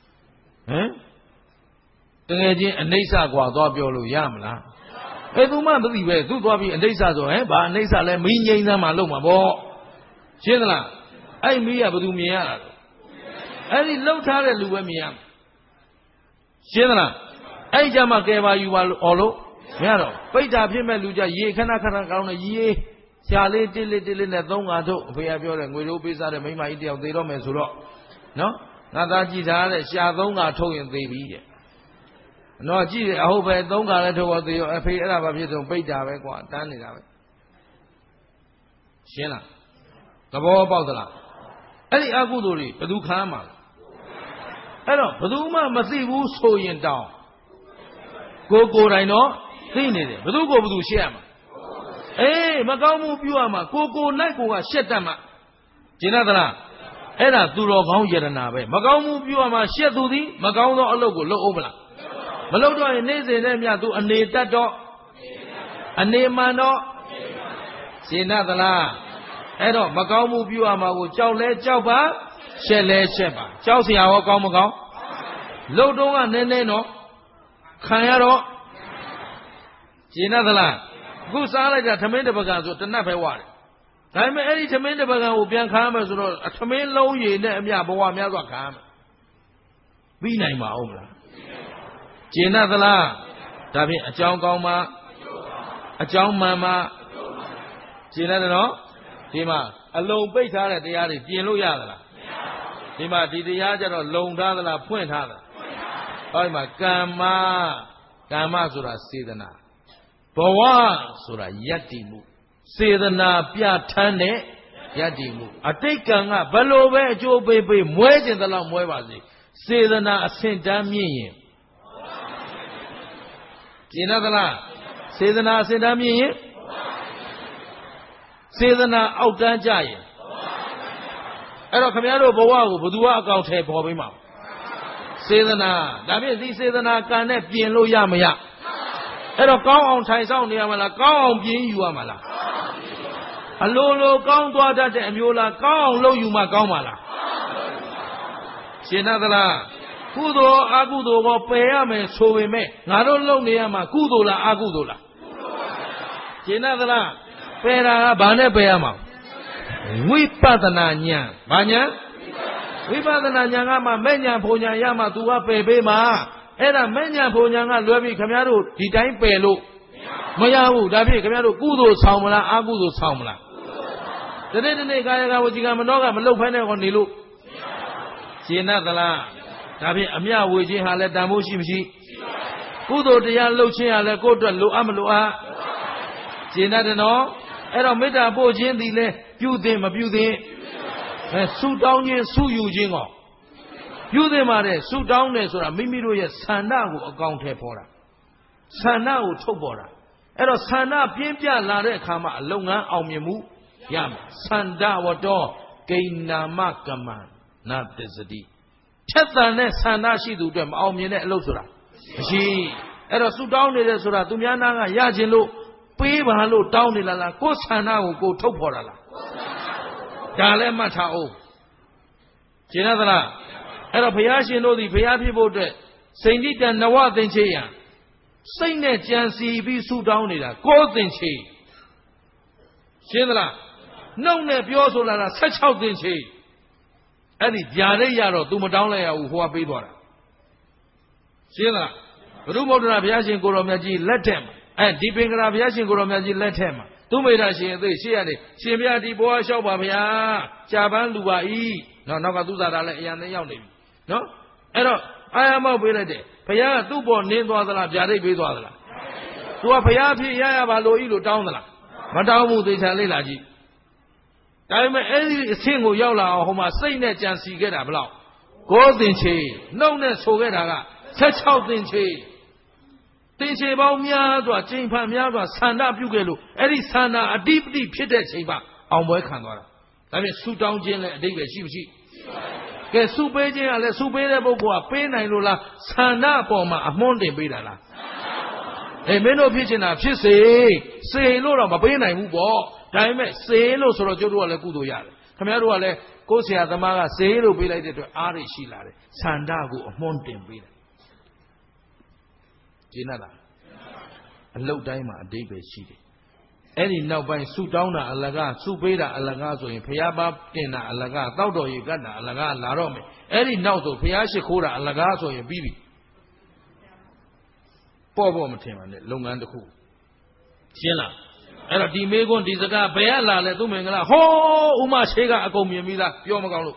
တကယ်ချင်းအနှိမ့်စကွာသွားပြောလို့ရမလားသူမှမသိပဲသူသွားပြီးအနှိမ့်စဆိုဘာအနှိမ့်စလဲမီးငိမ့်စမ်းမှလုံးမှာပေါ့ရှင်းသလားအဲ့မီးကဘယ်သူမြင်ရတာအဲ့ဒီလှုပ်ထားတဲ့လူပဲမြင်ရမှာရှင်းသလားအဲ့ကြမှာကဲပါယူပါလို့အော်လို့မရတော့ပိတ်တာဖြစ်မဲ့လူကြရေခဏကောင်းတဲ့ရေရှာလေးတစ်လေးနဲ့3 ခါထုတ်အဖေကပြောတယ်ငွေတို့ပေးစားတဲ့မိမကြီးတယောက်သေတော့မယ်ဆိုတော့နော်ငါသားကြည့်ထားတဲ့ရှာ3 ခါထုတ်ရင်သေပြီတဲ့နော်ကြည့်တယ်အဟုတ်ပဲ3 ခါလည်းထုတ်တော့သေရောအဖေအဲ့ဒါဘာဖြစ်ဆုံးပိတ်တာပဲကွာတန်းနေတာပဲရှင်းလားသဘောပေါက်သလားအဲ့ဒီအကုသိုလ်တွေဘယ်သူခံမှာလဲအဲ့တော့ဘယ်သူမှမသိဘူးဆိုရင်တောင်းကိုယ်တိုင်တော့သိနေတယ်ဘယ်သူကိုဘယ်သူရှက်ရမှာမကောင်းမှုပြုရမှာကိုနိုင်ကိုကရှက်တတ်မှာကျင်သလားအဲ့ဒါသူတော်ကောင်းယရနာပဲမကောင်းမှုပြုရမှာရှက်သူသည်မကောင်းသောအလုပ်ကိုလုပ်အောင်မလားမလုပ်တော့ရင်နေ့စဉ်နဲ့မြတ်သူအနေတတ်တော့အနေမှန်တော့ကျင်သလားအဲ့တော့မကောင်းမှုပြုရမှာကိုကြောက်လဲကြောက်ပါရှက်လဲရှက်ပါကြောက်เสียရောကောင်းမကောင်းလှုပ်တော့ကနည်းနည်းတော့ခံရတော့ကျင်သလားအခုစားလိုက်တာထမင်းတစ်ပကံဆိုတနတ်ပဲဝတယ်ဒါပေမဲ့အဲ့ဒီသမင်းတစ်ပကံကိုပြန်ခါမယ်ဆိုတော့သမင်းလုံးရည်နဲ့အမြဘဝများစွာခါမယ်ပြီးနိုင်ပါဦးမလားကျင်သလားဒါဖြင့်အကြောင်းကောင်းမှအကြောင်းမှန်မှကျင်တယ်နော်ဒီမှာအလုံးပိတ်ထားတဲ့တရားတွေပြင်လို့ရသလားဒီမှာဒီတရားကြတော့လုံထားသလားဖွင့်ထားသလားဟောဒီမှာကမ္မဆိုတာစေတနာဘဝဆိုတာယတ္တိမှုစေတနာပြဋ္ဌာန်းတဲ့ယတ္တိမှုအတိတ်ကံကဘလို့ပဲအကျိုးပေးမွဲကျင်သလောက်မွဲပါစေစေတနာအဆင့်တန်းမြင့်ရင်ကျင်သလားစေတနာအဆင့်တန်းမြင့်ရင်စေတနာအောက်တန်းကြရင်အဲ့တော့ခင်ဗျားတို့ဘဝကိုဘယ်သူကအကောင်ထဲပေါ်ပေးမှာစေတနာဒါဖြင့်ဒီစေတနာကံနဲ့ပြင်လို့ရမရအဲ့တော့ကောင်းအောင်ထိုင်ဆောင်နေရမလားကောင်းအောင်ပြင်ယူရမလားအလိုလိုကောင်းသွားတတ်တဲ့အမျိုးလားကောင်းအောင်လုပ်ယူမှကောင်းပါလားရှင်းသလားကုသိုလ်အကုသိုလ်ကိုပယ်ရမယ်ဆိုပေမဲ့ငါတို့လုပ်နေရမှာကုသိုလ်လားအကုသိုလ်လားရှင်းသလားပယ်တာကဘာနဲ့ပယ်ရမှာဝိပဿနာဉာဏ်ဘာဉာဏ်ဝိပဿနာဉာဏ်ကမှမဲ့ဉာဏ်ဘုံဉာဏ်ရမှ तू ကပယ်ပေးမှာအဲ့ဒါမဲ့ဉာဏ်ဘုံဉာဏ်ကလွဲပြီးခင်ဗျားတို့ဒီတိုင်းပယ်လို့မရဘူးဒါဖြင့်ခင်ဗျားတို့ကုသိုလ်ဆောင်မလားအကုသိုလ်ဆောင်မလားတနေ့ကာယကဝစီကမနောကမလုတ်ဖဲနဲ့ကိုနေလို့ရှင်းသလားဒါဖြင့်အမြဝေခြင်းဟာလည်းတန်ဖို့ရှိမရှိကုသိုလ်တရားလှုပ်ခြင်းဟာလည်းကိုယ့်အတွက်လိုအပ်မလိုအပ်ရှင်းတယ်နော်အဲ့တော့မေတ္တာပို့ခြင်းသည်လည်းပြုသင့်မပြုသင့်ဆုတောင်းခြင်းဆုယူခြင်းကောပြုသင့်ပါတယ်ဆုတောင်းတယ်ဆိုတာမိမိတို့ရဲ့ဆန္ဒကိုအကောင်ထဲပေါ်တာဆန္ဒကိုထုတ်ပေါ်တာအဲ့တော့ဆန္ဒပြင်းပြလာတဲ့အခါမှာအလုပ်ငန်းအောင်မြင်မှုရမယ်ဆန္ဒဝတ္တောဂိဏမကမံနာတစ္စတိဖြတ်တန်တဲ့ဆန္ဒရှိသူအတွက်မအောင်မြင်တဲ့အလုပ်ဆိုတာမရှိအဲ့တော့ဆုတောင်းနေတယ်ဆိုတာသူများနာကရခြင်းလို့ပေးပါလို့တောင်းနေလားကိုယ်ဆန္ဒကိုကိုထုတ်ဖော်တာလားဒါလည်းမှတ်ထားအောင်ရှင်းသလားအဲ့တော့ဘုရားရှင်တို့သည်ဘုရားဖြစ်ဖို့အတွက်စိန်တိတနဝသင်္ချေယံစိတ်နဲ့ကြံစီပြီးဆုတောင်းနေတာကိုသင်္ချေရှင်းသလားနှုတ်နဲ့ပြောဆိုလာတာ16သင်္ချေအဲ့ဒီဗျာဒိတ်ရတော့ तू မတောင်းလိုက်ရဘူးဟိုကပေးသွားတာရှင်းသလားဘုရုမௌဒနာဘုရားရှင်ကိုတော်မြတ်ကြီးလက်ထက်မှာဒီပင်ကရာဘုရားရှင်ကိုတော်မြတ်ကြီးလက်ထက်မှာသူမိတာရှင်အသေးရှေ့ရတယ်ရှင်ဘုရားဒီဘဝလျှောက်ပါဗျာကြာပန်းလူပါဤနော်နောက်ကသူစားတာလည်းအရန်သိရောက်နေပြီနော်အဲ့တော့အာရမောက်ပေးလိုက်တယ်ဘုရားကသူ့ပေါ်နင်းသွားသလားဗျာဒိတ်ပေးသွားသလားသူကဘုရားဖြစ်ရပါလို့ဤလို့တောင်းသလားမတောင်းဘူးသေချာလေးလာကြည့်ဒါပေမဲ့အဲ့ဒီအဆင့်ကိုရောက်လာအောင်ဟိုမှာစိတ်နဲ့ကြံစီခဲ့တာဘလောက်9သင်္ချေနှုတ်နဲ့ဆိုခဲ့တာက16သင်္ချေသင်္ချေပေါင်းများစွာကျင့်ဖန်များစွာဆန္ဒပြုခဲ့လို့အဲ့ဒီဆန္ဒအတိပတိဖြစ်တဲ့ချိန်မှာအောင်ပွဲခံသွားတာဒါဖြင့်ဆုတောင်းခြင်းလည်းအတိတ်ပဲရှိမရှိကဲဆုပေးခြင်းကလည်းဆုပေးတဲ့ပုဂ္ဂိုလ်ကပေးနိုင်လို့လားဆန္ဒအပေါ်မှာအမွှန်းတင်ပေးတာလားမင်းတို့ဖြစ်ချင်တာဖြစ်စေလို့တော့မပေးနိုင်ဘူးပေါ့ဒါပေမဲ့စေလို့ဆိုတော့ကျုပ်တို့ကလည်းကုသိုလ်ရတယ်ခင်ဗျားတို့ကလည်းကိုယ်ဆရာသမားကစေလို့ပေးလိုက်တဲ့အတွက်အားရရှိလာတယ်ဆန္ဒကိုအမွှန်းတင်ပေးတယ်ကျင်းရတာအလုတ်တိုင်းမှာအတိတ်ပဲရှိတယ်အဲ့ဒီနောက်ပိုင်းဆုတောင်းတာအလကားဆုပေးတာအလကားဆိုရင်ဘုရားပါတင်တာအလကားတောက်တော်ရေကတ်တာအလကားလာတော့မယ်အဲ့ဒီနောက်ဆိုဘုရားရှိခိုးတာအလကားဆိုရင်ပြီးပြီပေါ့မထင်ပါနဲ့လုပ်ငန်းတစ်ခုရှင်းလားအဲ့တော့ဒီမေကွန်းဒီစကားဘယ်ကလာလဲသူမင်္ဂလာဟောဥမရှိကအကုန်မြင်ပြီးသားပြောမကောင်းလို့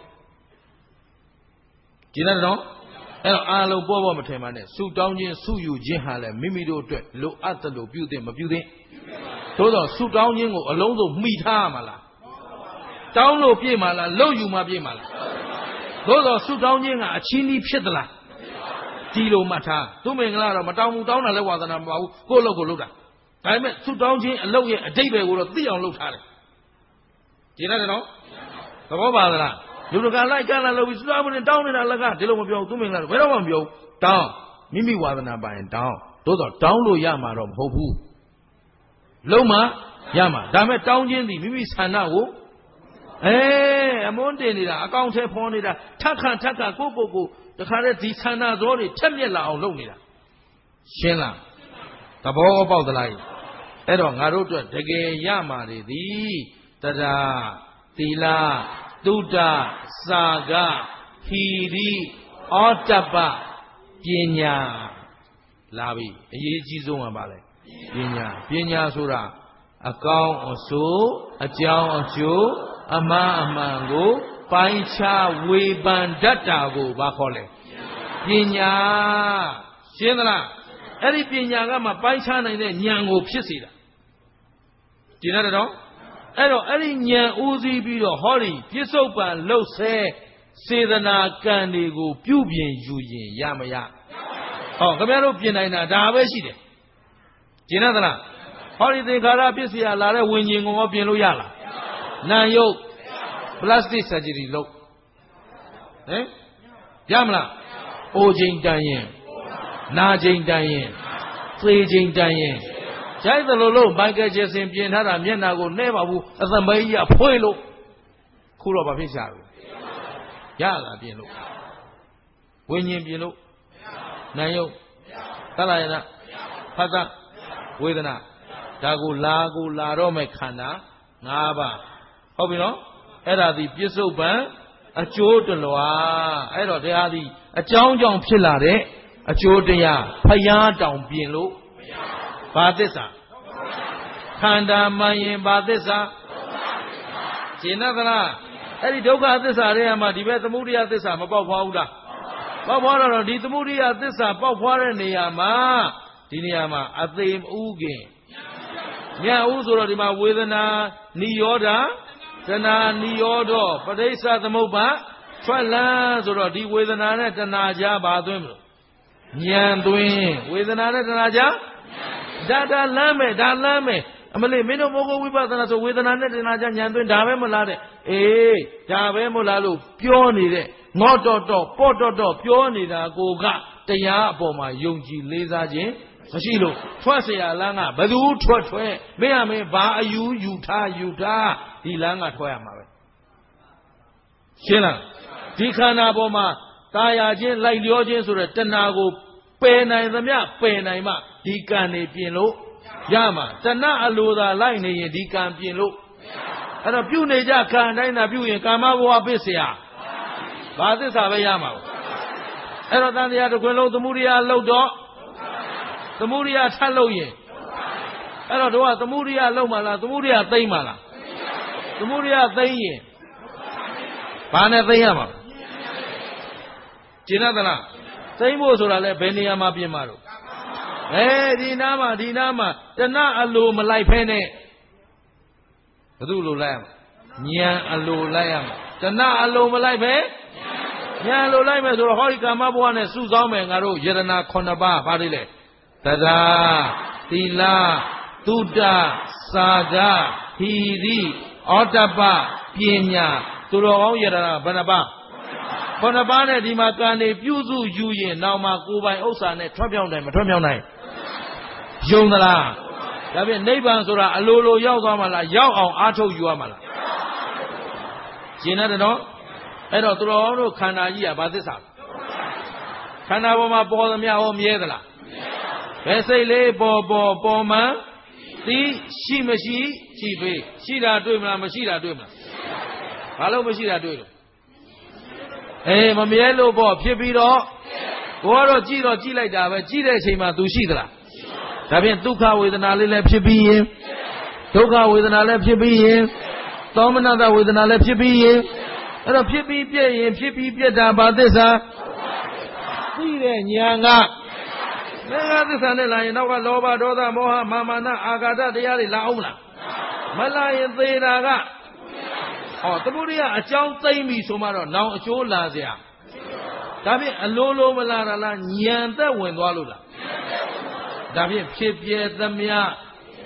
ကျင်းတယ်နော်အဲ့တော့အားလုံးပေါ့မထင်ပါနဲ့ဆုတောင်းခြင်းဆုယူခြင်းဟာလည်းမိမိတို့အတွက်လိုအပ်တယ်လို့ပြုသင့်မပြုသင့်သို့တော့ဆုတောင်းခြင်းကိုအလုံးစုံမှီထားရမှာလားတောင်းလို့ပြည့်မှာလားလှုပ်ယူမှပြည့်မှာလားသို့တော့ဆုတောင်းခြင်းကအချင်းကြီးဖြစ်သလားဒီလိုမှတ်ထားသူမင်္ဂလာတော့မတောင်းဘူးတောင်းတာလည်းဝါသနာမပါဘူးကိုယ့်အလုပ်ကိုလုပ်တာဒါပေမဲ့ဆုတောင်းခြင်းအလုပ်ရဲ့အတိတ်ပဲကိုတော့သိအောင်လုပ်ထားတယ်ကျင်းတယ်နော်သဘောပါသလားလူတကာလိုက်ကလာလို့ဆုတောင်းခြင်းတောင်းနေတာလက်ကဒီလိုမပြောဘူးသူမင်္ဂလာတော့ဘယ်တော့မှမပြောဘူးတောင်းမိမိဝါသနာပါရင်တောင်းသို့တော့တောင်းလို့ရမှာတော့မဟုတ်ဘူးလုံးမရမှာဒါပေမဲ့တောင်းခြင်းသည်မိမိဆန္ဒကိုအမွန်းတင်နေတာအကောင့်ထဲဖော်နေတာထက်ခါကိုတခါတည်းဒီဆန္ဒဇောတွေထက်မြက်လာအောင်လုပ်နေတာရှင်းလားသဘောပေါက်သလားအဲ့တော့ငါတို့အတွက်တကယ်ရမှာတွေသည် Tada, Tila, Duda, Saga, Hiri, Otapa, Pinya, Lavi, Yejizuma Bale, Pinya Sura, a cow or so, a jow or Joe, a mango, Pancha, Weban, Datago, Bakole, Pinya, Shendra, Eri Pinya Gama, Pancha, and then Yango Pisida. Do you know that all? Eri Nya Uzi Bido, Holly, Pisopa, Lose, Sedana, Candigo, Pubian, Juyin, Yamaya. Oh, Camero Piana, Davesi. Do you know that? Holly de Carapisia, Lara, winning of Pianoyala. Nayo, plastic surgery low. Eh? Yamla, Ojing Dayen, Najing Dayen, Fleeging Dayen. Jai the Lolo, Michael Jason Pianara, Mianago, never as a Maya Puelo. Kuro Bafisa. Yala Piano. Winning Piano. Nayo, Talayana, Pata, Wedana, Dago Lago, Laro Mekana, Naba. How you know? Era the Piso Ban, a Jordanloa, Era de Adi, a John Pilare, a Jordania, Paya down Pielo, Badesa, Kanda Mayan Badesa, Chinagana, Eddie Doga this area, Madiba, the Muria this am about Wauda. Bawara, the Muria this about Warren Niama, Diniama, at the Uge. Ya Uzura di ma Wedana, Nioda, Tana Niodo, Padesa the Moba, Twala, Zora di Wedana, Tanaja, Badum, Nyan Duin, Wedana, Tanaja, Dada Lame, Amale, Mino Mogo Wibatan, so Wedana, Tanaja, Yanduin, Dave Molade, Dave Molalu, Pioni, Mototo, Pototo, Pioni, Goga, Taya, Boma, Yunji, Lezaje. Mashilo, Twasea Langa, Badu Twatwe, Meame, Ba, Utah, Ilanga Toyama. Shela, Dikana Boma, Taya Jin, like the audience or a Tanago, Pena in the Mia, Penaima, Dikane Pielo, Yama, Tana Aluda, Line, Dikan Pielo. And a few Naja can I view in Kamawa Besia. Badis Avayama. And then the other Quello, the Muria Lodo. The Muria Taloye. I don't know what the Muria Lomala, the Muria Taimala. The Muria Taye. Pana Tayama. Chinadana. Taimo Surale, Beniama Piamaro. Eh, Dinama, Tana Alu Malay Pene. Dulu Lam. Nya Alu Lam. Tana Alu Malay Pene. Nya Alu Lam, the Horika Mabuan, Suzame, Garo, Yerana Konaba, Parile. Tada, Tila, Duda, Saga, Hiri, Otapa, Pinya, Turo Yara, Banaba. Bonabane, Dimakane, Puzu, Juyin, Nauma, Kubai, Osane, Trapion, Jonala. Yabi neighbors or a Lolo Yagamala, Yao, Ato Yuamala. Jinado, Edo Turo, Kanaya, Badisa. Kanawama, Bodamia, Miedla. Vesele Boma, the Shimashi, Chibi, Shida Dumla, Mashida Dumla. Hello, Mashida Dum. Eh, Mamielo Bob, Pibido, Waro Giro Gileda, Gile Shima Dushidra. Tabian Duka with an Alep Chibi, Duka with an Alep Chibi, Dominada with an Alep Chibi, and a Pipi Pieta Badesa, Sire Nyanga. This and Nova Loba Doda Moha Mamana Agada Diari Launa Malay Zeraga. Oh, the Muria, a child Taimi Sumaro, now a show Lazia. Davi a Lolo Malala Nyanta when Walula. Davi Chipye Damia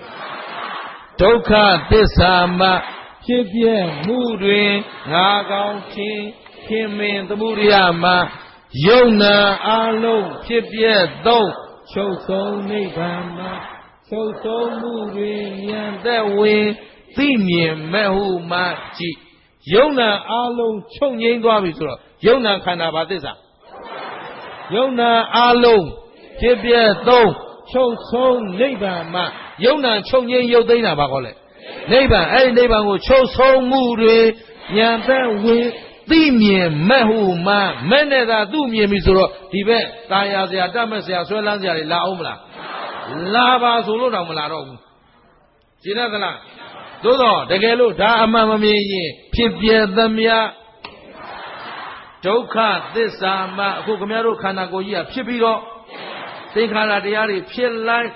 Toka Desama Chipye Mudri Nagao King Kim the Muriama Yona Alo Chipye Do. So Nibama, so moving and that way, Themian Mehu Machi, Yona Alo Chong Yengwavisura, Yona Kanabatiza, Yona Alo, Kibia Do, so Nibama, Yona Chong Yodina Bagole, နိဗ္ဗာန်အဲ့ဒီနိဗ္ဗာန်ကိုချုပ်ဆုံးမှုတွေဉာဏ်သက်ဝင်သိမြင်မဲ့ဟုမှမဲ့နဲ့သာသူ့မြင်ပြီဆိုတော့ဒီဘက်ตาရစရာတတ်မဲ့စရာဆွဲလန်းစရာတွေလာအောင်မလားလာပါဆိုလို့တော့မလာတော့ဘူးရှင်းသလားသို့တော့တကယ်လို့ဒါအမှန်မမြင်ရင်ဖြစ်ပြသမျှဒုက္ခသစ္စာမှအခုခင်ဗျားတို့ခန္ဓာကိုယ်ကြီးကဖြစ်ပြီးတော့သင်္ခါရတရားတွေဖြစ်လိုက်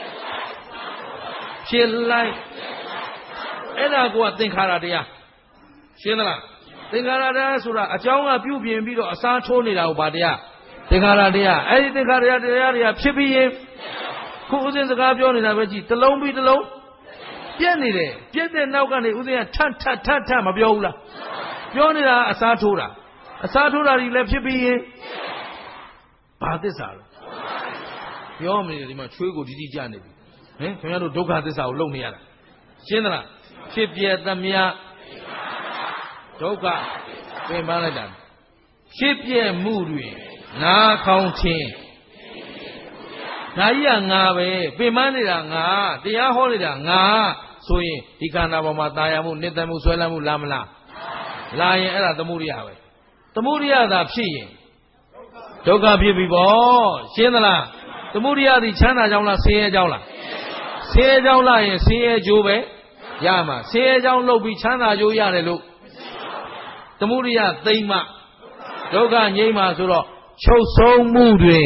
အဲ့ဒါကသင်္ခါရတရားရှင်းသလားသင်္ခါရတရားဆိုတာအကြောင်းကပြုပြင်ပြီးတော့အစားထိုးနေတာကိုဗာတရားသင်္ခါရတရားအဲ့ဒီသင်္ခါရတရားတွေကဖြစ်ပြီးရင်ခုဥစဉ်စကားပြောနေတာပဲကြည့်တစ်လုံးပြီးတစ်လုံးပြက်နေတယ်ပြက်တဲ့နောက်ကနေဥစဉ်ကထမပြောဘူးလားပြောနေတာအစားထိုးတာတွေလည်းဖြစ်ပြီးရင်ဘာသစ္စာလဲပြောမနေတယ်ဒီမှာချွေးကိုဒီကြနေပြီဟင်ခင်ဗျားတို့ဒုက္ခသစ္စာကိုလုံနေရတာရှင်းသလားဖြစ်ပြသမျှဒုက္ခပင်ပန်းလိုက်တာဖြစ်ပြမှုတွေနာခေါင်းချင်းဒါကြီးကငါပဲပင်ပန်းနေတာငါတရားဟောနေတာငါဆိုရင်ဒီခန္ဓာပေါ်မှာตายမှုနှစ်သက်မှုဆွဲလန်းမှုလားမလားလာရင်အဲ့ဒါသမုဒိယပဲသမုဒိယသာဖြစ်ရင်ဒုက္ခဖြစ်ပြီပေါ့ရှင်းသလားသမုဒိယသည်ချမ်းသာကြောင်းလားဆင်းရဲကြောင်းလားဆင်းရဲကြောင်းလားရင်ဆင်းရဲကျိုးပဲရမှာဆင်းရဲကြောင်းလုပ်ပြီးချမ်းသာကျိုးရတယ်လို့သမုဒိယသိမ့်မှဒုက္ခငြိမ်းမှဆိုတော့ချုပ်ဆုံးမှုတွင်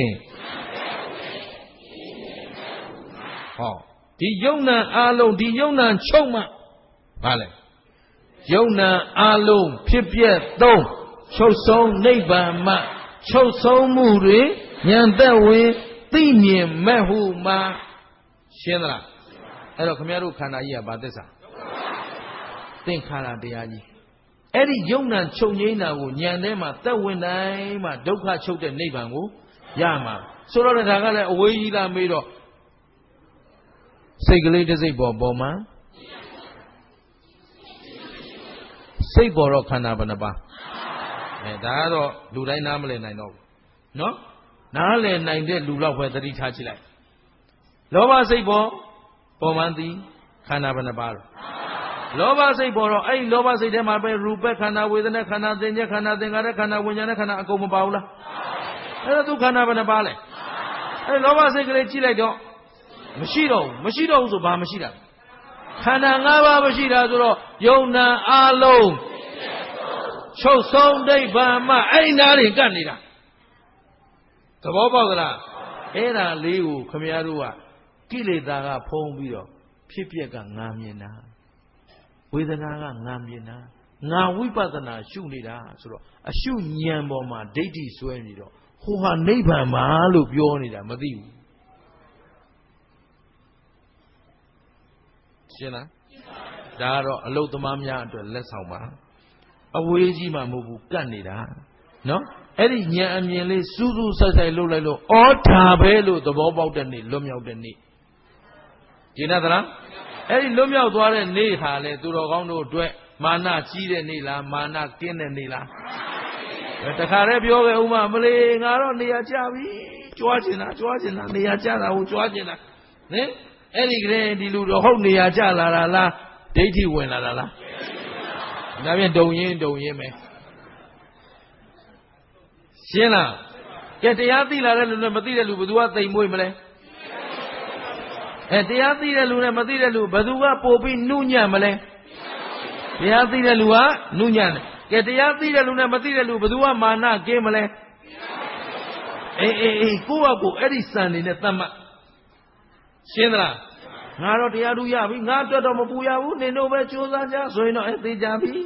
ဟောဒီယုံ nant အာလုံးဒီယုံ nant ချုပ်မှဘာလဲယုံ nant အာလုံးဖြစ်ပြက်သုံးချုပ်ဆုံးနိဗ္ဗာန်မှချုပ်ဆုံးမှုတွင်ဉာဏ်သက်ဝင်သိမြင်မဲ့ဟုမှရှင်းသလားအဲ့တော့ခင်ဗျားတို့ခန္ဓာကြီးကဘာသစ္စာသင်္ခါရတရားကြီးအဲ့ဒီယုံ nant ချုပ်ငြိမ်းတာကိုဉာဏ်ထဲမှာသက်ဝင်တိုင်းမှာဒုက္ခချုပ်တဲ့နိဗ္ဗာန်ကိုရမှာဆိုတော့ဒါကလည်းအဝေးကြီးလာမေးတော့စိတ်ကလေးတစ်စိတ်ပေါ်မှာစိတ်ပေါ်တော့ခန္ဓာဘယ်နှပါဒါကတော့လူတိုင်းနားမလည်နိုင်တော့ဘူးနော်နားလည်နိုင်တဲ့လူလောက်ပဲသတိထားကြည့်လိုက်လောဘစိတ်ပေါ်မှန်သည်ခန္ဓာဘယ်နှပါလဲလောဘစိတ်ပေါ်တော့အဲ့ဒီလောဘစိတ်ထဲမှာပဲရူပခန္ဓာဝေဒနာခန္ဓာသင်္ညေခန္ဓာသင်္ခါရခန္ဓာဝိညာဏခန္ဓာအကုန်မပါဘူးလားအဲ့ဒါသူခန္ဓာဘယ်နှပါလဲအဲ့လောဘစိတ်ကလေးကြည့်လိုက်တော့မရှိတော့ဘူးဆိုဘာမရှိတာခန္ဓာ၅ပါးမရှိတာဆိုတော့ယုံ nant အာလုံးချုပ်ဆုံးနိဗ္ဗာန်မှအဲ့နာတွေကတ်နေတာသဘောပေါက်သလားအဲ့ဒါလေးကိုခမည်းတော်ကကိလေသာကဖုံးပြီးတော့ဖြစ်ပျက်ကငါမြင်တာဝေဒနာကငါမြင်တာငါဝိပဿနာရှုနေတာဆိုတော့အရှုဉာဏ်ပေါ်မှာဒိဋ္ဌိဆွဲနေတော့ဟိုဟာနိဗ္ဗာန်ပါလို့ပြောနေတာမသိဘူးရှင်းလားဒါကတော့အလုသမားများအတွက်လက်ဆောင်ပါအဝေးကြီးမှမဟုတ်ဘူးကတ်နေတာနော်အဲ့ဒီဉာဏ်အမြင်လေးစူးစူးဆိုင်ဆိုင်လုပ်လိုက်လို့ဩဒါပဲလို့သဘောပေါက်တဲ့နေ့လွတ်မြောက်တဲ့နေ့ရှင်းသလားအဲ့ဒီလွတ်မြောက်သွားတဲ့နေ့ဟာလေသူတော်ကောင်းတို့အတွက်မာနကြီးတဲ့နေ့လားမာနကင်းတဲ့နေ့လားတခါတည်းပြောခဲ့ဦးမမလေးငါတော့နေရာကျပြီကြွားကျင်တာနေရာကျတာကိုကြွားကျင်တာဟင်အဲ့ဒီကလေးဒီလူတော့ဟုတ်နေရာကျလာတာလားဒိဋ္ဌိဝင်လာတာလားဒါပြန်ဒုံရင်ပဲရှင်းလားကဲတရားသိလာတဲ့လူနဲ့မသိတဲ့လူဘယ်သူကသိမ်မွေးမလဲတရားသိတဲ့လူနဲ့မသိတဲ့လူဘယ်သူကပို့ပြီးနုညံ့မလဲတရားသိတဲ့လူကနုညံ့တယ်ကဲတရားသိတဲ့လူနဲ့မသိတဲ့လူဘယ်သူကမာနကင်းမလဲအေးကိုယ့်အကိုအဲ့ဒီစံနေနဲ့သတ်မှတ်ရှင်းသလားငါတော့တရားသူရပြီငါအတွက်တော့မပူရဘူးနင်တို့ပဲကြိုးစားကြဆိုရင်တော့သိကြပြီ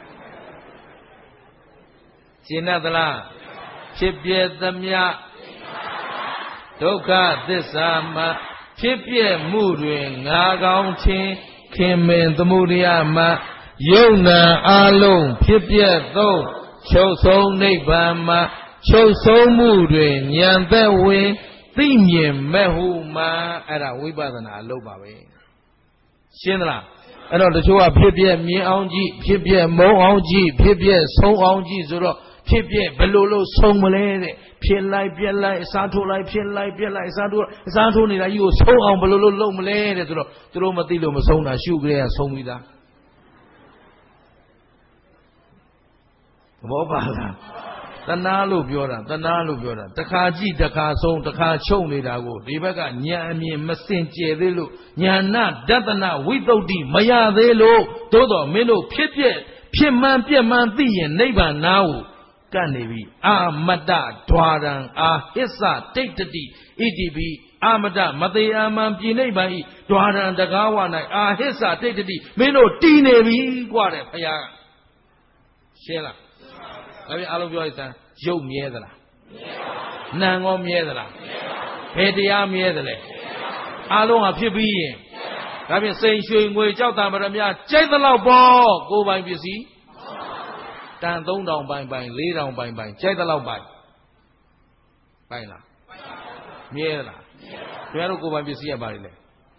ရှင်းသလားဖြစ်ပြသမျှဒုက္ခသစ္စာမှဖြစ်ပြမှုတွင်ငါကောင်းခြင်းခင်မင်သမုဒိယမှယုံ nant အာလုံးဖြစ်ပြသုံးချုပ်ဆုံးနိဗ္ဗာန်မှချုပ်ဆုံးမှုတွင်ဉာဏ်သက်ဝင်သိမြင်မဲ့ဟုမှအဲ့ဒါဝိပဿနာအလုပ်ပါပဲရှင်းသလားအဲ့တော့တချို့ကဖြစ်ပြမြင်အောင်ကြည့်ဖြစ်ပြမုန်းအောင်ကြည့်ဖြစ်ပြဆုံးအောင်ကြည့်ဆိုတော့ဖြစ်ပြဘယ်လိုလို့ဆုံးမလဲတဲ့ဖြစ်လိုက်ပြက်လိုက်အစားထိုးလိုက်ဖြစ်လိုက်ပြက်လိုက်အစားထိုးနေတာကြီးကိုဆုံးအောင်ဘယ်လိုလို့လုပ်မလဲတဲ့ဆိုတော့သူတို့မသိလို့မဆုံးတာရှုကြရဆုံးပြီးသားသဘောပါလားတဏှာလို့ပြောတာတခါကြည့်တခါဆုံးတခါချုပ်နေတာကိုဒီဘက်ကဉာဏ်အမြင်မစင်ကြယ်သေးလို့ဉာဏဒသနဝိသုဒ္ဓိမရသေးလို့သို့တော်မင်းတို့ဖြစ်မှန်ပြက်မှန်သိရင်နိဗ္ဗာန်နာကိုကပ်နေပြီအာမတ္တဓွာရံအာဟစ္ဆတိတ္တိဣတိပိအာမတ္တမသေးအာမံပြိနိဗ္ဗာန်ဤဓွာရံတကားဝ၌အာဟစ္ဆတိတ္တိမင်းတို့တည်နေပြီกว่าတဲ့ဘုရားကရှင်းလားဒါပြန်အားလုံးပြောရစမ်းရုပ်မြဲသလားနာမ်ရောမြဲသလားဘယ်တရားမြဲသလဲအားလုံးကဖြစ်ပြီးရင်ဒါပြန်စိန်ရွှေငွေကြောက်တံပရမကြိုက်သလောက်ပေါ့ကိုယ်ပိုင်ပစ္စည်းတန်3000ပိုင်4000ပိုင်ကြိုက်သလောက်ပိုင်လားမြဲသလားခင်ဗျားတို့ကိုယ်ပိုင်ပစ္စည်းရပါလိမ့်လေ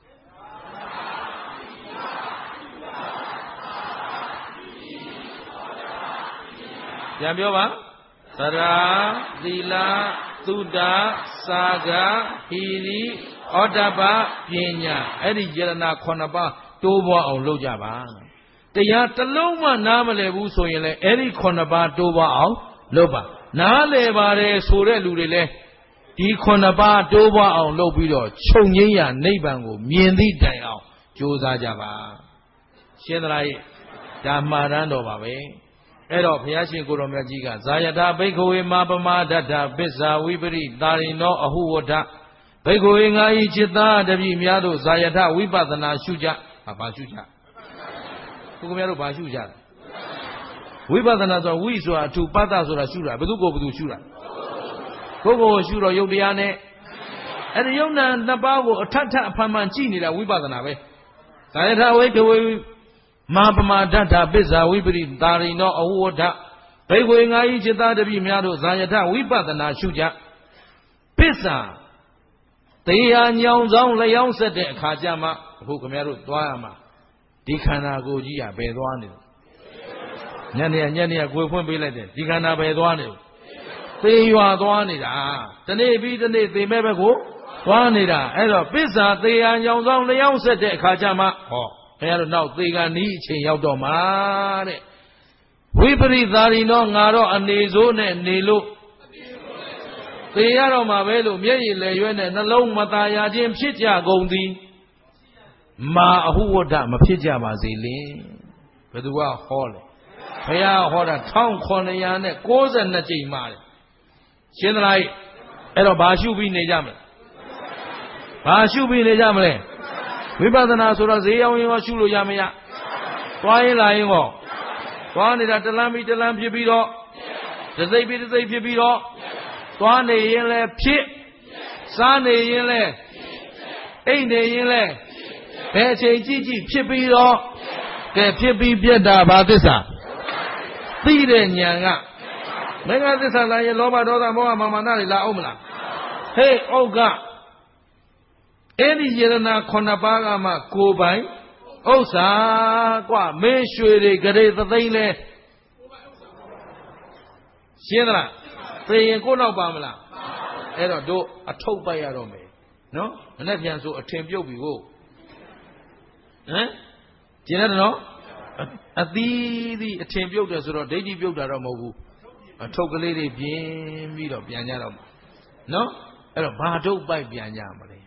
ပြန်ပြောပါသရာသီလသုဒ္ဓစာဂဟီရိဩတ္တပပညာအဲ့ဒီယရဏ9ပါးတိုးပွားအောင်လုပ်ကြပါတရားတစ်လုံးမှနားမလည်ဘူးဆိုရင်လည်းအဲ့ဒီ9ပါးတိုးပွားအောင်လုပ်ပါနားလည်ပါတယ်ဆိုတဲ့လူတွေလည်းဒီ9ပါးတိုးပွားအောင်လုပ်ပြီးတော့ချုပ်ငြိမ်းရာနိဗ္ဗာန်ကိုမြင်သည့်တိုင်အောင်ကြိုးစားကြပါရှင်းသလားဒါမှားတမ်းတော်ပါပဲအဲ့တော့ဘုရားရှင်ကိုရောမြတ်ကြီးကဇာယတာဘိက္ခဝေမာပမာဒတ္ထပစ္စာဝိပရိတာရိနောအဟုဝဒဘိက္ခဝေငါဤจิตသားတပည့်များတို့ဇာယထဝိပဿနာရှုကြဘာရှုကြကိုကများတို့ဘာရှုကြလဲဝိပဿနာဆိုဝိဆိုတာအထူပတ္တဆိုတာရှုတာဘယ်သူကိုဘယ်သူရှုတာကိုရှုတော့ယုတ်တရားနဲ့အဲ့ဒီယုတ်နာနှစ်ပါးကိုအထက်အဖန်ဖန်ကြည့်နေတာဝိပဿနာပဲဇာယထဝိက္ခဝေမာပမာဒတ္ထပစ္စာဝိပရိတာရိနောအဟုဝဒဘိက္ခဝေငါဤจิตသားတပည့်များတို့ဇာယထဝိပဿနာရှုကြပစ္စာတရားညောင်ဆောင်လျောင်းဆက်တဲ့အခါကျမှအခုခင်ဗျားတို့သွားရမှာဒီခန္ဓာကိုယ်ကြီးကဘယ်သွားနေလဲညနေကိုယ်ဖွင့်ပေးလိုက်တယ်ဒီခန္ဓာဘယ်သွားနေလဲသေရွာသွားနေတာတနေ့ပြီးတနေ့သေမဲ့ဘက်ကိုသွားနေတာအဲ့တော့ပစ္စာတရားညောင်ဆောင်လျောင်းဆက်တဲ့အခါကျမှဟောခင်ဗျားတို့နောက်သေကနီးအချိန်ရောက်တော့မှာတဲ့ဝိပရိသာရိနောငါတော့အနေစိုးနဲ့နေလို့သေရတော့မှာပဲလို့မျက်ရည်လည်ရွဲနဲ့နှလုံးမသာယာခြင်းဖြစ်ကြကုန်သည်မာအဟုဝဒ္ဒမဖြစ်ကြပါစေလေဘယ်သူကဟောလဲဘုရားဟောတာ1992ကြိမ်မှာတယ်ရှင်းသလားအဲ့တော့ဘာရှုပြီးနေကြမလဲဘာရှုပြီးနေကြမလဲဝိပဿနာဆိုတော့ဈေးရောင်းရင်ရှုလို့ရမရသွားရင်လာရင်ဟောသွားနေတာတလမ်းပြီးတလမ်းဖြစ်ပြီးတော့တစိမ့်ပြီးတစိမ့်ဖြစ်ပြီးတော့သွားနေရင်လည်းဖြစ်စားနေရင်လည်းအိတ်နေရင်လည်းဘယ်အချိန်ကြည့်ဖြစ်ပြီးတော့ကဲဖြစ်ပြီးပြတ်တာဘာသစ္စာသိတဲ့ဉာဏ်ကမဂ္ဂသစ္စာလာရင်လောဘဒေါသမောဟမာမာနတွေလာအောင်မလားဟေးဩကအဲ့ဒီယရဏ9ပါးကမှကိုယ်ပိုင်ဥစ္စာกว่าမင်းရွှေတွေဂရေသသိန်းလဲရှင်းသလားသိရင်ကိုယ်နောက်ပါမလားအဲ့တော့တို့အထုပ်ပိုက်ရတော့မယ်နော်မနေ့ပြန်ဆိုအထင်ပြုတ်ပြီကိုကျင်တယ်နော်အသီးအထင်ပြုတ်တယ်ဆိုတော့ဒိဋ္ဌိပြုတ်တာတော့မဟုတ်ဘူးအထုပ်ကလေးတွေပြင်းပြီးတော့ပြန်ကြတော့နော်အဲ့တော့ဘာထုပ်ပိုက်ပြန်ကြမလဲ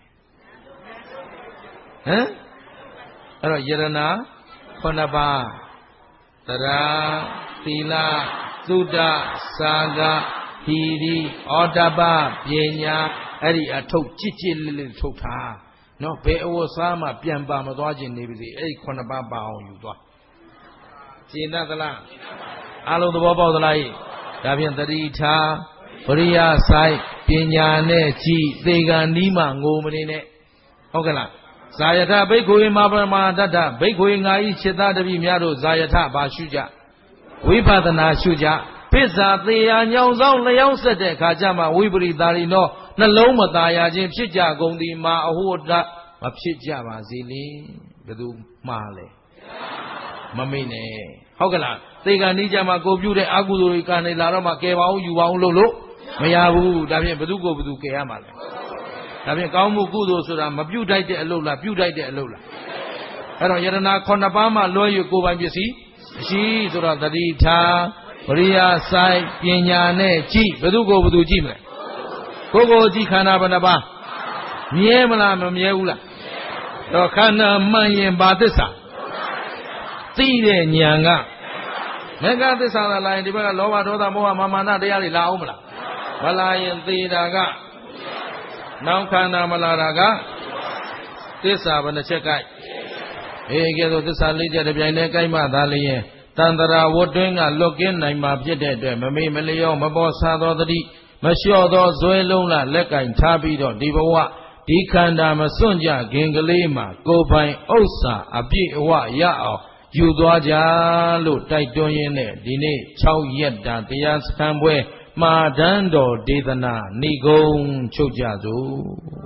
အဲ့တော့ယရဏ9ပါးသရာသီလသုဒ္ဓစာဂဟီရိဩတ္တပပညာအဲ့ဒီအထုပ်ကြစ်လေးထုတ်ထားနော်ဘယ်အဝတ်စားမှပြန်ပါမသွားခြင်းနေပြီစီအဲ့ဒီ9ပါးပါအောင်ယူသွားရှင်းသလားအားလုံးသဘောပေါက်သလားဒါဖြင့်တတိထားပရိယဆိုင်ပညာနဲ့ကြည်သေကံနီးမှငိုမနေနဲ့ဟုတ်ကဲ့လားဇာယထဘိက္ခဝေမာပမာဒတ္ထဘိက္ခဝေငါဤจิตသားတပည့်များတို့ဇာယထဘာရှုကြဝိပဿနာရှုကြပစ္စာသေယာညောင်ဆောင်လျောင်းဆက်တဲ့အခါကျမှဝိပရိသာရိနောနှလုံးမသာယာခြင်းဖြစ်ကြကုန်သည်မာအဟုဝဒ္ဒမဖြစ်ကြပါစေလေဘယ်သူမှားလဲမမေ့နဲ့ဟဟုတ်ကလားသေကနီးကြမှာကိုပြုတဲ့အကုသိုလ်တွေကနေလာတော့မှကဲပါအောင်ယူပါအောင်လို့မရဘူးဒါဖြင့်ဘသူကိုဘသူကဲရမှာလဲဒါဖြင့်ကောင်းမှုကုသိုလ်ဆိုတာမပြုတ်တိုက်တဲ့အလုပ်လားပြုတ်တိုက်တဲ့အလုပ်လားအဲ့တော့ယရနာ9ပါးမှလွှဲ၍ကိုယ်ပိုင်ပစ္စည်းရှိဆိုတော့တတိထားဝရိယဆိုင်ပညာနဲ့ကြည့်ဘသူကိုဘသူကြည့်မလဲကိုကြည့်ခန္ဓာဘယ်နှပါးမြဲမလားမမြဲဘူးလားတော့ခန္ဓာမှန်ရင်ဘာသစ္စာသိတဲ့ဉာဏ်ကမေဃသစ္စာလာရင်ဒီဘက်ကလောဘဒေါသမောဟမာနတရားတွေလာအောင်မလားမလာရင်သိတာကနောက်ခန္ဓာမလာတာကသစ္စာဘယ်နှချက်ကြိုက်ကဲဆိုသစ္စာ၄ချက်တပြိုင်တည်းကြိုက်မှသာလျင်တန္တရာဝတ်တွင်းကလွတ်ကင်းနိုင်မှာဖြစ်တဲ့အတွက်မမေ့မလျော့မပေါ်ဆသောတတိမလျှော့သောဇွဲလုံးလလက်ကင်ထားပြီးတော့ဒီဘဝဒီခန္ဓာမစွန့်ကြခင်ကလေးမှာကိုယ်ပိုင်ဥစ္စာအပြည့်အဝရအောင်ယူသွားကြလို့တိုက်တွန်းရင်းနဲ့ဒီနေ့6ရက်တာတရားစခန်းပွဲမှာဒန်းတော်ဒေသနာဏိဂုံးချုပ်ကြစို့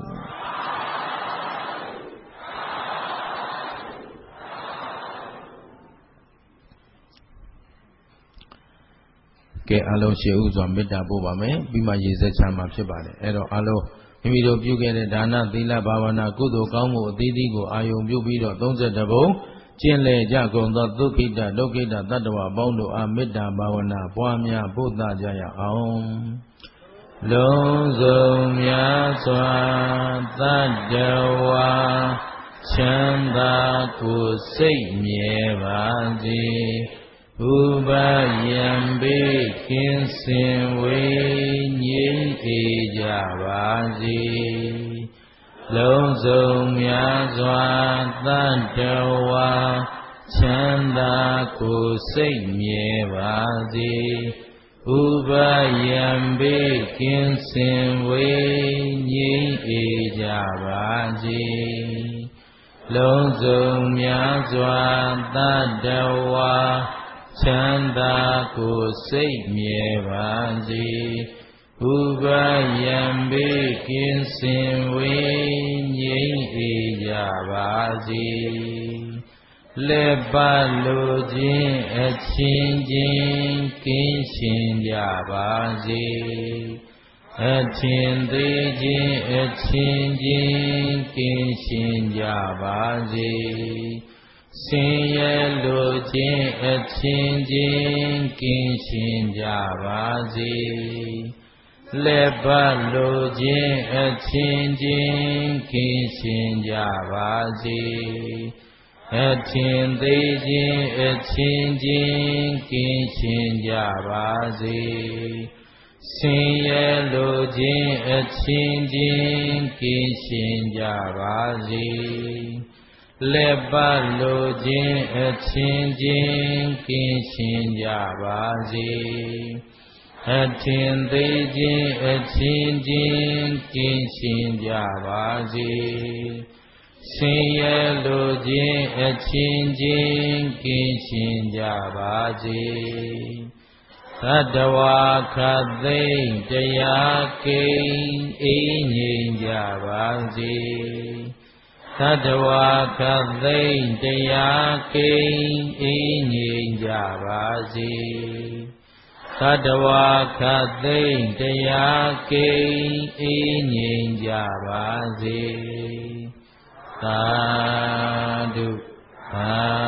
ကဲအလုံးရှိဥစွာမေတ္တာပို့ပါမယ်ပြီးမှရေစက်ချမှာဖြစ်ပါတယ်အဲ့တော့အလုံးမိမိတို့ပြုခဲ့တဲ့ဒါနသီလဘာဝနာကုသိုလ်ကောင်းမှုအသီးသီးကိုအာယုံပြုပြီးတော့32ဘုံကျင့်လေကြကုန်သောဒုက္ခိတဒုက္ခိတတတ္တဝပေါင်းတို့အားမေတ္တာဘာဝနာပွားများပို့သကြရအောင်လုံးစုံများစွာတတ္တဝါချမ်းသာကိုယ်စိတ်မြဲပါစေဥပယံဘေကင်းစင်ဝေငြိမ်းအေးကြပါစေလုံးစုံများစွာတတ္တဝါချမ်းသာကိုယ်စိတ်မြဲပါစေဥပယံဘေကင်းစင်ဝေငြိမ်းအေးကြပါစေလုံးစုံများစွာတတ္တဝါချမ်းသာကိုယ်စိတ်မြဲပါစေဥပယံဘေကင်းစင်ဝေငြိမ်းအေးကြပါစေလက်ပတ်လိုခြင်းအချင်းချင်းကင်းရှင်ကြပါစေအထင်သေးခြင်းအချင်းချင်းကင်းရှင်ကြပါစေဆင်းရဲလိုခြင်းအချင်းချင်းကင်းရှင်ကြပါစေလက်ပတ်လိုခြင်းအချင်းချင်းကင်းရှင်ကြပါစေအထင်သေးခြင်းအချင်းချင်းကင်းရှင်ကြပါစေဆင်းရဲလိုခြင်းအချင်းချင်းကင်းရှင်ကြပါစေလက်ပတ်လိုခြင်းအချင်းချင်းကင်းရှင်ကြပါစေအထင်သေးခြင်းအချင်းချင်းကင်းရှင်ကြပါစေဆင်းရဲလိုခြင်းအချင်းချင်းကင်းရှင်ကြပါစေသတ္တဝါခတ်သိမ်းတရားကိန်းအေးငြိမ်ကြပါစေသတ္တဝါခတ်သိမ်းတရားကိန်းအေးငြိမ်ကြပါစေသတ္တဝါခတ်သိမ်းတရားကိန်းအေးငြိမ်ကြပါစေသာဓုသာ